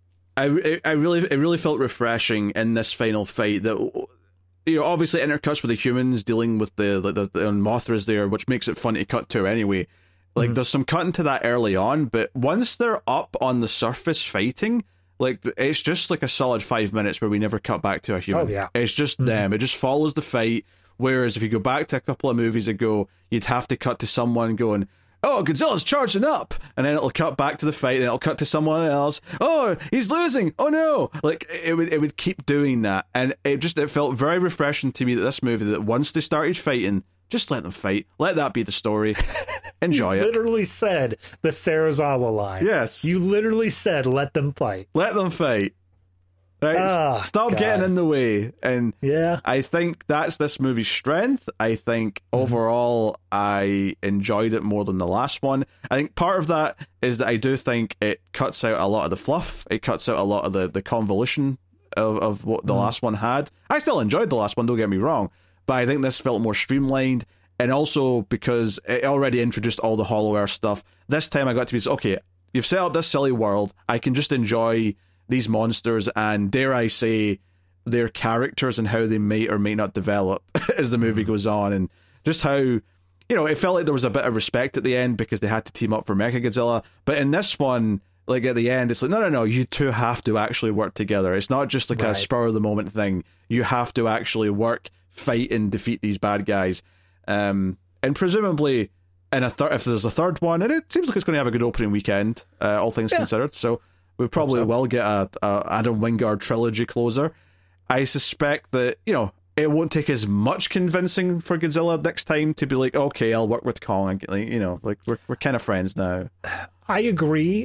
I, I really, it really felt refreshing in this final fight that... You know, obviously intercuts with the humans dealing with the the, the, the Mothras there, which makes it fun to cut to anyway. Like, mm-hmm. there's some cutting to that early on, but once they're up on the surface fighting, like, it's just like a solid five minutes where we never cut back to a human. Oh, yeah. It's just mm-hmm. them. It just follows the fight. Whereas if you go back to a couple of movies ago, you'd have to cut to someone going, oh, Godzilla's charging up, and then it'll cut back to the fight, and it'll cut to someone else. Oh, he's losing. Oh no! Like it would, it would keep doing that, and it just it felt very refreshing to me that this movie, that once they started fighting, just let them fight. Let that be the story. Enjoy you it. Literally said the Serizawa line. Yes, you literally said, "Let them fight. Let them fight." Right? Oh, Stop God. getting in the way. And yeah, I think that's this movie's strength. I think mm-hmm. overall I enjoyed it more than the last one. I think part of that is that I do think it cuts out a lot of the fluff. It cuts out a lot of the, the convolution of, of what the mm-hmm. last one had. I still enjoyed the last one, don't get me wrong, but I think this felt more streamlined. And also because it already introduced all the Hollow Earth stuff, this time I got to be, okay, you've set up this silly world. I can just enjoy these monsters and, dare I say, their characters and how they may or may not develop as the movie goes on, and just how, you know, it felt like there was a bit of respect at the end because they had to team up for Mechagodzilla. But in this one, like at the end, it's like, no, no, no, you two have to actually work together. It's not just like right. a spur of the moment thing. You have to actually work, fight, and defeat these bad guys. Um, and presumably, in a third, if there's a third one, and it seems like it's going to have a good opening weekend, uh, all things yeah. considered. So we probably so. will get a, a Adam Wingard trilogy closer. I suspect that, you know, it won't take as much convincing for Godzilla next time to be like, okay, I'll work with Kong. Like, you know, like we're we're kind of friends now. I agree.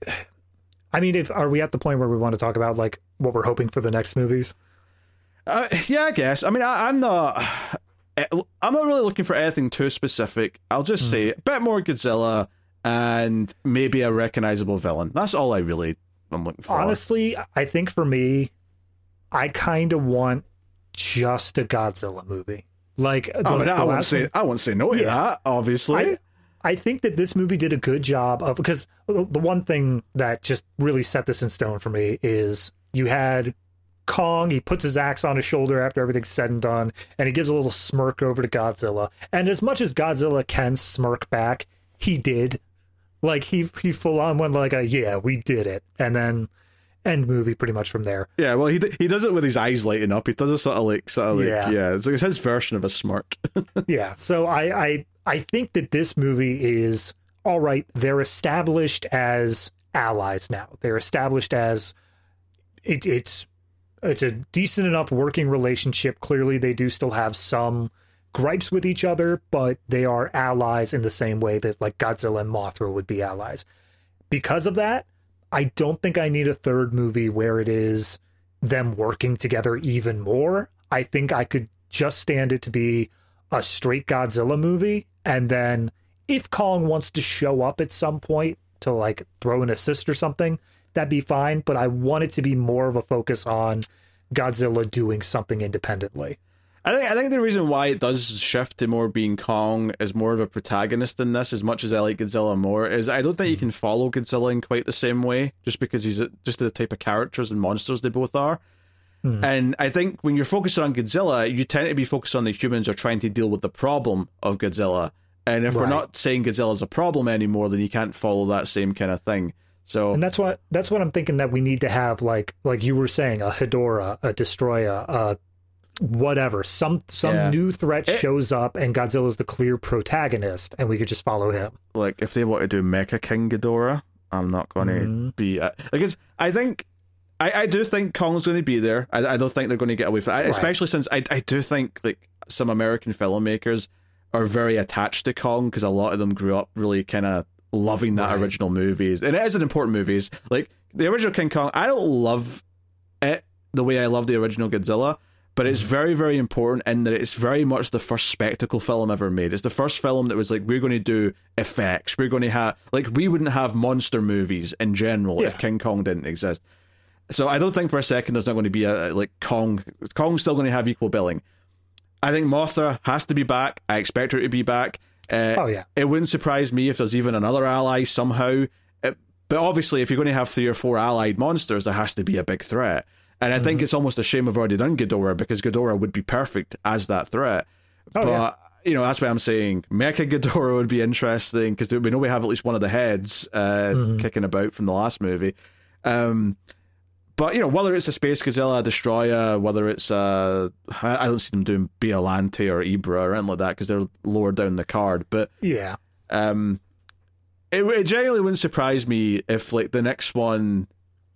I mean, if are we at the point where we want to talk about like what we're hoping for the next movies? Uh, yeah, I guess. I mean, I, I'm not. I'm not really looking for anything too specific. I'll just mm. say a bit more Godzilla and maybe a recognizable villain. That's all I really am looking for. Honestly, I think for me, I kind of want just a Godzilla movie. Like, the, oh, I won't say one, I won't say no to yeah, that. Obviously, I, I think that this movie did a good job of, because the one thing that just really set this in stone for me is you had Kong. He puts his axe on his shoulder after everything's said and done, and he gives a little smirk over to Godzilla. And as much as Godzilla can smirk back, he did. Like he he full on went like a yeah, we did it, and then end movie pretty much from there. Yeah, well, he he does it with his eyes lighting up. He does a sort of like sort of like yeah, yeah it's, like it's his version of a smirk. Yeah, so I, I I think that this movie is all right. They're established as allies now. They're established as it, it's it's a decent enough working relationship. Clearly, they do still have some gripes with each other, but they are allies in the same way that like Godzilla and Mothra would be allies. Because of that, I don't think I need a third movie where it is them working together even more. I think I could just stand it to be a straight Godzilla movie, and then if Kong wants to show up at some point to like throw an assist or something, that'd be fine, but I want it to be more of a focus on Godzilla doing something independently. I think I think the reason why it does shift to more being Kong as more of a protagonist in this, as much as I like Godzilla more, is I don't think you can follow Godzilla in quite the same way, just because he's a, just the type of characters and monsters they both are. Hmm. And I think when you're focused on Godzilla, you tend to be focused on the humans who are trying to deal with the problem of Godzilla. And if right. we're not saying Godzilla's a problem anymore, then you can't follow that same kind of thing. So, and that's what that's what I'm thinking, that we need to have, like like you were saying, a Hedorah, a Destroyer, a whatever, some some yeah. new threat it, shows up and Godzilla's the clear protagonist and we could just follow him. Like if they want to do Mecha King Ghidorah, I'm not going to mm. be uh, because I think I, I do think Kong's going to be there. I, I don't think they're going to get away from it, right. Especially since I I do think like some American filmmakers are very attached to Kong because a lot of them grew up really kind of loving that right. original movies, and it is an important movies. Like the original King Kong, I don't love it the way I love the original Godzilla, but it's very, very important in that it's very much the first spectacle film ever made. It's the first film that was like, we're going to do effects. We're going to have, like, we wouldn't have monster movies in general yeah. if King Kong didn't exist. So I don't think for a second there's not going to be a, like, Kong. Kong's still going to have equal billing. I think Mothra has to be back. I expect her to be back. Uh, oh, yeah. It wouldn't surprise me if there's even another ally somehow. It, but obviously, if you're going to have three or four allied monsters, there has to be a big threat. And I mm-hmm. think it's almost a shame we've already done Ghidorah, because Ghidorah would be perfect as that threat. Oh, but, yeah. you know, that's why I'm saying Mecha Ghidorah would be interesting, because we know we have at least one of the heads uh, mm-hmm. kicking about from the last movie. Um, but, you know, whether it's a Space Godzilla, a Destroyer, whether it's a... I don't see them doing Biollante or Ibra or anything like that, because they're lower down the card. But yeah, um, it, it genuinely wouldn't surprise me if, like, the next one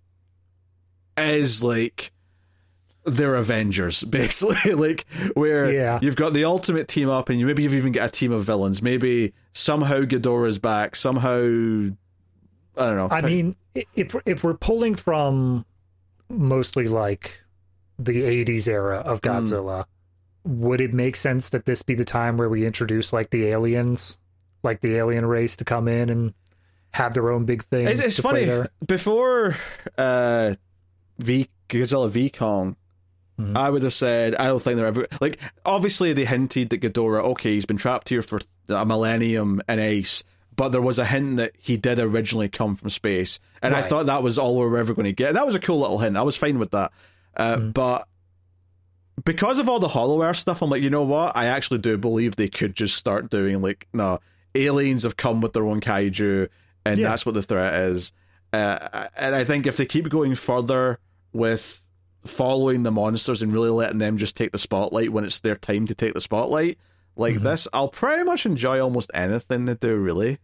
is like they're Avengers, basically, like where yeah. you've got the ultimate team up, and you maybe you've even got a team of villains. Maybe somehow Ghidorah's back. Somehow, I don't know. I mean, if if we're pulling from mostly like the eighties era of Godzilla, mm. would it make sense that this be the time where we introduce like the aliens, like the alien race, to come in and have their own big thing? It's, it's funny before. Uh, V Godzilla V Kong, mm-hmm. I would have said I don't think they're ever like. Obviously, they hinted that Ghidorah, okay, he's been trapped here for a millennium in ice, but there was a hint that he did originally come from space, and right. I thought that was all we were ever going to get. That was a cool little hint. I was fine with that, uh, mm-hmm. but because of all the Hollow Earth stuff, I'm like, you know what? I actually do believe they could just start doing like, no, aliens have come with their own kaiju, and yeah. that's what the threat is. Uh, and I think if they keep going further with following the monsters and really letting them just take the spotlight when it's their time to take the spotlight, like mm-hmm. this, I'll pretty much enjoy almost anything they do, really.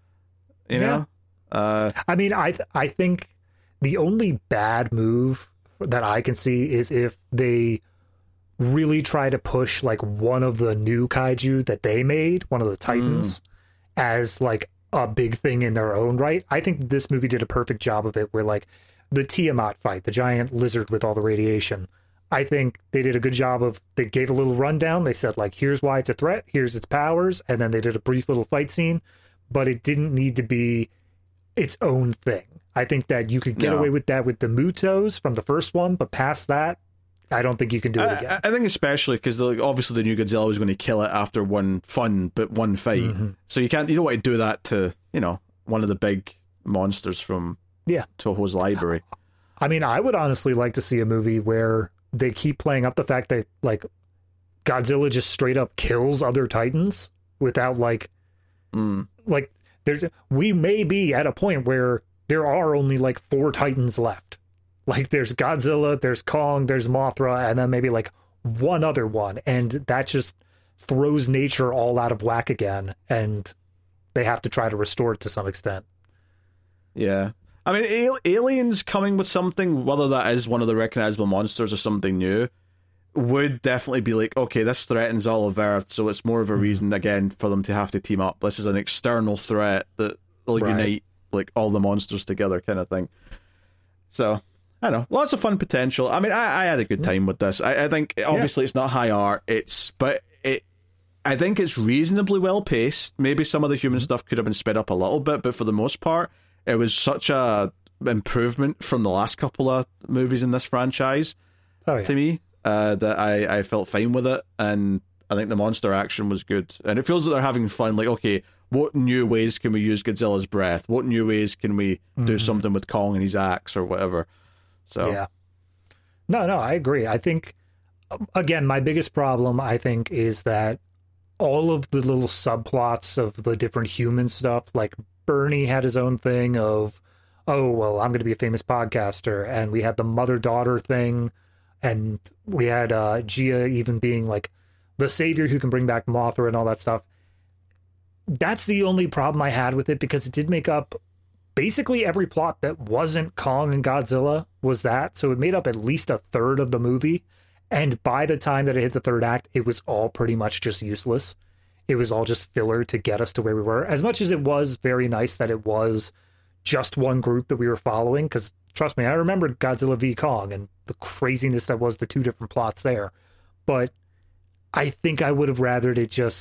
You yeah. know? Uh, I mean, I th- I think the only bad move that I can see is if they really try to push like one of the new kaiju that they made, one of the Titans, mm. as like a big thing in their own right. I think this movie did a perfect job of it, where like the Tiamat fight, the giant lizard with all the radiation, I think they did a good job of, they gave a little rundown. They said like, here's why it's a threat, here's its powers, and then they did a brief little fight scene, but it didn't need to be its own thing. I think that you could get no. away with that with the Mutos from the first one, but past that, I don't think you can do it again. I, I think especially because like, obviously the new Godzilla was going to kill it after one fun but one fight, mm-hmm. so you can't, you don't want to do that to, you know, one of the big monsters from yeah Toho's library. I mean, I would honestly like to see a movie where they keep playing up the fact that like Godzilla just straight up kills other Titans without like mm. like there's we may be at a point where there are only like four Titans left. Like there's Godzilla, there's Kong, there's Mothra, and then maybe like one other one, and that just throws nature all out of whack again, and they have to try to restore it to some extent. Yeah. I mean, al- aliens coming with something, whether that is one of the recognizable monsters or something new, would definitely be like, okay, this threatens all of Earth, so it's more of a reason, again, for them to have to team up. This is an external threat that will right. unite like all the monsters together, kind of thing. So, I don't know. Lots of fun potential. I mean, I, I had a good time with this. I, I think, obviously, yeah. it's not high art, it's but it. I think it's reasonably well paced. Maybe some of the human stuff could have been sped up a little bit, but for the most part, it was such a improvement from the last couple of movies in this franchise oh, yeah. to me uh, that I, I felt fine with it, and I think the monster action was good. And it feels like they're having fun. Like, okay, what new ways can we use Godzilla's breath? What new ways can we mm-hmm. do something with Kong and his axe or whatever? So yeah, no, no, I agree. I think again, my biggest problem I think is that all of the little subplots of the different human stuff, like Bernie had his own thing of, oh, well, I'm going to be a famous podcaster. And we had the mother-daughter thing. And we had uh, Gia even being like the savior who can bring back Mothra and all that stuff. That's the only problem I had with it, because it did make up basically every plot that wasn't Kong and Godzilla was that. So it made up at least a third of the movie. And by the time that it hit the third act, it was all pretty much just useless. It was all just filler to get us to where we were. As much as it was very nice that it was just one group that we were following, because trust me, I remembered Godzilla v Kong and the craziness that was the two different plots there. But I think I would have rathered it just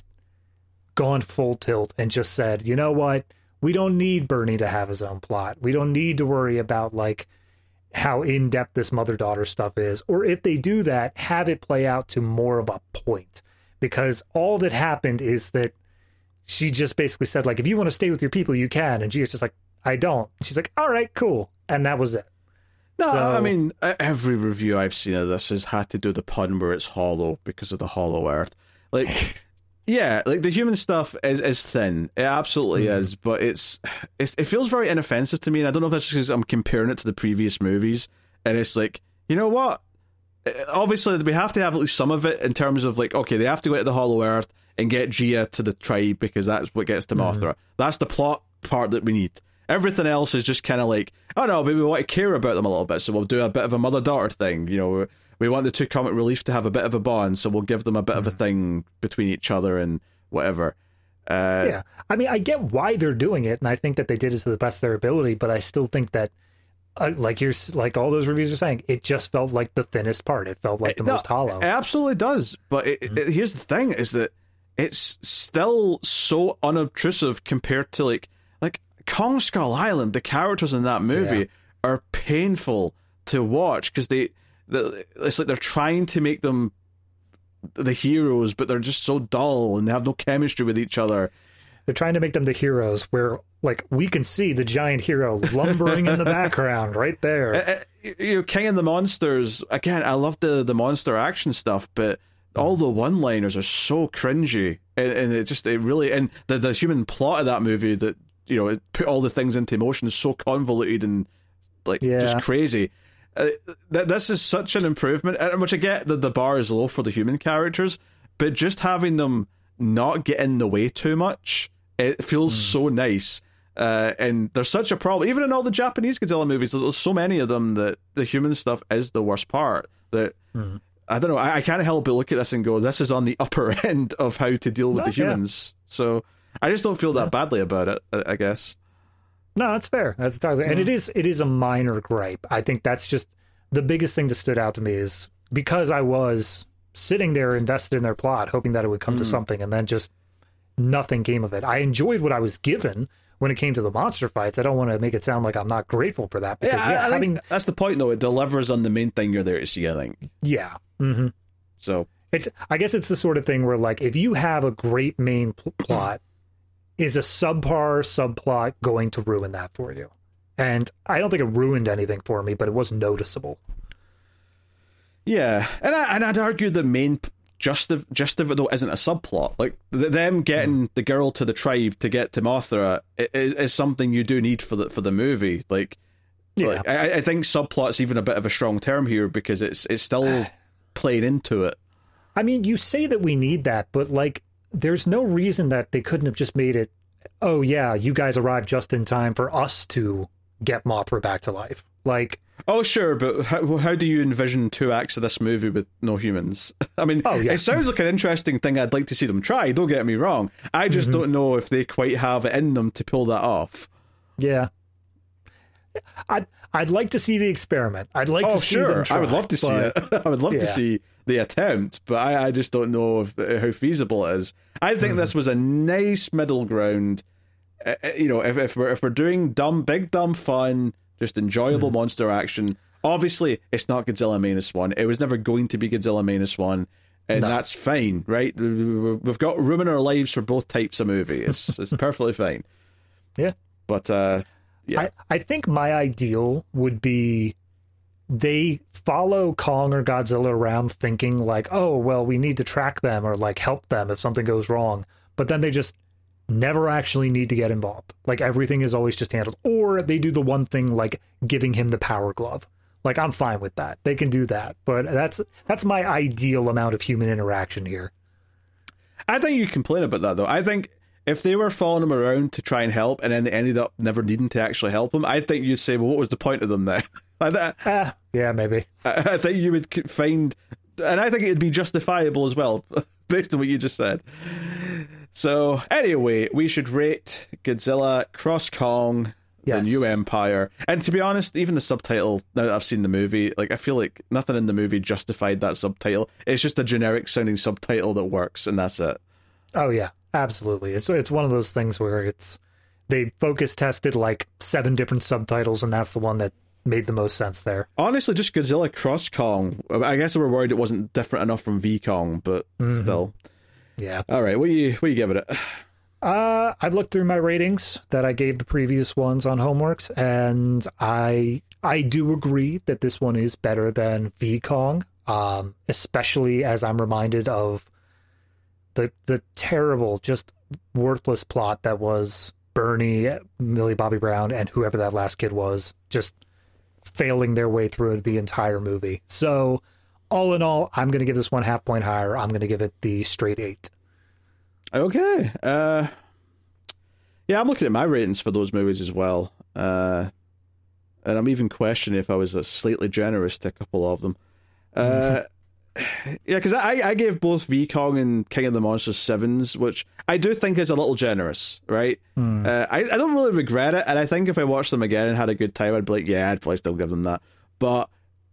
gone full tilt and just said, you know what? We don't need Bernie to have his own plot. We don't need to worry about like how in-depth this mother-daughter stuff is. Or if they do that, have it play out to more of a point. Because all that happened is that she just basically said, like, if you want to stay with your people, you can. And Gia's just like, I don't. She's like, all right, cool. And that was it. No, so, I mean, every review I've seen of this has had to do the pun where it's hollow because of the hollow Earth. Like, yeah, like the human stuff is, is thin. It absolutely mm-hmm. is. But it's, it's it feels very inoffensive to me. And I don't know if that's because I'm comparing it to the previous movies. And it's like, you know what? Obviously, we have to have at least some of it in terms of like, okay, they have to go to the Hollow Earth and get Gia to the tribe because that's what gets to Mothra. Mm-hmm. That's the plot part that we need. Everything else is just kind of like, oh no, but we want to care about them a little bit, so we'll do a bit of a mother-daughter thing. You know, we want the two comic relief to have a bit of a bond, so we'll give them a bit mm-hmm. of a thing between each other and whatever. Uh, yeah, I mean, I get why they're doing it, and I think that they did it to the best of their ability, but I still think that Uh, like you're like all those reviews are saying, it just felt like the thinnest part. It felt like the no, most hollow. It absolutely does. But it, mm-hmm. it, here's the thing: is that it's still so unobtrusive compared to like like Kong Skull Island. The characters in that movie yeah. are painful to watch because they, they, it's like they're trying to make them the heroes, but they're just so dull and they have no chemistry with each other. They're trying to make them the heroes where, like, we can see the giant hero lumbering in the background right there. Uh, you know, King of the Monsters, again, I love the, the monster action stuff, but all the one-liners are so cringy. And, and it just, it really, and the, the human plot of that movie that, you know, it put all the things into motion is so convoluted and, like, yeah. just crazy. Uh, th- this is such an improvement, which I get that the bar is low for the human characters, but just having them not get in the way too much, it feels mm. so nice. Uh, and there's such a problem, even in all the Japanese Godzilla movies. There's so many of them that the human stuff is the worst part. That mm. I don't know. I, I can't help but look at this and go, "This is on the upper end of how to deal with no, the humans." Yeah. So I just don't feel that yeah. badly about it. I, I guess. No, that's fair. That's entirely, mm. and it is it is a minor gripe. I think that's just the biggest thing that stood out to me is because I was sitting there invested in their plot, hoping that it would come mm. to something, and then just nothing came of it. I enjoyed what I was given. When it came to the monster fights, I don't want to make it sound like I'm not grateful for that. Because, yeah, yeah I, I having... think that's the point, though. It delivers on the main thing you're there to see, I think. Yeah. Mm-hmm. So it's. I guess it's the sort of thing where, like, if you have a great main pl- plot, is a subpar subplot going to ruin that for you? And I don't think it ruined anything for me, but it was noticeable. Yeah, and I, and I'd argue the main just of just of it though isn't a subplot. Like th- them getting mm. the girl to the tribe to get to Mothra is, is something you do need for the for the movie. Like, yeah, like, I, I think subplot's even a bit of a strong term here because it's it's still playing into it. I mean, you say that we need that, but like, there's no reason that they couldn't have just made it. Oh yeah, you guys arrived just in time for us to get Mothra back to life. Like. Oh, sure, but how, how do you envision two acts of this movie with no humans? I mean, oh, yeah. It sounds like an interesting thing I'd like to see them try, don't get me wrong. I just mm-hmm. don't know if they quite have it in them to pull that off. Yeah. I'd, I'd like to see the experiment. I'd like oh, to see sure. them try. I would love to but, see it. I would love yeah. to see the attempt, but I, I just don't know if, how feasible it is. I think mm-hmm. this was a nice middle ground. Uh, you know, if, if, we're, if we're doing dumb, big, dumb fun... just enjoyable mm. monster action. Obviously, it's not Godzilla Minus One. It was never going to be Godzilla Minus One, and no. that's fine, right? We've got room in our lives for both types of movie. It's it's perfectly fine. Yeah, but uh, yeah, I, I think my ideal would be they follow Kong or Godzilla around, thinking like, oh, well, we need to track them or like help them if something goes wrong, but then they just never actually need to get involved. Like everything is always just handled. Or they do the one thing like giving him the power glove. Like I'm fine with that. They can do that. But that's that's my ideal amount of human interaction here. I think you complain about that though. I think if they were following him around to try and help and then they ended up never needing to actually help him, I think you'd say, well, what was the point of them then? uh, yeah, maybe. I, I think you would find, and I think it'd be justifiable as well, based on what you just said. So, anyway, we should rate Godzilla Cross Kong, yes. The New Empire. And to be honest, even the subtitle, now that I've seen the movie, like I feel like nothing in the movie justified that subtitle. It's just a generic sounding subtitle that works, and that's it. Oh, yeah, absolutely. It's, it's one of those things where it's they focus tested like seven different subtitles, and that's the one that made the most sense there. Honestly, just Godzilla Cross Kong. I guess we were worried it wasn't different enough from V Kong, but mm-hmm. still. Yeah. All right. What do you what do you give it? Uh, I've looked through my ratings that I gave the previous ones on Homeworks, and I I do agree that this one is better than V Kong. Um, especially as I'm reminded of the the terrible, just worthless plot that was Bernie, Millie Bobby Brown, and whoever that last kid was, just failing their way through the entire movie. So. All in all, I'm going to give this one half point higher. I'm going to give it the straight eight. Okay. Uh, yeah, I'm looking at my ratings for those movies as well. Uh, and I'm even questioning if I was uh, slightly generous to a couple of them. Uh, yeah, because I, I gave both V Kong and King of the Monsters sevens, which I do think is a little generous, right? Mm. Uh, I, I don't really regret it, and I think if I watched them again and had a good time, I'd be like, yeah, I'd probably still give them that. But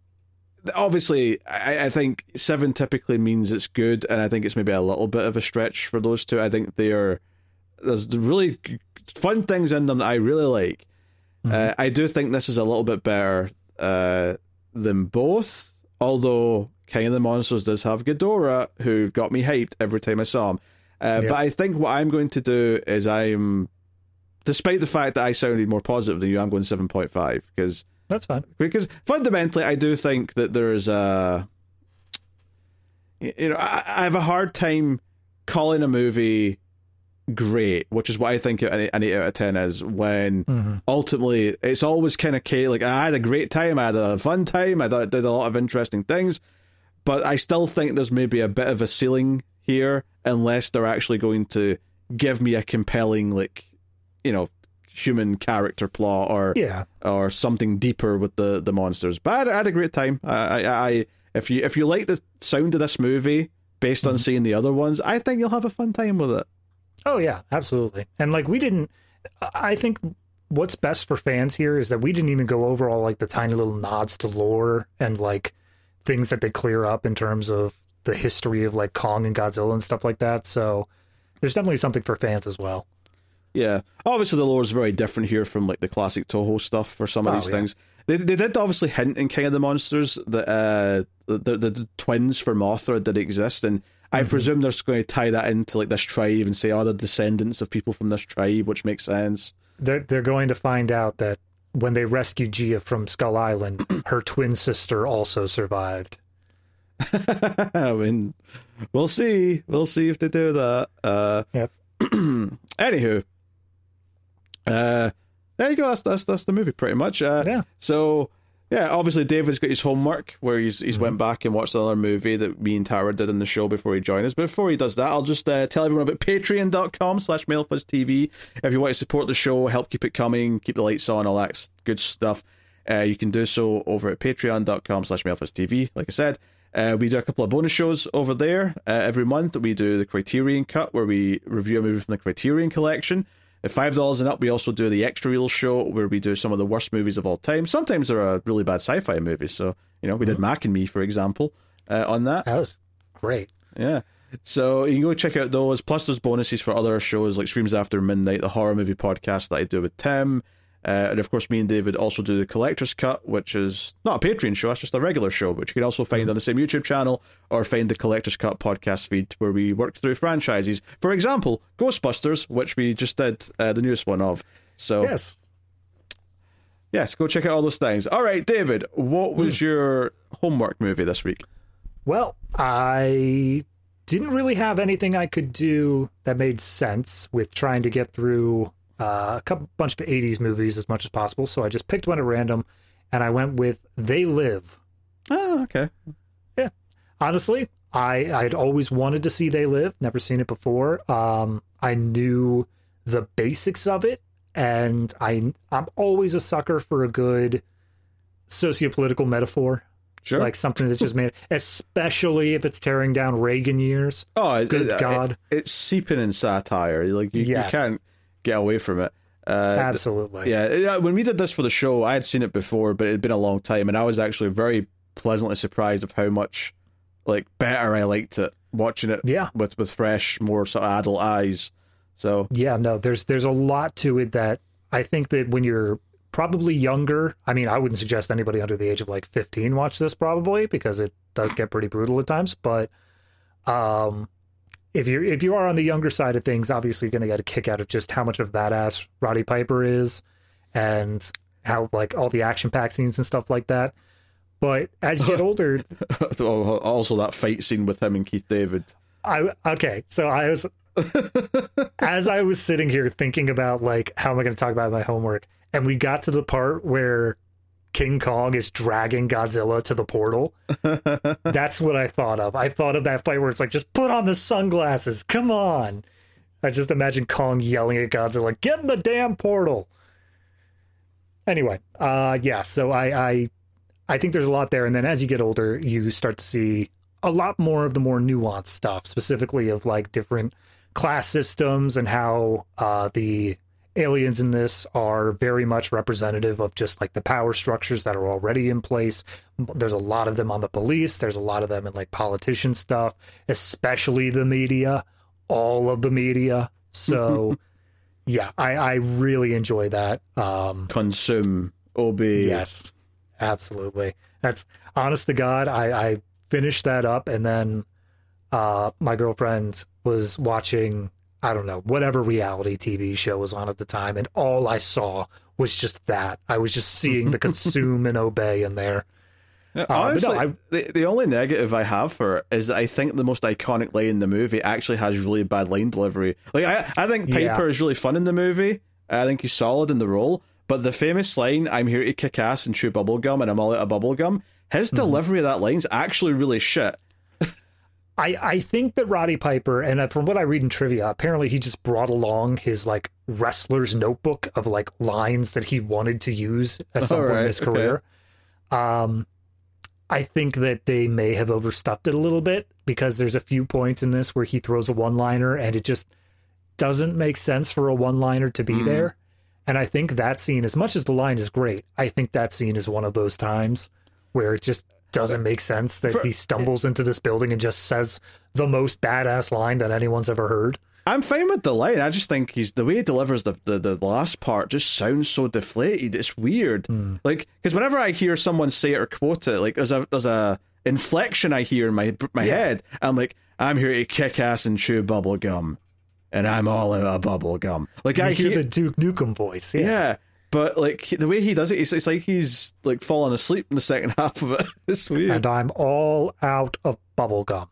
obviously, I, I think seven typically means it's good, and I think it's maybe a little bit of a stretch for those two. I think they are there's really fun things in them that I really like. Mm-hmm. Uh, I do think this is a little bit better uh, than both, although King of the Monsters does have Ghidorah, who got me hyped every time I saw him. Uh, yep. But I think what I'm going to do is I'm, despite the fact that I sounded more positive than you, I'm going seven point five, because that's fine. Because fundamentally, I do think that there's a, you know, I, I have a hard time calling a movie great, which is what I think an, an eight out of ten is, when mm-hmm. ultimately it's always kind of like, I had a great time, I had a fun time, I did a lot of interesting things, but I still think there's maybe a bit of a ceiling here, unless they're actually going to give me a compelling, like, you know, human character plot or Yeah. or something deeper with the, the monsters. But I had, I had a great time. I, I, I if you if you like the sound of this movie based on Mhm. seeing the other ones, I think you'll have a fun time with it. Oh yeah, absolutely. And like we didn't I think what's best for fans here is that we didn't even go over all like the tiny little nods to lore and like things that they clear up in terms of the history of like Kong and Godzilla and stuff like that. So there's definitely something for fans as well. Yeah, obviously the lore is very different here from like the classic Toho stuff for some of Oh, these yeah. things. They they did obviously hint in King of the Monsters that uh, the, the the twins for Mothra did exist, and I Mhm. presume they're just going to tie that into like this tribe and say, oh, they're descendants of people from this tribe, which makes sense. They're they're going to find out that when they rescued Gia from Skull Island, her twin sister also survived. I mean, we'll see. We'll see if they do that. Uh, Yep. Anywho, uh, there you go. That's that's that's the movie pretty much. Uh, Yeah. So yeah, obviously David's got his homework where he's he's Mhm. went back and watched another movie that me and Tara did in the show before he joined us. But before he does that, I'll just uh, tell everyone about patreon dot com slash mailfuzztv. If you want to support the show, help keep it coming, keep the lights on, all that s- good stuff, uh, you can do so over at patreon dot com slash mailfuzztv. Like I said, uh, we do a couple of bonus shows over there uh, every month. We do the Criterion Cut, where we review a movie from the Criterion Collection. At five dollars and up, we also do the Extra Reel show, where we do some of the worst movies of all time. Sometimes there are really bad sci-fi movies. So, you know, we did Mac and Me, for example, uh, on that. That was great. Yeah. So you can go check out those. Plus, there's bonuses for other shows like Streams After Midnight, the horror movie podcast that I do with Tim. Uh, and of course, me and David also do the Collector's Cut, which is not a Patreon show, it's just a regular show, which you can also find on the same YouTube channel, or find the Collector's Cut podcast feed where we work through franchises. For example, Ghostbusters, which we just did uh, the newest one of. So, Yes. yes, go check out all those things. All right, David, what was your homework movie this week? Well, I didn't really have anything I could do that made sense with trying to get through uh, a couple bunch of eighties movies as much as possible. So I just picked one at random, and I went with They Live. Oh, okay. Honestly, I I'd always wanted to see They Live, never seen it before. Um, I knew the basics of it, and I I'm always a sucker for a good sociopolitical metaphor. Sure. Like something that just made, especially if it's tearing down Reagan years. Oh, it, Good it- God. it- it's seeping in satire. Like you, Yes. you can't get away from it. Uh, Absolutely. yeah, yeah, when we did this for the show, I had seen it before, but it had been a long time, and I was actually very pleasantly surprised of how much like better I liked it watching it Yeah. with with fresh, more sort of adult eyes. So Yeah, no, there's there's a lot to it that I think that when you're probably younger, I mean, I wouldn't suggest anybody under the age of like fifteen watch this probably because it does get pretty brutal at times, but um if you're if you are on the younger side of things, obviously you're going to get a kick out of just how much of a badass Roddy Piper is and how like all the action pack scenes and stuff like that. But as you get older, also that fight scene with him and Keith David. I okay, so I was as I was sitting here thinking about like how am I going to talk about my homework, and we got to the part where King Kong is dragging Godzilla to the portal. That's what I thought of. I thought of that fight where it's like, just put on the sunglasses. Come on. I just imagine Kong yelling at Godzilla, get in the damn portal. Anyway, uh, yeah, so I, I, I think there's a lot there. And then as you get older, you start to see a lot more of the more nuanced stuff, specifically of like different class systems and how uh, the aliens in this are very much representative of just like the power structures that are already in place. There's a lot of them on the police. There's a lot of them in like politician stuff, especially the media, all of the media. So yeah, I, I really enjoy that. Um, Consume, obey. yes, absolutely. That's honest to God. I, I finished that up, and then uh, my girlfriend was watching, I don't know, whatever reality T V show was on at the time, and all I saw was just that. I was just seeing the consume and obey in there. Yeah, but honestly, no, I- the, the only negative I have for it is that I think the most iconic line in the movie actually has really bad line delivery. Like I, I think Piper Yeah. is really fun in the movie. I think he's solid in the role. But the famous line, "I'm here to kick ass and chew bubblegum, and I'm all out of bubblegum," his delivery of that line's actually really shit. I, I think that Roddy Piper, and from what I read in trivia, apparently he just brought along his like wrestler's notebook of like lines that he wanted to use at some All point right, in his okay. career. Um, I think that they may have overstuffed it a little bit because there's a few points in this where he throws a one-liner and it just doesn't make sense for a one-liner to be Mm. there. And I think that scene, as much as the line is great, I think that scene is one of those times where it just doesn't make sense that For- he stumbles into this building and just says the most badass line that anyone's ever heard. I'm fine with the line. I just think he's the way he delivers the, the, the last part just sounds so deflated. It's weird. Mm. Like, because whenever I hear someone say it or quote it, like there's a there's a inflection I hear in my my Yeah. head. I'm like, I'm here to kick ass and chew bubble gum, and I'm all out of bubble gum. Like You I hear hear, the Duke Nukem voice. yeah. Yeah. But like he- the way he does it, it's, it's like he's like falling asleep in the second half of it. It's weird. And I'm all out of bubblegum.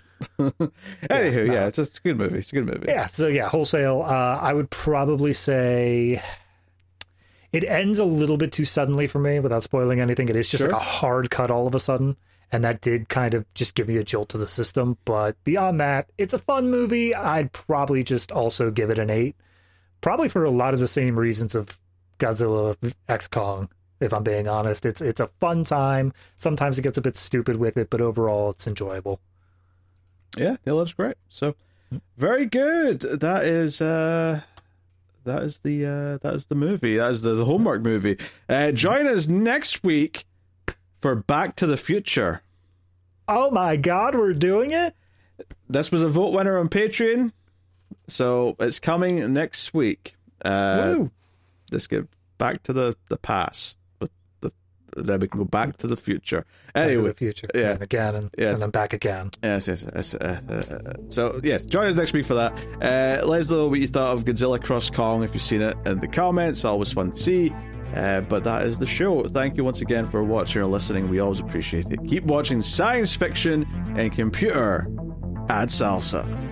Anywho, no. yeah, it's, it's a good movie. It's a good movie. Yeah, so yeah, Wholesale, uh, I would probably say it ends a little bit too suddenly for me without spoiling anything. It is just Sure. like a hard cut all of a sudden, and that did kind of just give me a jolt to the system. But beyond that, it's a fun movie. I'd probably just also give it an eight, probably for a lot of the same reasons of Godzilla X Kong. If I'm being honest, it's it's a fun time. Sometimes it gets a bit stupid with it, but overall, it's enjoyable. Yeah, yeah, that's great. So, very good. That is uh, that is the uh, that is the movie. That is the, the homework movie. Uh, join us next week for Back to the Future. Oh my God, we're doing it! This was a vote winner on Patreon, so it's coming next week. Uh, Woo! Let's get back to the the past. With the, then we can go back to the future. Back to Anyway, the future, yeah. and again, and, Yes. and then back again. Yes, yes, yes. Uh, uh, so, yes, join us next week for that. Uh, let us know what you thought of Godzilla Cross Kong if you've seen it in the comments. Always fun to see. Uh, but that is the show. Thank you once again for watching or listening. We always appreciate it. Keep watching science fiction and computer. Add salsa.